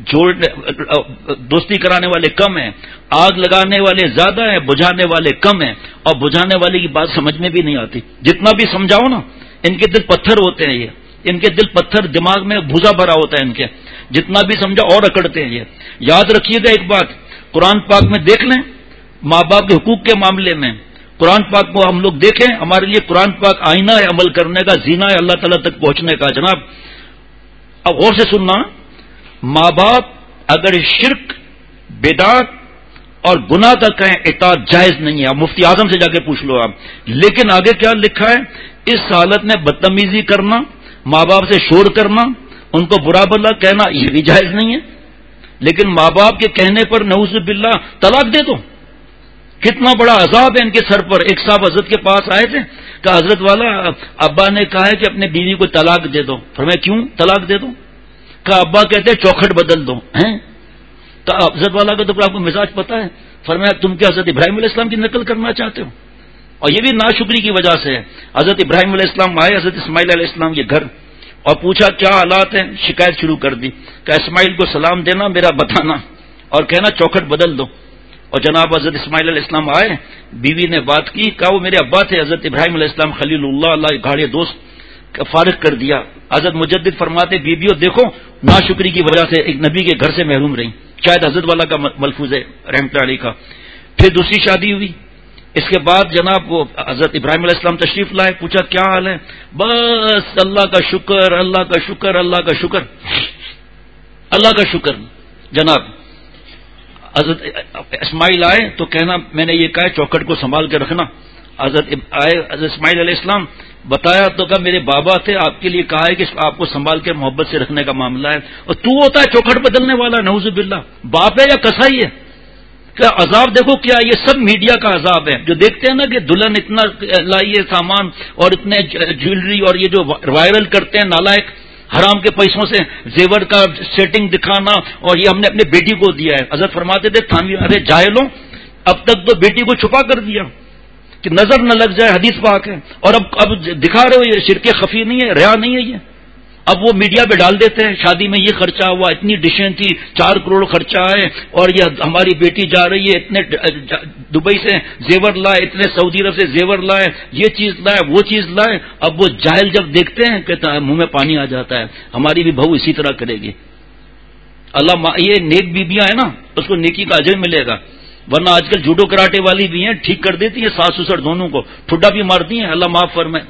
دوستی کرانے والے کم ہیں. آگ لگانے والے زیادہ ہیں، بجھانے والے کم ہیں. اور بجھانے والے کی بات سمجھ میں بھی نہیں آتی. جتنا بھی سمجھاؤ نا، ان کے دل پتھر ہوتے ہیں. یہ ان کے دل پتھر، دماغ میں بھوسا بھرا ہوتا ہے ان کے. جتنا بھی سمجھا اور اکڑتے ہیں. یہ یاد رکھیے گا ایک بات، قرآن پاک میں دیکھ لیں ماں باپ کے حقوق کے معاملے میں. قرآن پاک کو ہم لوگ دیکھیں، ہمارے لیے قرآن پاک آئینہ ہے عمل کرنے کا، زینہ ہے اللہ تعالیٰ تک پہنچنے کا. جناب اب غور سے سننا، ماں باپ اگر شرک، بدعت اور گناہ کا کہیں اطاعت جائز نہیں ہے. مفتی اعظم سے جا کے پوچھ لو آپ. لیکن آگے کیا لکھا ہے؟ اس حالت میں بدتمیزی کرنا، ماں باپ سے شور کرنا، ان کو برا بھلا کہنا، یہ بھی جائز نہیں ہے. لیکن ماں باپ کے کہنے پر نعوذ باللہ طلاق دے دو. کتنا بڑا عذاب ہے ان کے سر پر. ایک صاحب حضرت کے پاس آئے تھے، کہا حضرت والا ابا نے کہا ہے کہ اپنے بیوی کو طلاق دے دو. فرمایا کیوں طلاق دے دو؟ کہا ابا کہتے ہیں چوکھٹ بدل دو. ہیں تو حضرت والا کا تو آپ کو مزاج پتا ہے. فرمایا تم کیا حضرت ابراہیم علیہ السلام کی نقل کرنا چاہتے ہو؟ اور یہ بھی ناشکری کی وجہ سے ہے. حضرت ابراہیم علیہ السلام آئے حضرت اسماعیل علیہ السلام کے گھر اور پوچھا کیا حالات ہیں. شکایت شروع کر دی کہ اسماعیل کو سلام دینا، میرا بتانا، اور کہنا چوکھٹ بدل دو. اور جناب حضرت اسماعیل علیہ السلام آئے، بیوی نے بات کی، کہا وہ میرے ابا تھے حضرت ابراہیم علیہ السلام خلیل اللہ، اللہ گاڑے دوست، فارغ کر دیا. حضرت مجدد فرماتے بیویوں دیکھو ناشکری کی وجہ سے ایک نبی کے گھر سے محروم رہی. شاید حضرت والا کا ملفوظ ہے رحمۃ اللہ علیہ کا. پھر دوسری شادی ہوئی. اس کے بعد جناب وہ حضرت ابراہیم علیہ السلام تشریف لائے، پوچھا کیا حال ہے؟ بس اللہ کا شکر، اللہ کا شکر، اللہ کا شکر، اللہ کا شکر. جناب حضرت اسماعیل آئے تو کہنا میں نے یہ کہا چوکھٹ کو سنبھال کے رکھنا. حضرت آئے حضرت اسماعیل علیہ السلام بتایا تو کہا میرے بابا تھے، آپ کے لیے کہا ہے کہ آپ کو سنبھال کے محبت سے رکھنے کا معاملہ ہے، اور تو ہوتا ہے چوکھٹ بدلنے والا. نعوذ باللہ. باپ ہے یا کسائی ہے؟ کیا عذاب دیکھو کیا. یہ سب میڈیا کا عذاب ہے. جو دیکھتے ہیں نا کہ دلہن اتنا لائیے سامان اور اتنے جویلری، اور یہ جو وائرل کرتے ہیں نالائق حرام کے پیسوں سے زیور کا سیٹنگ دکھانا، اور یہ ہم نے اپنے بیٹی کو دیا ہے. حضرت فرماتے تھے تھامی ارے جاہلوں، اب تک تو بیٹی کو چھپا کر دیا کہ نظر نہ لگ جائے، حدیث پاک ہے، اور اب دکھا رہے ہو. یہ شرک خفی نہیں ہے، ریا نہیں ہے یہ. اب وہ میڈیا پہ ڈال دیتے ہیں شادی میں یہ خرچہ ہوا، اتنی ڈشیں تھی، 4 کروڑ خرچہ ہے، اور یہ ہماری بیٹی جا رہی ہے، اتنے دبئی سے زیور لائے، اتنے سعودی عرب سے زیور لائے، یہ چیز لائے، وہ چیز لائے. اب وہ جاہل جب دیکھتے ہیں کہ منہ میں پانی آ جاتا ہے. ہماری بھی بہو اسی طرح کرے گی. اللہ یہ نیک بیویاں ہیں نا، اس کو نیکی کا اجر ملے گا. ورنہ آج کل جوڈو کراٹے والی بھی ہیں، ٹھیک کر دیتی ہیں ساس سسر دونوں کو، ٹھڈا بھی مارتی ہیں. اللہ معاف فرمائے.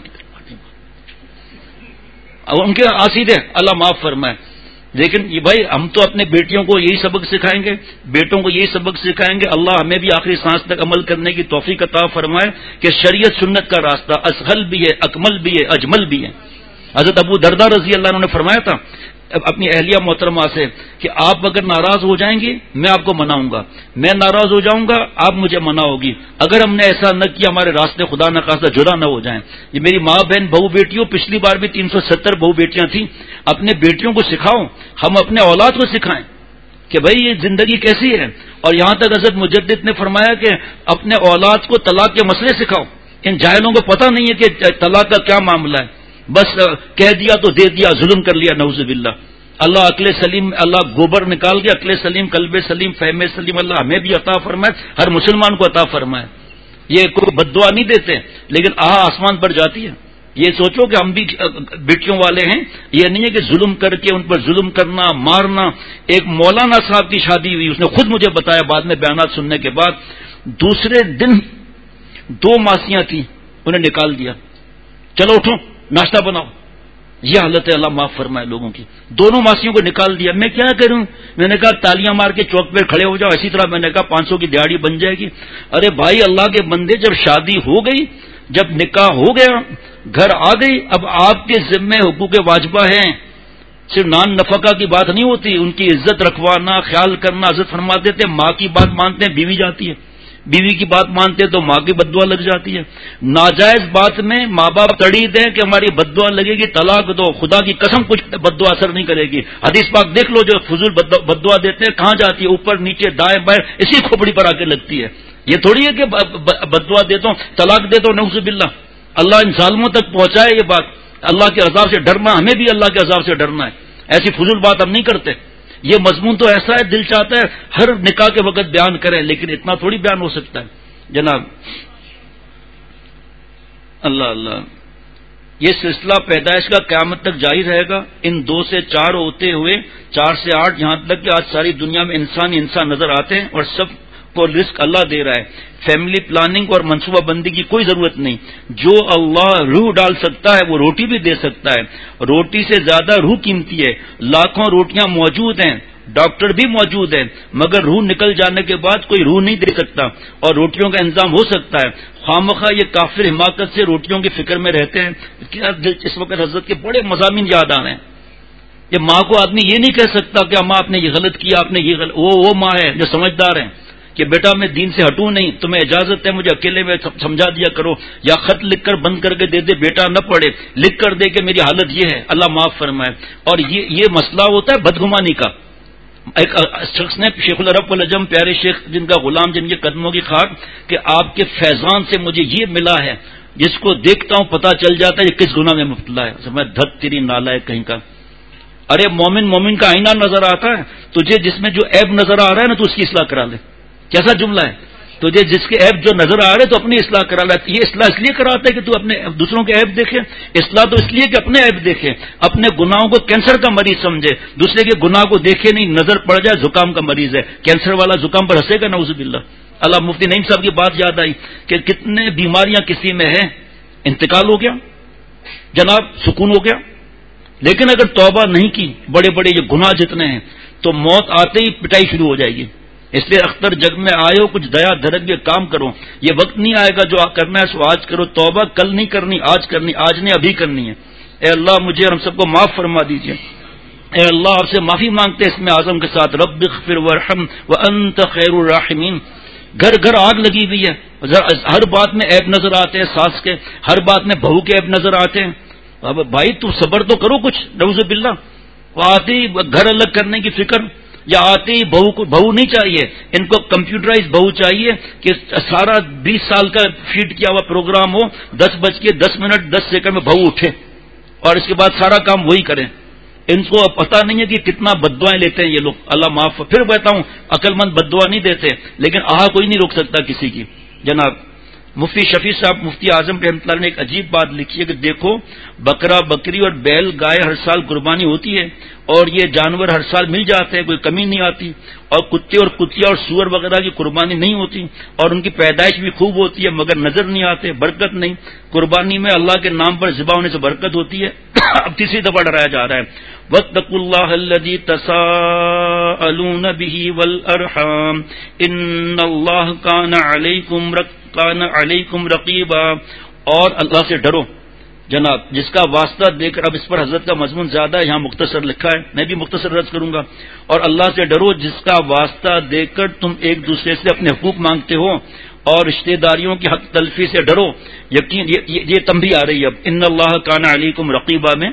ان کے آسید ہے، اللہ معاف فرمائے. لیکن یہ بھائی ہم تو اپنے بیٹیوں کو یہی سبق سکھائیں گے، بیٹوں کو یہی سبق سکھائیں گے. اللہ ہمیں بھی آخری سانس تک عمل کرنے کی توفیق عطا فرمائے کہ شریعت سنت کا راستہ اسہل بھی ہے، اکمل بھی ہے، اجمل بھی ہے. حضرت ابو درداء رضی اللہ عنہ نے فرمایا تھا اپنی اہلیہ محترمہ سے کہ آپ اگر ناراض ہو جائیں گی میں آپ کو مناؤں گا، میں ناراض ہو جاؤں گا آپ مجھے مناؤ گی. اگر ہم نے ایسا نہ کیا ہمارے راستے خدا نہ خواستہ جدا نہ ہو جائیں. یہ میری ماں بہن بہو بیٹیوں، پچھلی بار بھی 370 بہو بیٹیاں تھیں. اپنے بیٹیوں کو سکھاؤ، ہم اپنے اولاد کو سکھائیں کہ بھائی یہ زندگی کیسی ہے. اور یہاں تک حضرت مجدد نے فرمایا کہ اپنے اولاد کو طلاق کے مسئلے سکھاؤ. ان جاہلوں کو پتہ نہیں ہے کہ طلاق کا کیا معاملہ ہے، بس کہہ دیا تو دے دیا، ظلم کر لیا. نعوذ باللہ. اللہ عقل سلیم، اللہ گوبر نکال کے عقل سلیم، قلب سلیم، فہم سلیم اللہ ہمیں بھی عطا فرمائے، ہر مسلمان کو عطا فرمائے. یہ کوئی بد دعا نہیں دیتے لیکن آسمان پر جاتی ہے. یہ سوچو کہ ہم بھی بیٹیوں والے ہیں. یہ نہیں ہے کہ ظلم کر کے ان پر ظلم کرنا، مارنا. ایک مولانا صاحب کی شادی ہوئی، اس نے خود مجھے بتایا بعد میں بیانات سننے کے بعد، دوسرے دن 2 ماسیاں تھیں، انہیں نکال دیا. چلو اٹھو ناشتہ بناؤ. یہ حالت ہے، اللہ معاف فرمائے لوگوں کی. دونوں ماسیوں کو نکال دیا. میں کیا کروں؟ میں نے کہا تالیاں مار کے چوک پہ کھڑے ہو جاؤ. اسی طرح میں نے کہا 500 کی دیہڑی بن جائے گی. ارے بھائی اللہ کے بندے، جب شادی ہو گئی، جب نکاح ہو گیا، گھر آ گئی، اب آپ کے ذمے حقوق واجبہ ہیں. صرف نان نفقہ کی بات نہیں ہوتی، ان کی عزت رکھوانا، خیال کرنا. حضرت فرماتے تھے ماں کی بات مانتے ہیں بیوی جاتی ہے، بیوی کی بات مانتے تو ماں کی بددعا لگ جاتی ہے. ناجائز بات میں ماں باپ تڑی دیں کہ ہماری بددعا لگے گی, طلاق دو, خدا کی قسم کچھ بددعا اثر نہیں کرے گی. حدیث پاک دیکھ لو, جو فضول بددعا دیتے ہیں کہاں جاتی ہے, اوپر نیچے دائیں بائیں اسی کھوپڑی پر آ کے لگتی ہے. یہ تھوڑی ہے کہ بددعا دیتا ہوں, طلاق دیتا ہوں, نعوذ باللہ. اللہ ان ظالموں تک پہنچائے یہ بات. اللہ کے عذاب سے ڈرنا, ہمیں بھی اللہ کے عذاب سے ڈرنا ہے. ایسی فضول بات ہم نہیں کرتے. یہ مضمون تو ایسا ہے, دل چاہتا ہے ہر نکاح کے وقت بیان کریں, لیکن اتنا تھوڑی بیان ہو سکتا ہے جناب. اللہ اللہ. یہ سلسلہ پیدائش کا قیامت تک جاری رہے گا. ان 2 سے 4 ہوتے ہوئے 4 سے 8 یہاں تک کہ آج ساری دنیا میں انسان نظر آتے ہیں, اور سب کو رزق اللہ دے رہا ہے. فیملی پلاننگ اور منصوبہ بندی کی کوئی ضرورت نہیں. جو اللہ روح ڈال سکتا ہے وہ روٹی بھی دے سکتا ہے. روٹی سے زیادہ روح قیمتی ہے. لاکھوں روٹیاں موجود ہیں, ڈاکٹر بھی موجود ہیں, مگر روح نکل جانے کے بعد کوئی روح نہیں دے سکتا, اور روٹیوں کا انتظام ہو سکتا ہے. خامخواہ یہ کافر حماقت سے روٹیوں کی فکر میں رہتے ہیں. کیا اس وقت حضرت کے بڑے مضامین یاد آ رہے ہیں. یہ ماں کو آدمی یہ نہیں کہہ سکتا کہ ماں آپ نے یہ غلط کیا, آپ نے یہ غلط. وہ ماں ہے جو سمجھدار ہے کہ بیٹا میں دین سے ہٹوں نہیں, تمہیں اجازت ہے مجھے اکیلے میں سمجھا دیا کرو, یا خط لکھ کر بند کر کے دے دے, بیٹا نہ پڑھے, لکھ کر دے کہ میری حالت یہ ہے, اللہ معاف فرمائے. اور یہ مسئلہ ہوتا ہے بدگمانی کا. ایک شخص نے شیخ العرب العجم پیارے شیخ جن کا غلام, جن کے قدموں کی خاک, کہ آپ کے فیضان سے مجھے یہ ملا ہے, جس کو دیکھتا ہوں پتہ چل جاتا ہے یہ کس گناہ میں مبتلا ہے. میں دھت تیری نالائق کہیں کا. ارے مومن کا آئینہ نظر آتا ہے تجھے, جس میں جو عیب نظر آ رہا ہے نا تو اس کی اصلاح کرا لے. کیسا جملہ ہے. تجھے جس کے عیب جو نظر آ رہے تو اپنی اصلاح کرا لے. یہ اصلاح اس لیے کراتا ہے کہ تو اپنے دوسروں کے عیب دیکھے. اصلاح تو اس لیے کہ اپنے عیب دیکھے, اپنے گناہوں کو کینسر کا مریض سمجھے, دوسرے کے گناہ کو دیکھے نہیں, نظر پڑ جائے زکام کا مریض ہے, کینسر والا زکام پر ہنسے گا نعوذ باللہ. اللہ مفتی نعیم صاحب کی بات یاد آئی کہ کتنے بیماریاں کسی میں ہیں, انتقال ہو گیا جناب, سکون ہو گیا, لیکن اگر توبہ نہیں کی, بڑے بڑے یہ گناہ جتنے ہیں, تو موت آتے ہی پٹائی شروع ہو جائے گی. اس لیے اختر جگ میں آئے ہو, کچھ دیا دھرک کے کام کرو. یہ وقت نہیں آئے گا جو کرنا ہے سو آج کرو. توبہ کل نہیں کرنی, آج کرنی, آج نے ابھی کرنی ہے. اے اللہ مجھے اور ہم سب کو معاف فرما دیجیے. اے اللہ آپ سے معافی مانگتے اس میں اعظم کے ساتھ, رب اغفر وارحم وانت خیر الراحمین. گھر گھر آگ لگی ہوئی ہے, ہر بات میں عیب نظر آتے ہیں ساس کے, ہر بات میں بہو کے عیب نظر آتے ہیں. بھائی تو صبر تو کرو کچھ, نعوذ باللہ. وہ آتی گھر الگ کرنے کی فکر, یا آتے ہی بہو نہیں چاہیے, ان کو کمپیوٹرائز بہو چاہیے کہ سارا 20 سال کا فیڈ کیا ہوا پروگرام ہو, 10:10 10 سیکنڈ میں بہو اٹھے اور اس کے بعد سارا کام وہی کریں. ان کو پتہ نہیں ہے کہ کتنا بددعائیں لیتے ہیں یہ لوگ, اللہ معاف. پھر کہتا ہوں عقل مند بددعا نہیں دیتے, لیکن کوئی نہیں روک سکتا کسی کی. جناب مفتی شفیع صاحب مفتی اعظم رحمۃ اللہ نے ایک عجیب بات لکھی ہے کہ دیکھو, بکرا بکری اور بیل گائے ہر سال قربانی ہوتی ہے, اور یہ جانور ہر سال مل جاتے ہیں, کوئی کمی نہیں آتی. اور کتے اور کتیا اور سور وغیرہ کی قربانی نہیں ہوتی, اور ان کی پیدائش بھی خوب ہوتی ہے مگر نظر نہیں آتے, برکت نہیں. قربانی میں اللہ کے نام پر ذبح ہونے سے برکت ہوتی ہے. اب تیسری دفعہ ڈرایا جا رہا ہے, واتقوا اللہ الذی تساءلون بہ والارحام ان اللہ کان علیکم رقیبا. اور اللہ سے ڈرو جناب, جس کا واسطہ دے کر, اب اس پر حضرت کا مضمون زیادہ ہے, یہاں مختصر لکھا ہے, میں بھی مختصر رد کروں گا. اور اللہ سے ڈرو جس کا واسطہ دے کر تم ایک دوسرے سے اپنے حقوق مانگتے ہو, اور رشتہ داریوں کی حق تلفی سے ڈرو. یقین یہ تنبیہ آ رہی ہے اب, ان اللہ کان علیکم رقیبا میں,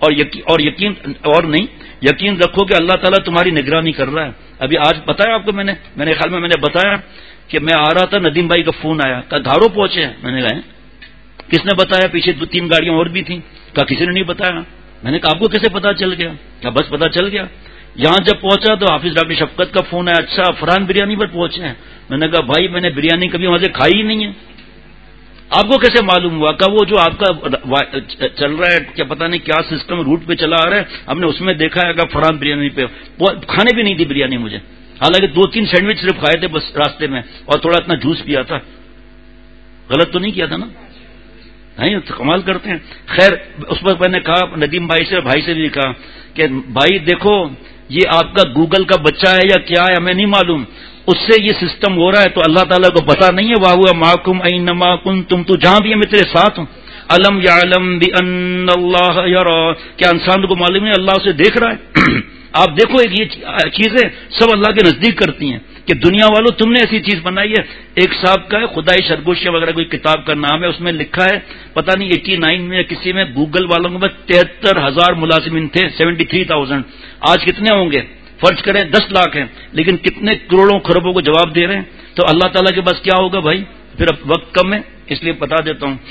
یقین رکھو کہ اللہ تعالیٰ تمہاری نگرانی کر رہا ہے. ابھی آج بتایا آپ کو, میرے خیال میں نے بتایا کہ میں آ رہا تھا, ندیم بھائی کا فون آیا, کہا گھاروں پہنچے ہیں. میں نے کہا کس نے بتایا, پیچھے 2-3 گاڑیاں اور بھی تھیں. کہا کسی نے نہیں بتایا. میں نے کہا آپ کو کیسے پتا چل گیا؟ کہا بس پتا چل گیا. یہاں جب پہنچا تو حافظ ڈاکٹر شفقت کا فون آیا, اچھا فرحان بریانی پر پہنچے ہیں. میں نے کہا بھائی میں نے بریانی کبھی وہاں سے کھائی ہی نہیں ہے. آپ کو کیسے معلوم ہوا؟ کہ وہ جو آپ کا چل رہا ہے کیا پتہ نہیں کیا سسٹم روٹ پہ چلا آ رہا ہے, ہم نے اس میں دیکھا ہے کہ فرحان بریانی پہ کھانے بھی نہیں دی بریانی مجھے, حالانکہ 2-3 سینڈوچ صرف کھائے تھے بس راستے میں, اور تھوڑا اتنا جوس پیا تھا. غلط تو نہیں کیا تھا نا؟ نہیں, کمال کرتے ہیں. خیر اس پر میں نے کہا ندیم بھائی سے, بھائی سے بھی کہا کہ بھائی دیکھو یہ آپ کا گوگل کا بچہ ہے یا کیا ہے ہمیں نہیں معلوم, اس سے یہ سسٹم ہو رہا ہے, تو اللہ تعالیٰ کو پتا نہیں ہے. واہ معکم اینما کنتم, تو جہاں بھی ہے میں تیرے ساتھ ہوں. الم یعلم بان اللہ یرا, کیا انسان کو معلوم ہے اللہ اسے دیکھ رہا ہے؟ آپ دیکھو ایک یہ چیزیں سب اللہ کے نزدیک کرتی ہیں. کہ دنیا والوں تم نے ایسی چیز بنائی ہے. ایک صاحب کا ہے خدائی سرگوشی وغیرہ کوئی کتاب کا نام ہے, اس میں لکھا ہے پتہ نہیں 89 میں کسی میں گوگل والوں کے پاس 73,000 ملازمین تھے, 73,000. آج کتنے ہوں گے؟ فرض کریں 10 لاکھ ہیں, لیکن کتنے کروڑوں خربوں کو جواب دے رہے ہیں. تو اللہ تعالیٰ کے پاس کیا ہوگا بھائی؟ پھر اب وقت کم ہے اس لیے بتا دیتا ہوں.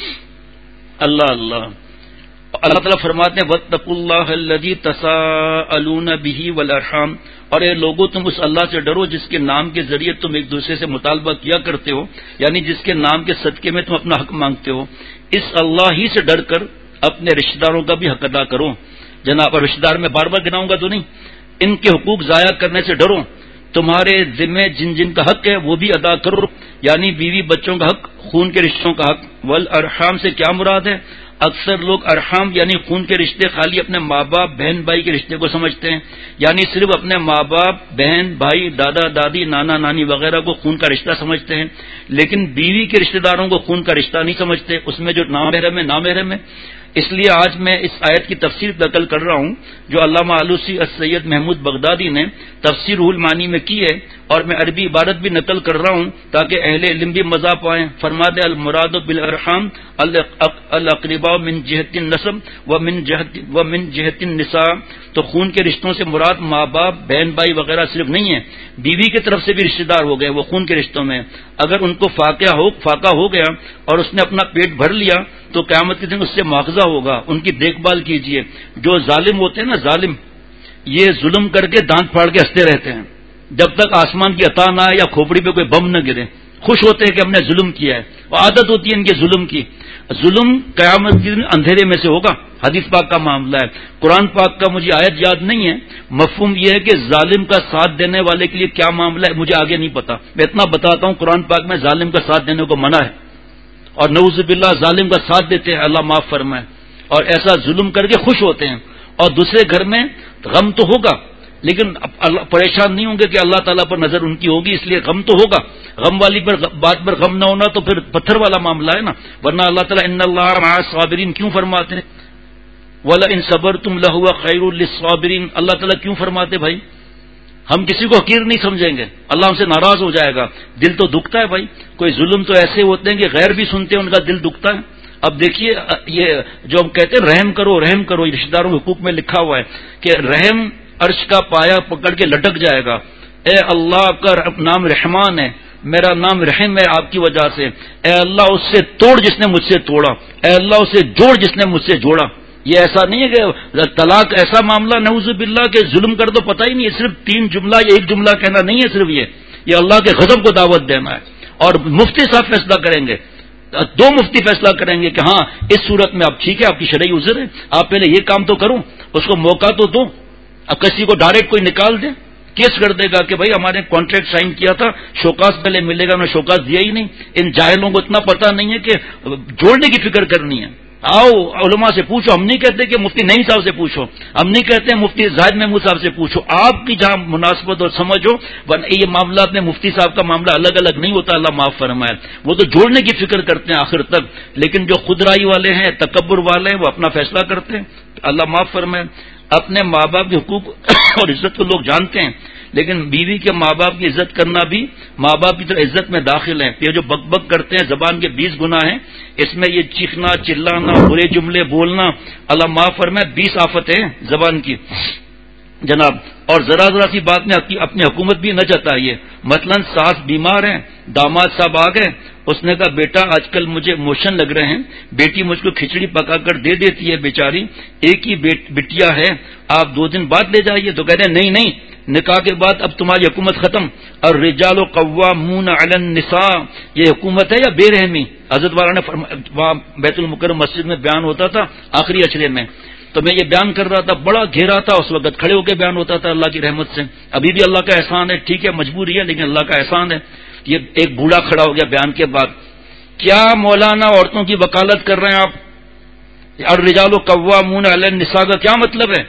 اللہ تعالیٰ فرماتے ہیں وَاتَّقُوا اللَّهَ الَّذِي تَسَاءَلُونَ بِهِ وَالْأَرْحَامَ, اور اے لوگوں تم اس اللہ سے ڈرو جس کے نام کے ذریعے تم ایک دوسرے سے مطالبہ کیا کرتے ہو, یعنی جس کے نام کے صدقے میں تم اپنا حق مانگتے ہو. اس اللہ ہی سے ڈر کر اپنے رشتہ داروں کا بھی حق ادا کرو. جناب, اور رشتہ دار میں بار بار گناؤں گا تو نہیں, ان کے حقوق ضائع کرنے سے ڈرو. تمہارے ذمے جن جن کا حق ہے وہ بھی ادا کرو, یعنی بیوی بچوں کا حق, خون کے رشتوں کا حق. والارحام سے کیا مراد ہے؟ اکثر لوگ ارحام یعنی خون کے رشتے خالی اپنے ماں باپ بہن بھائی کے رشتے کو سمجھتے ہیں, یعنی صرف اپنے ماں باپ بہن بھائی دادا دادی نانا نانی وغیرہ کو خون کا رشتہ سمجھتے ہیں, لیکن بیوی کے رشتہ داروں کو خون کا رشتہ نہیں سمجھتے, اس میں جو نامحرم ہے نامحرم ہے. اس لیے آج میں اس آیت کی تفسیر نقل کر رہا ہوں جو علامہ آلوسی السید محمود بغدادی نے تفسیر روح المعانی میں کی ہے, اور میں عربی عبارت بھی نقل کر رہا ہوں تاکہ اہل علم بھی مزہ پائیں. فرماتے المراد بالارحام الاقرباء من جہت النسب ومن جہت النساء, تو خون کے رشتوں سے مراد ماں باپ بہن بھائی وغیرہ صرف نہیں ہے, بیوی کی طرف سے بھی رشتہ دار ہو گئے وہ خون کے رشتوں میں. اگر ان کو فاقہ ہو گیا اور اس نے اپنا پیٹ بھر لیا تو قیامت کے دن اس سے مواخذہ ہوگا. ان کی دیکھ بھال کیجیے. جو ظالم ہوتے ہیں نا ظالم, یہ ظلم کر کے دانت پھاڑ کے ہنستے رہتے ہیں جب تک آسمان کی عطا نہ آئے یا کھوپڑی پہ کوئی بم نہ گرے. خوش ہوتے ہیں کہ ہم نے ظلم کیا ہے, اور عادت ہوتی ہے ان کے ظلم کی. ظلم قیامت کے دن اندھیرے میں سے ہوگا. حدیث پاک کا معاملہ ہے. قرآن پاک کا مجھے آیت یاد نہیں ہے, مفہوم یہ ہے کہ ظالم کا ساتھ دینے والے کے لیے کیا معاملہ ہے مجھے آگے نہیں پتا. میں اتنا بتاتا ہوں قرآن پاک میں ظالم کا ساتھ دینے کو منع ہے, اور نعوذ باللہ ظالم کا ساتھ دیتے ہیں, اللہ معاف فرمائے, اور ایسا ظلم کر کے خوش ہوتے ہیں. اور دوسرے گھر میں غم تو ہوگا لیکن پریشان نہیں ہوں گے کہ اللہ تعالیٰ پر نظر ان کی ہوگی, اس لیے غم تو ہوگا. غم والی بات پر غم نہ ہونا تو پھر پتھر والا معاملہ ہے نا. ورنہ اللہ تعالیٰ ان اللہ مع الصابرین کیوں فرماتے ہیں؟ وَلَئِن صَبَرْتُمْ لَهُوَ خَيْرٌ لِلصَّابِرِينَ. اللہ تعالیٰ کیوں فرماتے بھائی؟ ہم کسی کو حقیر نہیں سمجھیں گے, اللہ ہم سے ناراض ہو جائے گا. دل تو دکھتا ہے بھائی, کوئی ظلم تو ایسے ہوتے ہیں کہ غیر بھی سنتے ہیں ان کا دل دکھتا ہے. اب دیکھیے یہ جو ہم کہتے ہیں رحم کرو رحم کرو, رشتہ داروں کے حقوق میں لکھا ہوا ہے کہ رحم عرش کا پایا پکڑ کے لٹک جائے گا. اے اللہ آپ کا نام رحمان ہے, میرا نام رحم ہے آپ کی وجہ سے. اے اللہ اس سے توڑ جس نے مجھ سے توڑا, اے اللہ اسے جوڑ جس نے مجھ سے جوڑا. یہ ایسا نہیں ہے کہ طلاق ایسا معاملہ نعوذ باللہ کہ ظلم کر دو پتہ ہی نہیں ہے, صرف 3 جملہ یا 1 جملہ کہنا نہیں ہے, صرف یہ اللہ کے غضب کو دعوت دینا ہے. اور مفتی صاحب فیصلہ کریں گے, 2 مفتی فیصلہ کریں گے کہ ہاں اس صورت میں اب ٹھیک ہے آپ کی شرعی عذر ہے, آپ پہلے یہ کام تو کروں, اس کو موقع تو دو. اب کسی کو ڈائریکٹ کوئی نکال دے, کیس کر دے گا کہ بھائی ہمارے کانٹریکٹ سائن کیا تھا, شوکاز پہلے ملے گا, انہوں نے شوکاز دیا ہی نہیں. ان جاہلوں کو اتنا پتہ نہیں ہے کہ جوڑنے کی فکر کرنی ہے. آؤ علماء سے پوچھو, ہم نہیں کہتے کہ مفتی نعیم صاحب سے پوچھو, ہم نہیں کہتے مفتی زاہد محمود صاحب سے پوچھو, آپ کی جہاں مناسبت اور سمجھ ہو. ورنہ یہ معاملات میں مفتی صاحب کا معاملہ الگ الگ نہیں ہوتا, اللہ معاف فرمائے. وہ تو جوڑنے کی فکر کرتے ہیں آخر تک, لیکن جو خود رائی والے ہیں تکبر والے ہیں وہ اپنا فیصلہ کرتے ہیں, اللہ معاف فرمائے. اپنے ماں باپ کے حقوق اور عزت کو لوگ جانتے ہیں, لیکن بیوی کے ماں باپ کی عزت کرنا بھی ماں باپ کی طرح عزت میں داخل ہے. یہ جو بک بک کرتے ہیں زبان کے 20 گناہ ہیں, اس میں یہ چیخنا چلانا برے جملے بولنا, اللہ معاف فرمائے 20 آفتیں ہیں زبان کی جناب. اور ذرا ذرا سی بات میں اپنی حکومت بھی نہ جتائیے. مثلا ساس بیمار ہیں, داماد صاحب آ گئے, اس نے کہا بیٹا آج کل مجھے موشن لگ رہے ہیں, بیٹی مجھ کو کھچڑی پکا کر دے دیتی ہے بیچاری, ایک ہی بٹیا ہے, آپ 2 دن بعد لے جائیے. تو کہتے ہیں نہیں نکاح کے بعد اب تمہاری حکومت ختم. اور الرجال قوامون علی النساء, یہ حکومت ہے یا بے رحمی؟ حضرت والا نے وہاں بیت المکرم مسجد میں بیان ہوتا تھا آخری اشرے میں, تو میں یہ بیان کر رہا تھا, بڑا گھیرا تھا اس وقت, کھڑے ہو کے بیان ہوتا تھا اللہ کی رحمت سے. ابھی بھی اللہ کا احسان ہے, ٹھیک ہے مجبوری ہے لیکن اللہ کا احسان ہے. یہ ایک بوڑھا کھڑا ہو گیا بیان کے بعد, کیا مولانا عورتوں کی وکالت کر رہے ہیں آپ؟ الرجال قوامون علی النساء کا کیا مطلب ہے؟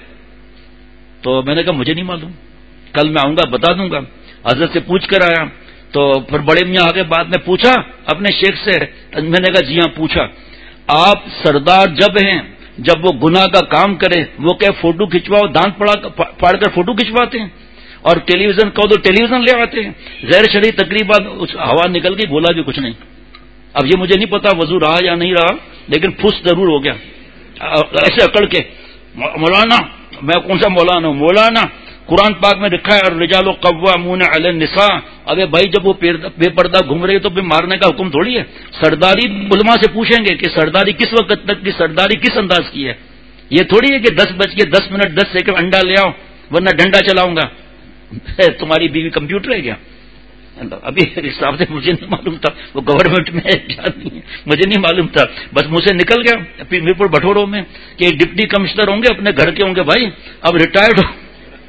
تو میں نے کہا مجھے نہیں معلوم, کل میں آؤں گا بتا دوں گا. حضرت سے پوچھ کر آیا, تو پھر بڑے میاں آگے بعد میں پوچھا اپنے شیخ سے, میں نے کہا جی ہاں پوچھا. آپ سردار جب ہیں, جب وہ گناہ کا کام کرے وہ کہ فوٹو کھنچواؤ, دانت پھاڑ کر فوٹو کھنچواتے ہیں, اور ٹیلی ویژن کہو تو ٹیلی ویژن لے آتے ہیں. غیر شرعی تقریباً ہوا نکل گئی, بولا بھی کچھ نہیں. اب یہ مجھے نہیں پتا وضو رہا یا نہیں رہا, لیکن پھس ضرور ہو گیا ایسے اکڑ کے. مولانا, میں کون سا مولانا ہوں؟ مولانا قرآن پاک میں لکھا ہے الرجال قوامون علی النساء. ابے بھائی جب وہ بے پردہ گھوم رہے تو پھر مارنے کا حکم تھوڑی ہے. سرداری علماء سے پوچھیں گے کہ سرداری کس وقت تک کی, سرداری کس انداز کی ہے. یہ تھوڑی ہے کہ 10:10 انڈا لے آؤ ورنہ ڈنڈا چلاؤں گا. تمہاری بیوی کمپیوٹر ہے کیا؟ ابھی حساب سے مجھے نہیں معلوم تھا, وہ گورنمنٹ میں کیا نہیں ہے مجھے نہیں معلوم تھا, بس مجھ سے نکل گیا پھر میرپور بٹوروں میں کہ ڈپٹی کمشنر ہوں گے اپنے گھر کے ہوں گے. بھائی اب ریٹائرڈ ہو.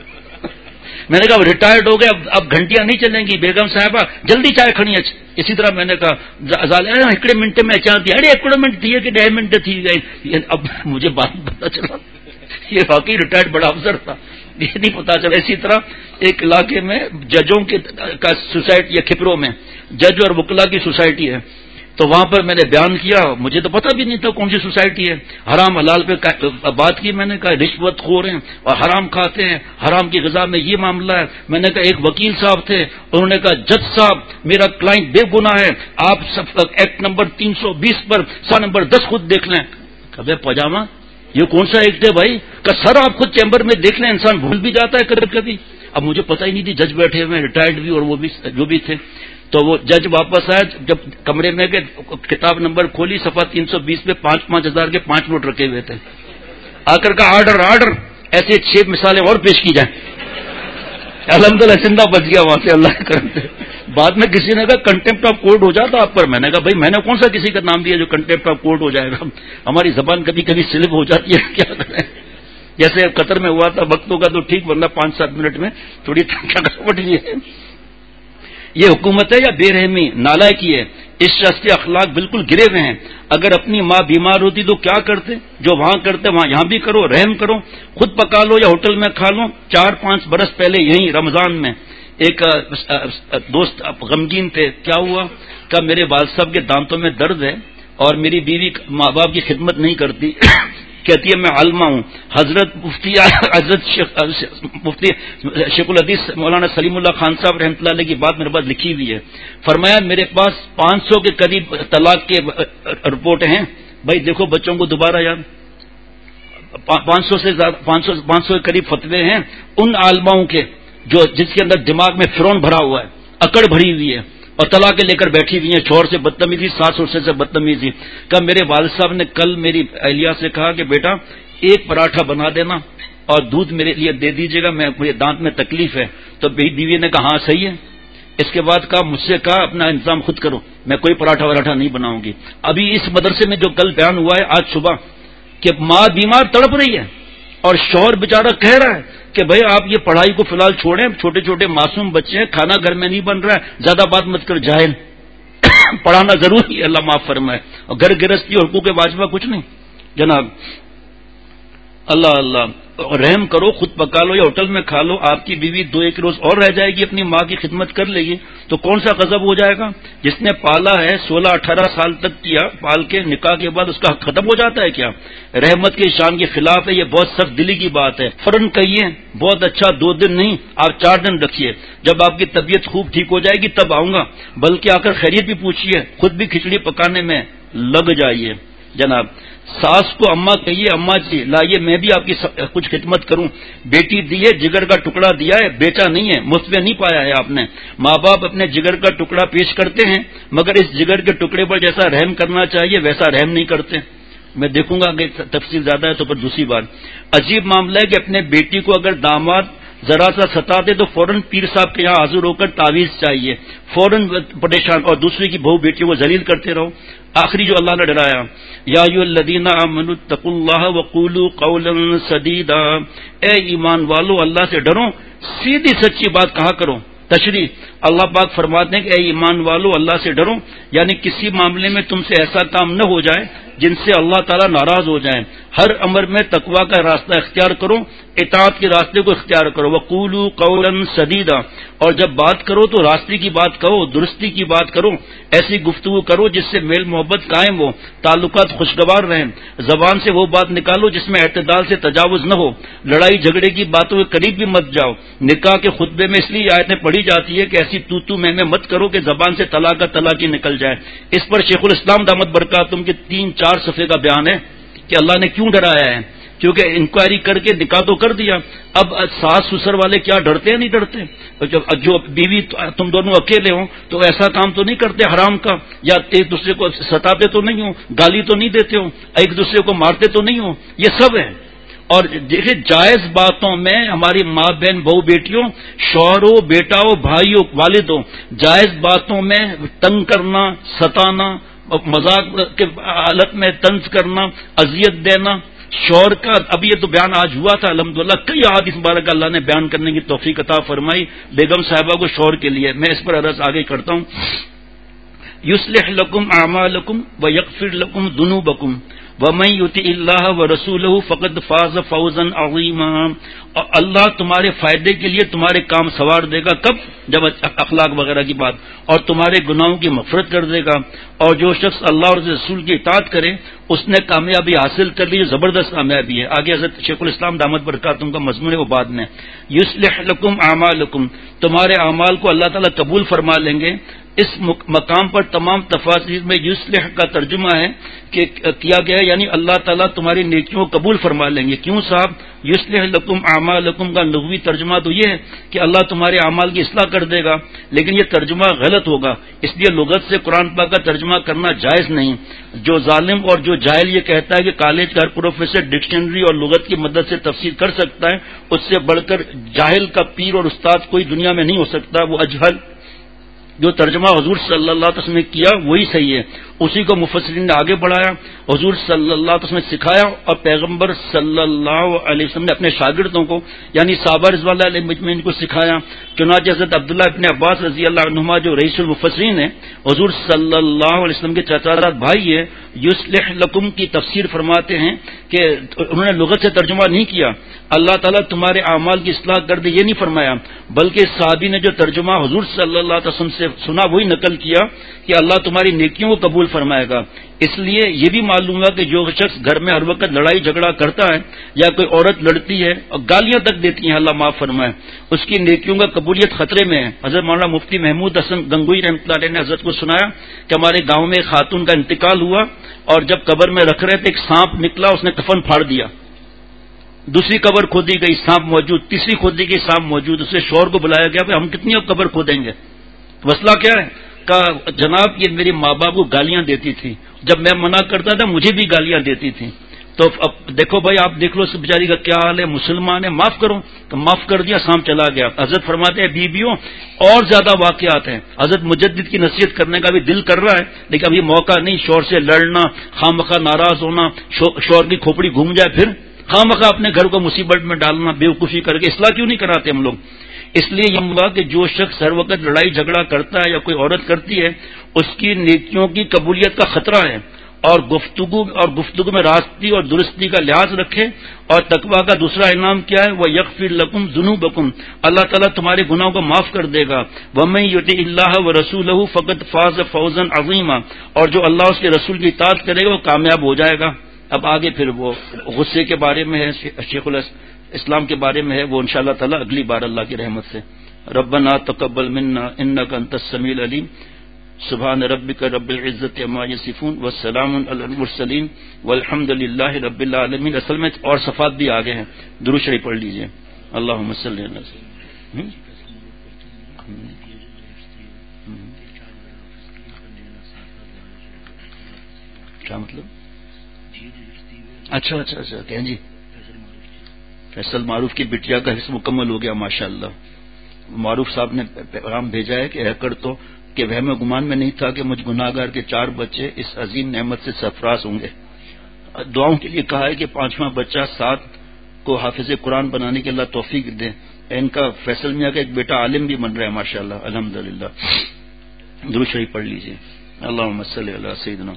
میں نے کہا ریٹائرڈ ہو گئے, اب گھنٹیاں نہیں چلیں گی. بیگم صاحبہ جلدی چائے کھڑی ہے. اسی طرح میں نے کہا ایکڑے منٹ میں چاہتی, ارے ایکڑے منٹ تھی کہ 10 منٹ تھی. اب مجھے بات پتا چلا یہ واقعی ریٹائرڈ بڑا افسر تھا, یہ نہیں پتا چلا. اسی طرح ایک علاقے میں ججوں کا سوسائٹی یا کھپروں میں جج اور وکلا کی سوسائٹی ہے, تو وہاں پر میں نے بیان کیا. مجھے تو پتہ بھی نہیں تھا کون سی سوسائٹی ہے. حرام حلال پہ بات کی. میں نے کہا رشوت خور ہیں اور حرام کھاتے ہیں, حرام کی غذا میں یہ معاملہ ہے. میں نے کہا ایک وکیل صاحب تھے, انہوں نے کہا جج صاحب میرا کلائنٹ بے گناہ ہے, آپ سب ایکٹ نمبر 320 پر سا نمبر 10 خود دیکھ لیں. کبھی پاجامہ یہ کون سا ایکٹ ہے بھائی؟ کہ سر آپ خود چیمبر میں دیکھ لیں, انسان بھول بھی جاتا ہے کبھی کبھی. اب مجھے پتہ ہی نہیں تھی جج بیٹھے ہوئے ریٹائرڈ بھی اور وہ بھی جو بھی تھے. تو وہ جج واپس آیا, جب کمرے میں گئے کتاب نمبر کھولی, صفحہ 320 پہ 5-5 ہزار کے 5 نوٹ رکھے ہوئے تھے. آ کر کا آرڈر ایسے 6 مثالیں اور پیش کی جائیں. الحمدللہ زندہ بچ گیا وہاں سے اللہ کے کرم سے. بعد میں کسی نے کہا کنٹمپٹ آف کورٹ ہو جاتا آپ پر. میں نے کہا بھائی میں نے کون سا کسی کا نام دیا جو کنٹمپٹ آف کورٹ ہو جائے گا. ہماری زبان کبھی کبھی سلپ ہو جاتی ہے, کیا کریں. جیسے قطر میں ہوا تھا وقتوں کا تو ٹھیک, ورنہ 5-7 منٹ میں تھوڑی تھکاوٹ بھی ہے. یہ حکومت ہے یا بے رحمی نالائکی ہے. اس شخص کے اخلاق بالکل گرے ہوئے ہیں. اگر اپنی ماں بیمار ہوتی تو کیا کرتے؟ جو وہاں کرتے وہاں یہاں بھی کرو, رحم کرو, خود پکا لو یا ہوٹل میں کھا لو. 4-5 برس پہلے یہیں رمضان میں ایک دوست غمگین تھے. کیا ہوا کہ میرے والد صاحب کے دانتوں میں درد ہے اور میری بیوی ماں باپ کی خدمت نہیں کرتی. کہتی ہے میں عالمہ ہوں. حضرت مفتی شیخ الحدیث مولانا سلیم اللہ خان صاحب رحمۃ اللہ علیہ کی بات میرے پاس لکھی ہوئی ہے. فرمایا میرے پاس 500 کے قریب طلاق کے رپورٹ ہیں. بھائی دیکھو بچوں کو دوبارہ یاد, 500 سے زیادہ 500 کے قریب فتوے ہیں ان عالماؤں کے جس کے اندر دماغ میں فرعون بھرا ہوا ہے, اکڑ بھری ہوئی ہے اور طلاق لے کر بیٹھی ہوئی ہیں, شوہر سے بدتمیزی, ساس سے بدتمیزی. کہ میرے والد صاحب نے کل میری اہلیہ سے کہا کہ بیٹا ایک پراٹھا بنا دینا اور دودھ میرے لیے دے دیجیے گا, مجھے دانت میں تکلیف ہے. تو بیوی نے کہا ہاں صحیح ہے. اس کے بعد کہا مجھ سے کہا اپنا انتظام خود کرو, میں کوئی پراٹھا وراٹھا نہیں بناؤں گی. ابھی اس مدرسے میں جو کل بیان ہوا ہے آج صبح کہ ماں بیمار تڑپ رہی ہے اور شوہر بیچارہ کہہ رہا ہے کہ بھائی آپ یہ پڑھائی کو فی الحال چھوڑیں, چھوٹے چھوٹے معصوم بچے ہیں, کھانا گھر میں نہیں بن رہا ہے, زیادہ بات مت کر جاہل. پڑھانا ضروری ہے, اللہ معاف فرمائے. اور گھر گرہستی اور حقوق واجبہ کچھ نہیں جناب. اللہ رحم کرو, خود پکا لو یا ہوٹل میں کھا لو. آپ کی بیوی 2-1 روز اور رہ جائے گی, اپنی ماں کی خدمت کر لے گی, تو کون سا غضب ہو جائے گا؟ جس نے پالا ہے 16-18 سال تک کیا, پال کے نکاح کے بعد اس کا حق ختم ہو جاتا ہے کیا؟ رحمت کی شان کے خلاف ہے, یہ بہت سخت دلی کی بات ہے. فوراً کہیے بہت اچھا, 2 دن نہیں آپ 4 دن رکھیے, جب آپ کی طبیعت خوب ٹھیک ہو جائے گی تب آؤں گا. بلکہ آ کر خیریت بھی پوچھیے, خود بھی کھچڑی پکانے میں لگ جائیے. جناب ساس کو اماں کہیے, اماں جی لائیے میں بھی آپ کی کچھ خدمت کروں. بیٹی دی ہے, جگر کا ٹکڑا دیا ہے, بیٹا نہیں ہے, مفت میں نہیں پایا ہے آپ نے. ماں باپ اپنے جگر کا ٹکڑا پیش کرتے ہیں مگر اس جگر کے ٹکڑے پر جیسا رحم کرنا چاہیے ویسا رحم نہیں کرتے. میں دیکھوں گا کہ تفصیل زیادہ ہے تو پھر دوسری بات. عجیب معاملہ ہے کہ اپنے بیٹی کو اگر داماد ذرا سا ستا دے تو فوراً پیر صاحب کے یہاں حاضر ہو کر تعویذ چاہیے, فوراً پریشان, اور دوسری کی بہو بیٹیوں کو ذلیل کرتے رہو. آخری جو اللہ نے ڈرایا, یا ایھا الذین آمنوا اتقوا اللہ وقولوا قولا سدیدا, اے ایمان والو اللہ سے ڈرو, سیدھی سچی بات کہا کرو. تشریح اللہ پاک فرماتے ہیں کہ اے ایمان والو اللہ سے ڈرو, یعنی کسی معاملے میں تم سے ایسا کام نہ ہو جائے جن سے اللہ تعالیٰ ناراض ہو جائیں. ہر امر میں تقوی کا راستہ اختیار کرو، اطاعت کے راستے کو اختیار کرو. وقولوا قولا سدیدا، اور جب بات کرو تو راستے کی بات کرو، درستی کی بات کرو، ایسی گفتگو کرو جس سے میل محبت قائم ہو، تعلقات خوشگوار رہیں. زبان سے وہ بات نکالو جس میں اعتدال سے تجاوز نہ ہو، لڑائی جھگڑے کی باتوں کے قریب بھی مت جاؤ. نکاح کے خطبے میں اس لیے آیتیں پڑھی جاتی ہے کہ ایسی تو میں مت کرو کہ زبان سے طلاق کا طلاق ہی نکل جائے. اس پر شیخ الاسلام دامت برکاتہم کے 3-4 صفحے کا بیان ہے کہ اللہ نے کیوں ڈرایا ہے. کیونکہ انکوائری کر کے نکاح تو کر دیا، اب ساس سسر والے کیا ڈرتے ہیں؟ نہیں ڈرتے. جو بیوی تم دونوں اکیلے ہوں تو ایسا کام تو نہیں کرتے حرام کا، یا ایک دوسرے کو ستاتے تو نہیں ہو، گالی تو نہیں دیتے ہو، ایک دوسرے کو مارتے تو نہیں ہو، یہ سب ہے. اور دیکھیں جائز باتوں میں ہماری ماں بہن بہو بیٹیوں، شوہروں بیٹاؤں بھائیوں والدوں، جائز باتوں میں تنگ کرنا، ستانا، مذاق کے حالت میں طنز کرنا، اذیت دینا شوہر کا. اب یہ تو بیان آج ہوا تھا الحمدللہ، کئی احادیث مبارکہ اللہ نے بیان کرنے کی توفیق عطا فرمائی بیگم صاحبہ کو شوہر کے لیے. میں اس پر عرض آگے کرتا ہوں. یصلح لکم اعمالکم ویغفر لکم ذنوبکم ومن یطع اللہ ورسولہ فقد فاز فوزا عظیما. اور اللہ تمہارے فائدے کے لیے تمہارے کام سنوار دے گا. کب؟ جب اخلاق وغیرہ کی بات، اور تمہارے گناہوں کی مغفرت کر دے گا. اور جو شخص اللہ اور رسول کی اطاعت کرے اس نے کامیابی حاصل کر لی، زبردست کامیابی ہے. آگے حضرت شیخ الاسلام دامت برکاتہم کا مضمون ہے وہ بعد میں. یصلح لکم اعمالکم، تمہارے اعمال کو اللہ تعالیٰ قبول فرما لیں گے. اس مقام پر تمام تفاسیر میں یصلح کا ترجمہ ہے کہ کیا گیا ہے، یعنی اللہ تعالیٰ تمہاری نیکیوں کو قبول فرما لیں گے. کیوں صاحب؟ یصلح لکم اعمالکم کا لغوی ترجمہ تو یہ ہے کہ اللہ تمہارے اعمال کی اصلاح کر دے گا، لیکن یہ ترجمہ غلط ہوگا. اس لیے لغت سے قرآن پاک کا ترجمہ کرنا جائز نہیں. جو ظالم اور جو جاہل یہ کہتا ہے کہ کالج کا ہر پروفیسر ڈکشنری اور لغت کی مدد سے تفسیر کر سکتا ہے، اس سے بڑھ کر جاہل کا پیر اور استاد کوئی دنیا میں نہیں ہو سکتا. وہ اجہل. جو ترجمہ حضور صلی اللہ علیہ وسلم نے کیا وہی صحیح ہے، اسی کو مفسرین نے آگے بڑھایا، حضور صلی اللہ علیہ وسلم نے سکھایا، اور پیغمبر صلی اللہ علیہ وسلم نے اپنے شاگردوں کو یعنی صحابہ رضوان اللہ علیہ مجمعین کو سکھایا. چنانچہ حضرت عبداللہ ابن عباس رضی اللہ عنہما جو رئیس المفسرین ہیں، حضور صلی اللہ علیہ وسلم کے چچا زاد بھائی ہے، یصلح لکم کی تفسیر فرماتے ہیں کہ انہوں نے لغت سے ترجمہ نہیں کیا. اللہ تعالیٰ تمہارے اعمال کی اصلاح کر دے، یہ نہیں فرمایا، بلکہ صحابی نے جو ترجمہ حضور صلی اللہ علیہ وسلم سے سنا وہی نقل کیا کہ اللہ تمہاری نیکیوں کو قبول فرمائے گا. اس لیے یہ بھی معلوم ہوا کہ جو شخص گھر میں ہر وقت لڑائی جھگڑا کرتا ہے یا کوئی عورت لڑتی ہے اور گالیاں تک دیتی ہیں، اللہ معاف فرمائے، اس کی نیکیوں کا قبولیت خطرے میں ہے. حضرت مولانا مفتی محمود حسن گنگوئی رحمۃ اللہ علیہ نے حضرت کو سنایا کہ ہمارے گاؤں میں ایک خاتون کا انتقال ہوا، اور جب قبر میں رکھ رہے تھے ایک سانپ نکلا، اس نے کفن پھاڑ دیا. دوسری قبر کھودی گئی، سانپ موجود. تیسری کھودی گئی، سانپ موجود. اسے شوہر کو بلایا گیا، ہم کتنی اب قبر کھودیں گے؟ مسئلہ کیا ہے؟ کہا جناب یہ میرے ماں باپ کو گالیاں دیتی تھی، جب میں منع کرتا تھا مجھے بھی گالیاں دیتی تھی. تو اب دیکھو بھائی، آپ دیکھ لو اس بیچاری کا کیا حال ہے. مسلمان ہے، معاف کرو. تو معاف کر دیا، سانپ چلا گیا. حضرت فرماتے ہیں بیویوں اور زیادہ واقعات ہیں. حضرت مجدد کی نصیحت کرنے کا بھی دل کر رہا ہے، لیکن ابھی موقع نہیں. شوہر سے لڑنا، خواہ ناراض ہونا، شوہر کی کھوپڑی گھوم جائے، پھر خواہ اپنے گھر کو مصیبت میں ڈالنا، بیوقوفی کر کے. اصلاح کیوں نہیں کراتے ہم لوگ؟ اس لیے یہ ہوا کہ جو شخص ہر وقت لڑائی جھگڑا کرتا ہے یا کوئی عورت کرتی ہے، اس کی نیکیوں کی قبولیت کا خطرہ ہے. اور گفتگو میں راستی اور درستی کا لحاظ رکھے. اور تقویٰ کا دوسرا انعام کیا ہے؟ وہ یغفر لکم ذنوبکم، اللہ تعالیٰ تمہارے گناہوں کو معاف کر دے گا. ومن یطع اللہ ورسولہ فقد فاز فوزا عظیما، اور جو اللہ اس کے رسول کی اطاعت کرے گا وہ کامیاب ہو جائے گا. اب آگے پھر وہ غصے کے بارے میں ہے، شیخ الاسلام کے بارے میں ہے، وہ انشاءاللہ تعالی اگلی بار اللہ کی رحمت سے. ربنا تقبل منا انک انت السمیع العلیم. سبحان ربک رب العزت عما یصفون والسلام علی المرسلین والحمد للہ رب العالمین. اصل میں اور صفات بھی آگے ہیں، درود شریف پڑھ لیجئے. اللہم صلی علی وسلم. کیا مطلب؟ اچھا کہیں جی فیصل معروف کی بٹیا کا حصہ مکمل ہو گیا ماشاءاللہ. معروف صاحب نے پیغام بھیجا ہے کہ ہیکر تو کہ وہم گمان میں نہیں تھا کہ مجھ گناہ گار کے 4 بچے اس عظیم نعمت سے سرفراز ہوں گے. دعاؤں کے لیے کہا ہے کہ 5واں بچہ 7 کو حافظ قرآن بنانے کے اللہ توفیق دے. ان کا فیصل میاں کا ایک بیٹا عالم بھی بن رہا ہے ماشاءاللہ الحمدللہ. درود شریف پڑھ لیجیے. اللہم صلی علی سیدنا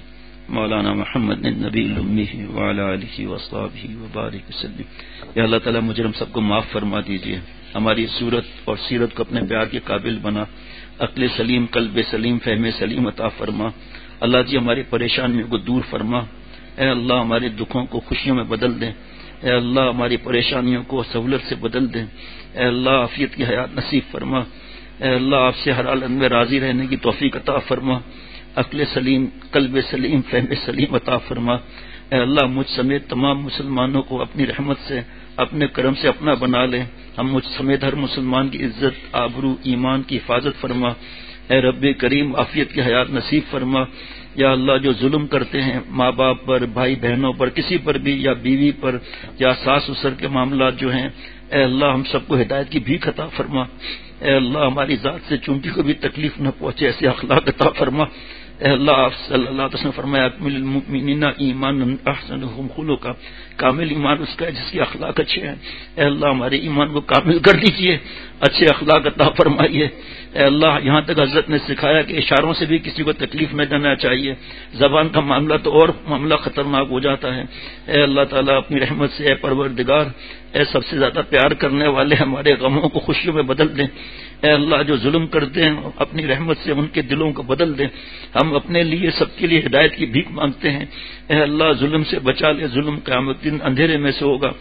مولانا محمد النبی الأمی وعلی آلہ وصحبہ وبارک وسلم۔ یا اللہ تعالیٰ مجھے ہم سب کو معاف فرما دیجیے، ہماری صورت اور سیرت کو اپنے پیار کے قابل بنا، عقل سلیم، قلب سلیم، فہم سلیم عطا فرما۔ اللہ جی ہماری پریشانیوں کو دور فرما، اے اللہ ہمارے دکھوں کو خوشیوں میں بدل دیں، اے اللہ ہماری پریشانیوں کو سہولت سے بدل دیں، اے اللہ عافیت کی حیات نصیب فرما، اے اللہ آپ سے ہر حالت میں راضی رہنے کی توفیق عطا فرما، عقل سلیم، قلب سلیم، فہم سلیم عطا فرما۔ اے اللہ مجھ سمیت تمام مسلمانوں کو اپنی رحمت سے، اپنے کرم سے اپنا بنا لے، ہم مجھ سمیت ہر مسلمان کی عزت، آبرو، ایمان کی حفاظت فرما۔ اے رب کریم عافیت کی حیات نصیب فرما۔ یا اللہ جو ظلم کرتے ہیں ماں باپ پر، بھائی بہنوں پر، کسی پر بھی، یا بیوی پر، یا ساس سسر کے معاملات جو ہیں، اے اللہ ہم سب کو ہدایت کی بھیک عطا فرما۔ اے اللہ ہماری ذات سے چونٹی کو بھی تکلیف نہ پہنچے ایسے اخلاق عطا فرما۔ اے اللہ آپ صلی اللہ علیہ وسلم فرمایا اکمل المؤمنین ایمانا احسنهم خلقا، کامل ایمان اس کا ہے جس کے اخلاق اچھے ہیں۔ اے اللہ ہمارے ایمان کو کامل کر دیجئے، اچھے اخلاق عطا فرمائیے۔ اے اللہ یہاں تک حضرت نے سکھایا کہ اشاروں سے بھی کسی کو تکلیف نہ دینا چاہیے، زبان کا معاملہ تو اور معاملہ خطرناک ہو جاتا ہے۔ اے اللہ تعالیٰ اپنی رحمت سے، اے پروردگار، اے سب سے زیادہ پیار کرنے والے، ہمارے غموں کو خوشیوں میں بدل دیں۔ اے اللہ جو ظلم کرتے ہیں اپنی رحمت سے ان کے دلوں کو بدل دیں۔ ہم اپنے لیے، سب کے لیے ہدایت کی بھیک مانگتے ہیں۔ اے اللہ ظلم سے بچا لے، ظلم قیامت دن اندھیرے میں سے ہوگا۔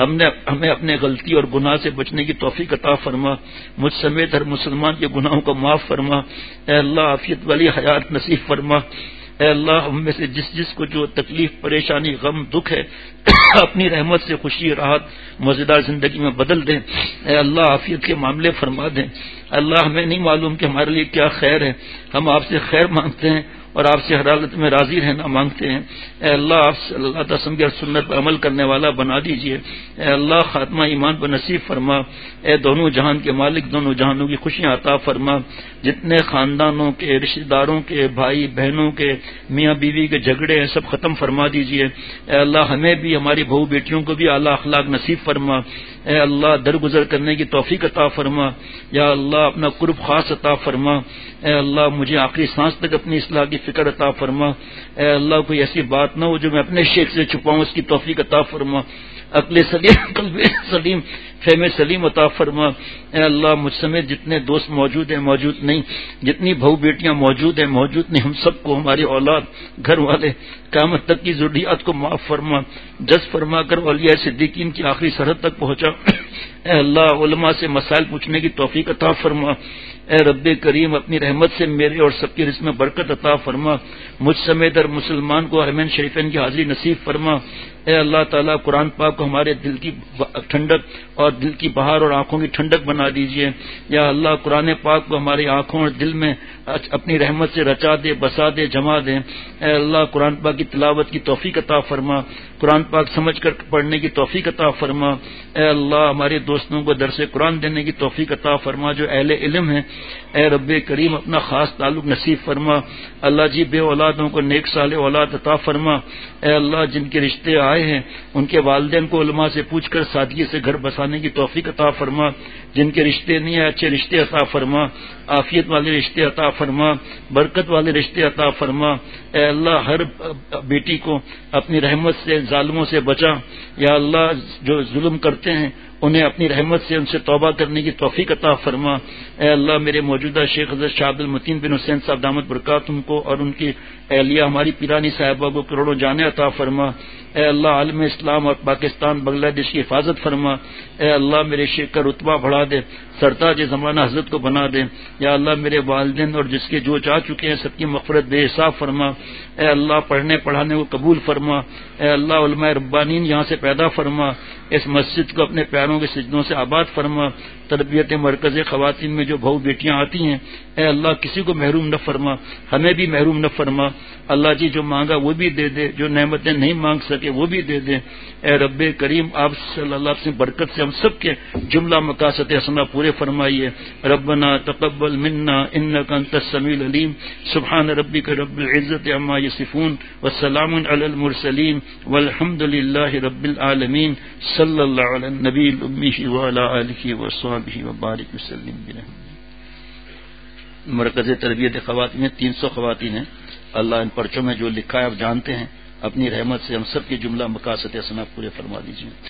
ہمیں اپنے غلطی اور گناہ سے بچنے کی توفیق عطا فرما، مجھ سمیت ہر مسلمان کے گناہوں کو معاف فرما۔ اے اللہ عافیت والی حیات نصیب فرما۔ اے اللہ ہم میں سے جس کو جو تکلیف، پریشانی، غم، دکھ ہے اپنی رحمت سے خوشی، راحت، مزیدار زندگی میں بدل دیں۔ اے اللہ عافیت کے معاملے فرما دیں۔ اللہ ہمیں نہیں معلوم کہ ہمارے لیے کیا خیر ہے، ہم آپ سے خیر مانگتے ہیں اور آپ سے ہر حالت میں راضی رہنا مانگتے ہیں۔ اے اللہ آپ صلی اللہ علیہ وسلم کی سنت پر عمل کرنے والا بنا دیجئے۔ اے اللہ خاتمہ ایمان پر نصیب فرما۔ اے دونوں جہان کے مالک، دونوں جہانوں کی خوشیاں عطا فرما۔ جتنے خاندانوں کے، رشتہ داروں کے، بھائی بہنوں کے، میاں بیوی کے جھگڑے ہیں سب ختم فرما دیجئے۔ اے اللہ ہمیں بھی، ہماری بہو بیٹیوں کو بھی اعلیٰ اخلاق نصیب فرما۔ اے اللہ درگزر کرنے کی توفیق عطا فرما۔ یا اللہ اپنا قرب خاص عطا فرما۔ اے اللہ مجھے آخری سانس تک اپنی اصلاح کی فکر عطا فرما۔ اے اللہ کوئی ایسی بات نہ ہو جو میں اپنے شیخ سے چھپاؤں، اس کی توفیق عطا فرما۔ عقل سلیم، قلب سلیم، فہم سلیم عطا فرما۔ اے اللہ مجھ سمیت جتنے دوست موجود ہیں، موجود نہیں، جتنی بہو بیٹیاں موجود ہیں، موجود نہیں، ہم سب کو، ہماری اولاد، گھر والے، قیامت تک کی ذریات کو معاف فرما، جز فرما کر اولیاء صدیقین کی آخری سرحد تک پہنچا۔ اے اللہ علماء سے مسائل پوچھنے کی توفیق عطا فرما۔ اے رب کریم اپنی رحمت سے میرے اور سب کے رزق میں برکت عطا فرما، مجھ سمیت ہر مسلمان کو حرمین شریفین کی حاضری نصیب فرما۔ اے اللہ تعالیٰ قرآن پاک کو ہمارے دل کی ٹھنڈک اور دل کی بہار اور آنکھوں کی ٹھنڈک بنا دیجئے۔ یا اللہ قرآن پاک کو ہماری آنکھوں اور دل میں اپنی رحمت سے رچا دے، بسا دے، جما دے۔ اے اللہ قرآن پاک کی تلاوت کی توفیق عطا فرما، قرآن پاک سمجھ کر پڑھنے کی توفیق عطا فرما۔ اے اللہ ہمارے دوستوں کو درس قرآن دینے کی توفیق عطا فرما جو اہل علم ہیں۔ اے رب کریم اپنا خاص تعلق نصیب فرما۔ اللہ جی بے اولادوں کو نیک صالح اولاد عطا فرما۔ اے اللہ جن کے رشتے آئے ہیں ان کے والدین کو علماء سے پوچھ کر سادگی سے گھر بسانے کی توفیق عطا فرما۔ جن کے رشتے نہیں ہیں اچھے رشتے عطا فرما، عافیت والے رشتے عطا فرما، برکت والے رشتے عطا فرما۔ اے اللہ ہر بیٹی کو اپنی رحمت سے ظالموں سے بچا۔ یا اللہ جو ظلم کرتے ہیں انہیں اپنی رحمت سے ان سے توبہ کرنے کی توفیق عطا فرما۔ اے اللہ میرے موجودہ شیخ حضرت شاہ عبد المتین بن حسین صاحب دامت برکاتہم کو اور ان کی اہلیہ ہماری پیرانی صاحبہ کو کروڑوں جانیں عطا فرما۔ اے اللہ عالم اسلام اور پاکستان بنگلہ دیش کی حفاظت فرما۔ اے اللہ میرے شیخ کا رتبہ بڑھا دے، سرتاج زمانہ حضرت کو بنا دے۔ یا اللہ میرے والدین اور جس کے جو جا چکے ہیں سب کی مغفرت بے حساب فرما۔ اے اللہ پڑھنے پڑھانے کو قبول فرما۔ اے اللہ علماء ربانین یہاں سے پیدا فرما، اس مسجد کو اپنے پیاروں کے سجدوں سے آباد فرما۔ تربیت مرکز خواتین میں جو بہو بیٹیاں آتی ہیں اے اللہ کسی کو محروم نہ فرما، ہمیں بھی محروم نہ فرما۔ اللہ جی جو مانگا وہ بھی دے دے، جو نعمتیں نہیں مانگ سکے وہ بھی دے دے۔ اے رب کریم آپ صلی اللہ علیہ وسلم برکت سے ہم سب کے جملہ مقاصد حسنہ پورے فرمائیے۔ ربنا تقبل منا انک انت السمیع العلیم، سبحان ربک رب العزت عما یصفون والسلام علی المرسلین والحمد للہ رب العالمین، صلی اللہ علی النبی الامی وعلی آلہ وصحبہ وبارک وسلم۔ مرکز تربیت خواتین 300 خواتین ہیں، اللہ ان پرچوں میں جو لکھا ہے آپ جانتے ہیں، اپنی رحمت سے ہم سب کی جملہ مقاصد حسنہ پورے فرما دیجیے۔